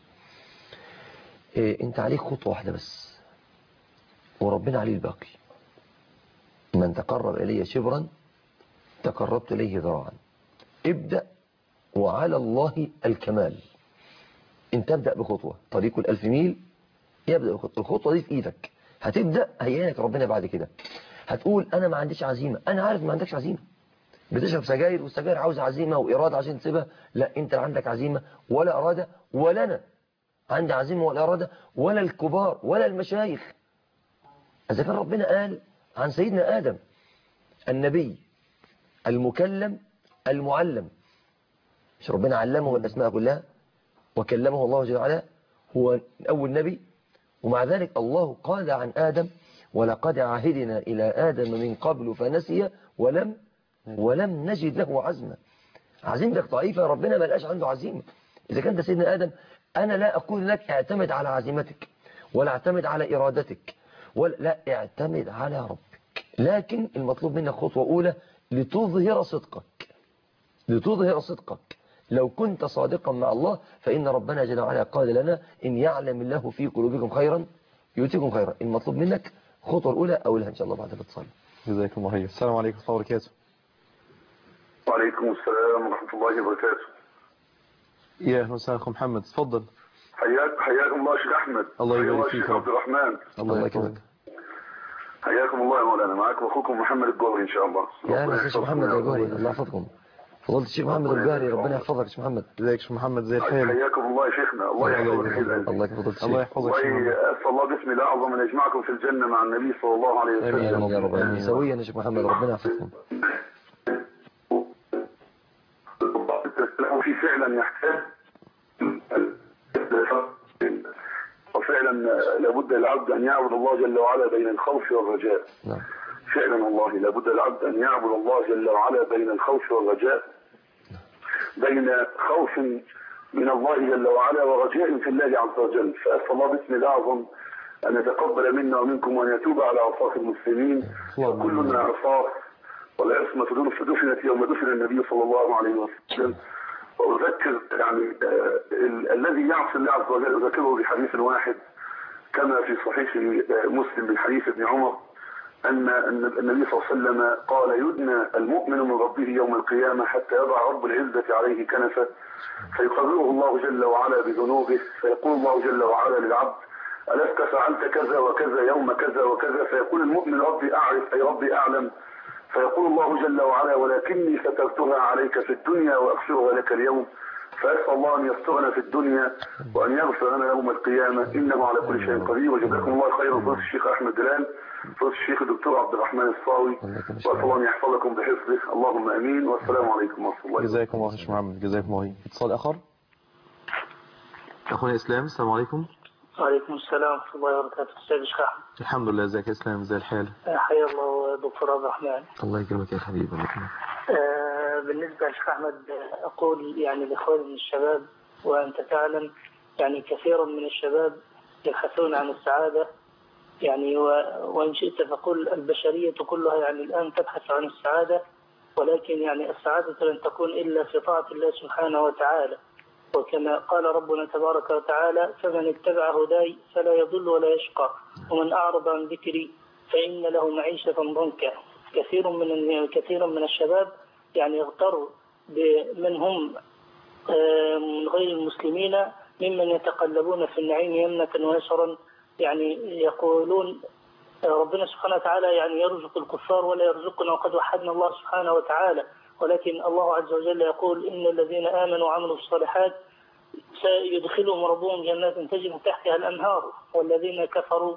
انت عليك خطوة واحدة بس، وربنا عليه الباقي. من تقرب إلي شبرا تقربت إليه ذراعا. ابدأ وعلى الله الكمال. انت ابدأ بخطوة. طريق 1000 ميل يبدأ بخطوة. الخطوة دي في ايدك. هتبدأ هيعينك ربنا بعد كده. هتقول انا ما عنديش عزيمة. انا عارف ما عندكش عزيمة. بتشرب سجاير، والسجاير عاوز عزيمة وإرادة عشان تسيبها. لا، انت لا عندك عزيمة ولا إرادة، ولا انا عندي عزيمة ولا إرادة، ولا الكبار ولا المشايخ. إذا كان ربنا قال عن سيدنا آدم النبي المكلم المعلم، مش ربنا علمه الأسماء كلها وكلمه الله جل وعلا، هو أول نبي. ومع ذلك الله قال عن آدم ولقد عهدنا إلى آدم من قبل فنسي ولم نجد له عزما. عزيمتك ضعيفة، ربنا ما لقاش عنده عزيمة. إذا كان ده سيدنا آدم، أنا لا أقول لك اعتمد على عزيمتك ولا اعتمد على إرادتك، ولا لا، اعتمد على ربك. لكن المطلوب منك خطوة أولى لتظهر صدقك. لتظهر صدقك. لو كنت صادقا مع الله فإن ربنا جل وعلا قال لنا إن يعلم الله في قلوبكم خيرا يؤتكم خيرا. المطلوب منك خطوة الأولى أولها إن شاء الله بعد ما تصلي. جزاكم الله خير. السلام عليكم ورحمة الله وبركاته. وعليكم السلام ورحمة الله وبركاته. يا أهلا وسهلا أخو محمد، تفضل. حياكم الله شيخ أحمد. الله يبارك فيك. شيخ عبد الرحمن. الله يكرمك. حياكم الله يا مولانا. معاكم أخوكم محمد الجوهري إن شاء الله. يا أهلا يا شيخ محمد الجوهري، الله يحفظكم. فضلت الشيخ محمد الجوهري، ربنا يحفظك يا شيخ محمد. ازيك يا شيخ محمد؟ زي الحال. حياكم الله يا شيخنا. الله يحفظك. الله يحفظك. الله يحفظك يا شيخ محمد. أسأل الله باسم الأعظم أن يجمعكم في الجنة مع النبي صلى الله عليه وسلم. آمين يا رب العالمين. سويا يا شيخ محمد، ربنا يحفظكم. وفي فعلا يحتاج، وفعلا لابد للعبد أن يعبد الله جل وعلا بين الخوف والرجاء. نعم. فعلا والله لابد للعبد أن يعبد الله جل وعلا بين الخوف والرجاء، بين خوف من الله جل وعلا ورجاء في الله عز وجل. فأسأل الله باسم الأعظم أن يتقبل منا ومنكم وأن يتوب على عصاة المسلمين. كلنا عصاة، والعصمة دفنت يوم دفن النبي صلى الله عليه وسلم. وأذكر يعني الذي يعصي الله عز وجل أذكره بحديث واحد كما في صحيح مسلم من حديث ابن عمر أن النبي صلى الله عليه وسلم قال يدنى المؤمن من ربه يوم القيامة حتى يضع رب العزة عليه كنفه فيقرره الله جل وعلا بذنوبه، فيقول الله جل وعلا للعبد ألست فعلت كذا وكذا يوم كذا وكذا، فيقول المؤمن ربي أعرف أي ربي أعلم، فيقول الله جل وعلا ولكني سترتها عليك في الدنيا وأغفرها لك اليوم. فأسأل الله أن يسترنا في الدنيا وأن يغفر لنا يوم القيامة إنه على كل شيء قدير. وجزاكم الله خيرا. فضيلة الشيخ أحمد دلال، فضيلة الشيخ الدكتور عبد الرحمن الصاوي، وأسأل الله أن يحفظكم بحفظه. اللهم آمين. والسلام عليكم ورحمة الله. جزاكم الله خير محمد. جزاكم الله خير. اتصال آخر. أخونا إسلام، السلام عليكم. وعليكم السلام ورحمة الله وبركاته. أستاذ شيخ الحمد لله. ازيك يا اسلام؟ زي الحال؟ حيا الله دكتور عبد الرحمن. الله يكرمك يا حبيبي. بالنسبة للشيخ أحمد أقول يعني لإخواني من الشباب وأنت تعلم يعني كثير من الشباب يبحثون عن السعادة يعني وإن شئت فقل البشرية كلها يعني الآن تبحث عن السعادة، ولكن يعني السعادة لن تكون إلا في طاعة الله سبحانه وتعالى، وكما قال ربنا تبارك وتعالى فمن اتبع هداي فلا يضل ولا يشقى ومن أعرض عن ذكري فإن له معيشة ضنكا. كثير من الشباب يعني يغتر بمن هم من غير المسلمين ممن يتقلبون في النعيم يمنة ويسرا، يعني يقولون ربنا سبحانه وتعالى يعني يرزق الكفار ولا يرزقنا وقد وحدنا الله سبحانه وتعالى، ولكن الله عز وجل يقول إن الذين آمنوا وعملوا الصالحات سيدخلهم ربهم جنات تجري من تحتها الأنهار والذين كفروا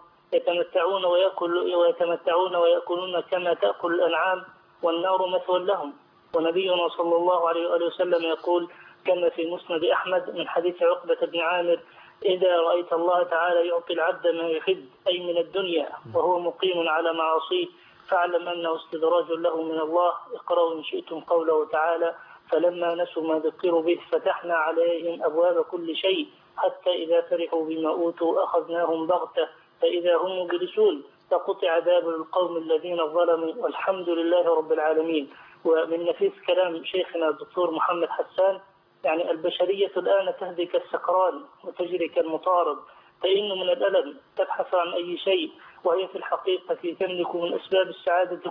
يتمتعون ويأكلون كما تأكل الأنعام والنار مثوى لهم. ونبينا صلى الله عليه وآله وسلم يقول كما في مسند أحمد من حديث عقبة بن عامر إذا رأيت الله تعالى يعطي العبد ما يحب أي من الدنيا وهو مقيم على معاصيه فاعلم أنه استدراج له من الله. اقرأوا إن شئتم قوله تعالى فلما نسوا ما ذكروا به فتحنا عليهم أبواب كل شيء حتى إذا فرحوا بما أوتوا أخذناهم بغتة فإذا هم مبلسون فقطع دابر القوم الذين ظلموا والحمد لله رب العالمين. ومن نفيس كلام شيخنا الدكتور محمد حسان يعني البشرية الآن تهدي كالسكران وتجري كالمطارد، فإن من الألم تبحث عن أي شيء وهي في الحقيقة تملك من أسباب السعادة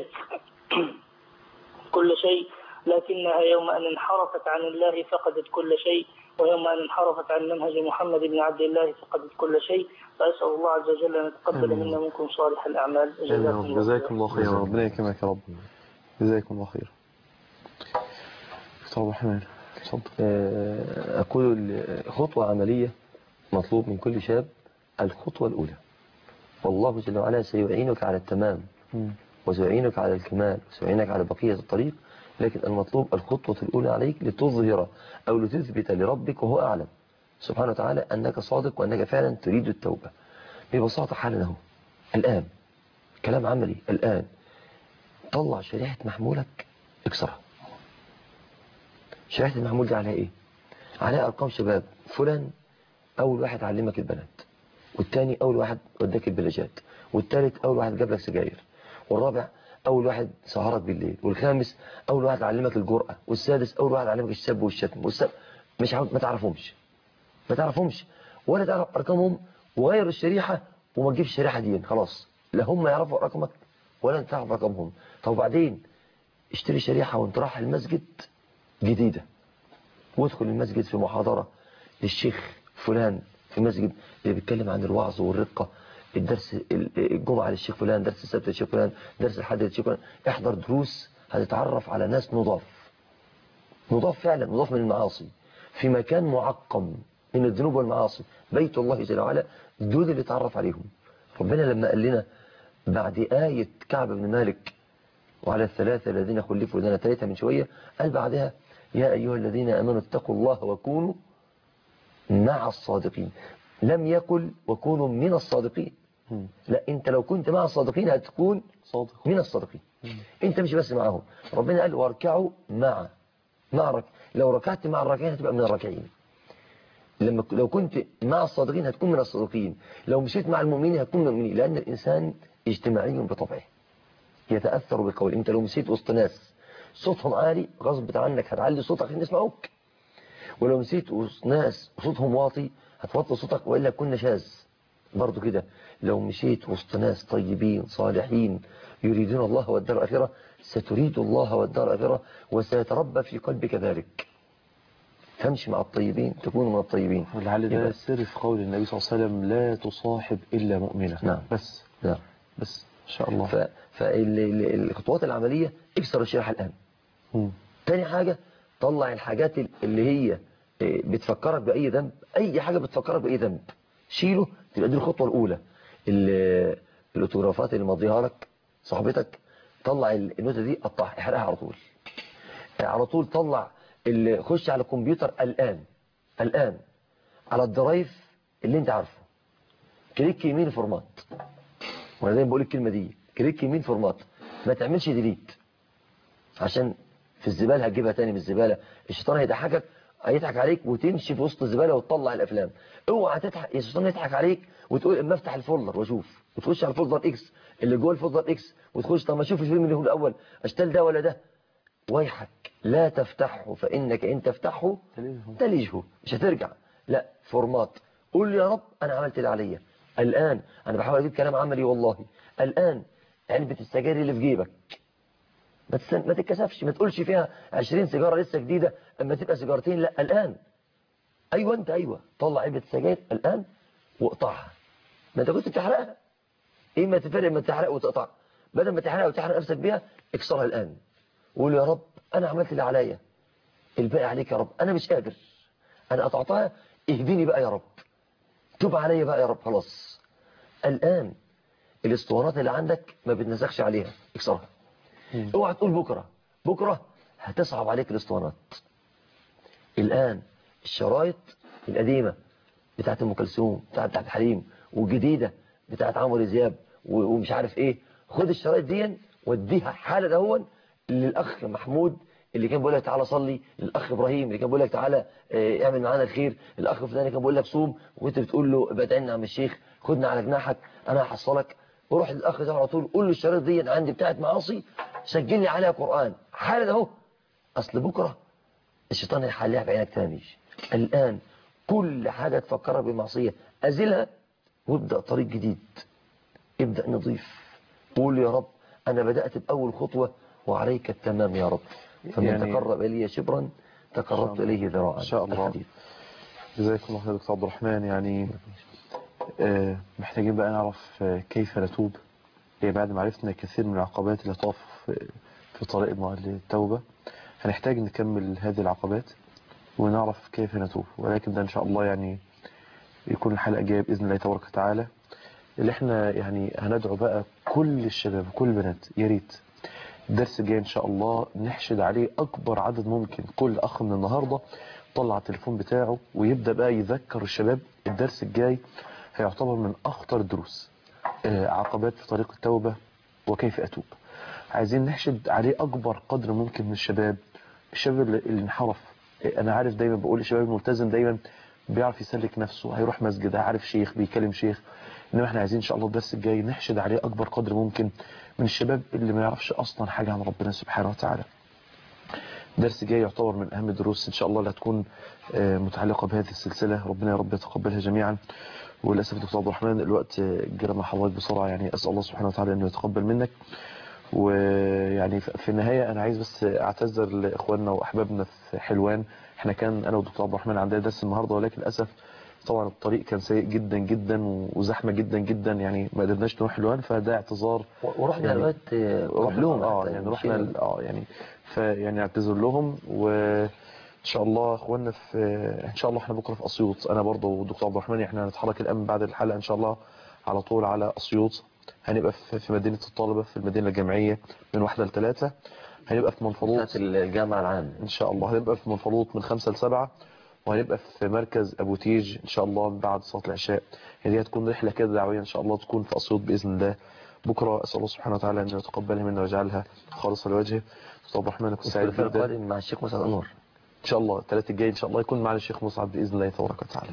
كل شيء لكنها يوم أن انحرفت عن الله فقدت كل شيء، ويوم أن انحرفت عن منهج محمد بن عبد الله فقدت كل شيء. فأسأل الله عز وجل أن يتقبل منا منكم صالح الأعمال. جزاكم الله خير. ربنا يكرمك يا رب. جزاكم الله خير. دكتور الرحمن أقول خطوة عملية مطلوب من كل شاب. الخطوة الأولى والله جل وعلا سيعينك على التمام وسيعينك على الكمال وسيعينك على بقية الطريق، لكن المطلوب الخطوة الأولى عليك لتظهر أو لتثبت لربك وهو أعلم سبحانه وتعالى أنك صادق وأنك فعلا تريد التوبة. ببساطة حالا اهو الآن كلام عملي، الآن طلع شريحة محمولك اكسرها. شريحة المحمول دي عليها ايه؟ عليها أرقام شباب. فلان أول واحد علمك البنات، والتاني أول واحد وداك البلاجات، والتالت أول واحد جاب لك سجاير، والرابع أول واحد سهرك بالليل، والخامس أول واحد علمك الجرأة، والسادس أول واحد علمك السب والشتم مش عاوز ما تعرفهمش ولا تعرف أرقامهم، وغير الشريحة وما تجيبش الشريحة دي خلاص، لا هم يعرفوا رقمك ولا انت تعرف رقمهم. طب بعدين اشتري شريحة وانت رايح المسجد جديدة، وادخل المسجد في محاضرة للشيخ فلان في مسجد اللي بيتكلم عن الوعظ والرقة، الدرس الجمعة للشيخ فلان، درس السبت للشيخ فلان، درس الحد للشيخ فلان. احضر دروس هتتعرف على ناس نضاف فعلا، نضاف من المعاصي في مكان معقم من الذنوب والمعاصي، بيت الله جل وعلا. دول اللي اتعرف عليهم ربنا لما قال لنا بعد آية كعب بن مالك وعلى الثلاثة الذين خلفوا لنا ثلاثة من شوية، قال بعدها يا أيها الذين آمنوا اتقوا الله وكونوا مع الصادقين. لم يقل وكونوا من الصادقين، لا، انت لو كنت مع الصادقين هتكون صادق من الصادقين. انت مش بس معهم، ربنا قال واركعوا مع لو ركعت مع الراكعين هتبقى من الراكعين. لو كنت مع الصادقين هتكون من الصادقين، لو مشيت مع المؤمنين هتكون من المؤمنين، لأن الإنسان اجتماعي بطبعه يتأثر بقول. انت لو مشيت وسط ناس صوتهم عالي غصب عنك هتعلي صوتك عشان يسمعوك، ولو مشيت وسط ناس صوتهم واطي هتوطي صوتك وإلا كنا شاذ. برضو كده لو مشيت وسط ناس طيبين صالحين يريدون الله والدار الآخرة ستريد الله والدار الآخرة وسيتربى في قلبك ذلك. تمشي مع الطيبين تكون من الطيبين. ولعل ده السر في قول النبي صلى الله عليه وسلم لا تصاحب إلا مؤمنة. نعم. بس إن شاء الله. فالخطوات العملية اكسر الشريحة الآن. تاني حاجة طلع الحاجات اللي هي بتفكرك بأي ذنب، أي حاجة بتفكرك بأي ذنب شيله. تبقى دي الخطوة الأولى. الأوتوغرافات اللي مضيها لك صاحبتك طلع النوتة دي قطعها احرقها على طول. طلع خش على الكمبيوتر الآن على الدرايف اللي انت عارفه كليك يمين فورمات. وانا دايما بقول الكلمه دي، كليك يمين فورمات، ما تعملش ديليت، عشان في الزباله هتجيبها تاني من الزباله. الشيطان هيضحك عليك وتمشي في وسط الزباله وتطلع الافلام. اوعى تضحك الشيطان يضحك عليك وتقول اما افتح الفولدر واشوف، وتخش على الفولدر اكس اللي جوه الفولدر اكس وتخش طب ما اشوف الفيلم اللي هو الاول اشتغل ده ولا ده. ويحك لا تفتحه، فانك ان تفتحه تلجه، مش هترجع. لا، فورمات، قول يا رب انا عملت اللي عليا الان. انا بحاول اجيب كلام عملي والله. الان علبه السجاير اللي في جيبك ما تتكسفش، ما تقولش فيها 20 سيجاره لسه جديده اما تبقى سيجارتين. لا، الان. ايوه انت، ايوه، طلع علبه السجاير الان واقطعها. ما انت كنت بتحرقها، ايه ما تفرق ما تحرق وتقطع؟ بدل ما تحرقها وتحرق نفسك بيها اكسرها الان. قول يا رب انا عملت اللي عليا، الباقي عليك يا رب، انا مش قادر، انا قطعتها، اهديني بقى يا رب، توب عليا بقى يا رب. خلاص الان الاسطوانات اللي عندك ما بتنسخش عليها، اكسرها. اوعى تقول بكره هتصعب عليك الاسطوانات. الان الشرايط القديمه بتاعت ام كلثوم، بتاعت عبد الحليم، والجديده بتاعت عمرو دياب ومش عارف ايه، خد الشرايط دي وديها حالا اهون للاخ محمود اللي كان بيقول لك تعالى صلي، للاخ ابراهيم اللي كان بيقول لك تعالى اعمل معانا الخير، الاخ فلان اللي كان بيقول لك صوم وانت بتقول له ابعد عنا يا عم الشيخ، خدنا على جناحك انا هحصلك. وروح للاخ ده على طول قول له الشرايط دي عندي بتاعت معاصي، سجل لي عليها قران حالا اهو، اصل بكره الشيطان هيحليها بعينك تاني. الان كل حاجه تفكرها بالمعصيه ازلها وابدا طريق جديد، ابدا نضيف. قول يا رب انا بدات باول خطوه وعليك التمام يا رب، فمن تقرب الي شبرا تقربت اليه ذراعا. ان شاء الله. جزاكم الله خير دكتور عبد الرحمن. يعني محتاجين بقى نعرف كيف نتوب بعد ما عرفنا كثير من العقبات اللي تقف في طريق التوبة. هنحتاج نكمل هذه العقبات ونعرف كيف نتوب، ولكن ده ان شاء الله يعني يكون الحلقة جاية بإذن الله تبارك وتعالى، اللي احنا يعني هندعو بقى كل الشباب وكل البنات يا ريت الدرس الجاي ان شاء الله نحشد عليه اكبر عدد ممكن. كل اخ من النهاردة طلع التليفون بتاعه ويبدأ بقى يذكر الشباب. الدرس الجاي هيعتبر من اخطر الدروس، عقبات في طريق التوبة وكيف اتوب. عايزين نحشد عليه اكبر قدر ممكن من الشباب اللي انحرف. انا عارف دايما بقول الشباب الملتزم دايما بيعرف يسلك نفسه، هيروح مسجد، عارف شيخ بيكلم شيخ، انما احنا عايزين ان شاء الله الدرس الجاي نحشد عليه اكبر قدر ممكن من الشباب اللي ما يعرفش اصلا حاجة عن ربنا سبحانه وتعالى. الدرس الجاي يعتبر من اهم الدروس ان شاء الله اللي هتكون متعلقة بهذه السلسلة. ربنا يا رب يتقبلها جميعا. وللاسف دكتور عبد الرحمن الوقت جرى مع حضرتك بسرعة، يعني اسال الله سبحانه وتعالى انه يتقبل منك. ويعني في النهاية انا عايز بس اعتذر لاخواننا واحبابنا في حلوان. احنا كان انا ودكتور عبد الرحمن عندنا درس النهارده، ولكن للاسف طبعا الطريق كان سيء جدا جدا وزحمه جدا جدا، يعني ما قدرناش نروح حلوان، فده اعتذار. ورحنا يعني لغايه رحنا يعني رحنا يعني فيعني اعتذر لهم. وان شاء الله اخواننا في ان شاء الله احنا بكره في اسيوط، انا برضه والدكتور عبد الرحمن احنا هنتحرك الان بعد الحلقه ان شاء الله على طول على اسيوط. هنبقى في مدينه الطلبه في المدينه الجامعيه من 1 ل 3. هنبقى في منفلوط الجامعه العامه ان شاء الله. هنبقى في منفلوط من 5 ل 7، وهنبقى في مركز ابو تيج ان شاء الله بعد صلاه العشاء. هي هتكون رحله كده دعويه ان شاء الله تكون في اسيوط باذن الله بكره. اسال الله سبحانه وتعالى ان يتقبلها منا ويجعلها خالصه لوجهه. دكتور عبد الرحمن كنت سعيد جدا. القادم مع الشيخ مسعد انور ان شاء الله الثلاث الجاي ان شاء الله يكون معنا الشيخ مسعد باذن الله تبارك وتعالى.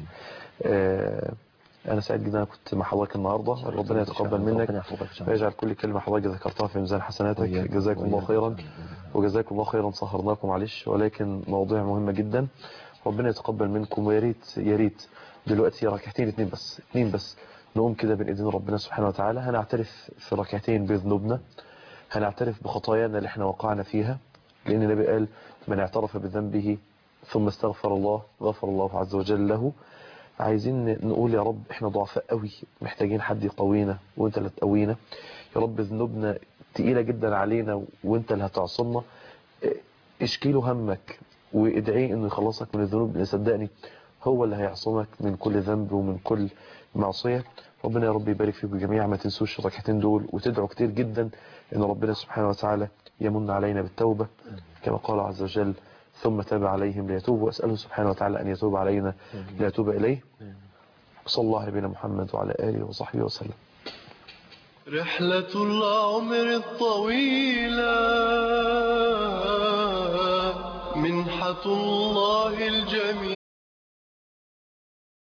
انا سعيد جدا كنت مع حضرتك النهارده. ربنا يتقبل منك ويجعل كل كلمه حضرتك ذكرتها في ميزان حسناتك. جزاكم الله خيرا وجزاكم الله خيرا. سهرناكم معلش، ولكن مواضيع مهمه جدا. ربنا يتقبل منكم. ويا ريت يا ريت دلوقتي ركعتين اتنين بس نقوم كده بين ايدين ربنا سبحانه وتعالى. هنعترف في ركعتين بذنوبنا، هنعترف بخطايانا اللي احنا وقعنا فيها، لان النبي قال من اعترف بذنبه ثم استغفر الله غفر الله عز وجل له. عايزين نقول يا رب احنا ضعفاء قوي، محتاجين حد يقوينا وانت اللي تقوينا يا رب. ذنوبنا تقيلة جدا علينا وانت اللي هتعصمنا. اشكيله همك وادعيه انه يخلصك من الذنوب، اللي صدقني هو اللي هيعصمك من كل ذنب ومن كل معصية. ربنا يا رب يبارك فيكم جميعا. ما تنسوش الركعتين دول وتدعوا كتير جدا ان ربنا سبحانه وتعالى يمن علينا بالتوبة كما قال عز وجل ثم تاب عليهم ليتوبوا. واسأله سبحانه وتعالى ان يتوب علينا ليتوب اليه. وصلى الله على نبينا محمد وعلى آله وصحبه وسلم. رحلة العمر الطويلة منحة الله الجميل.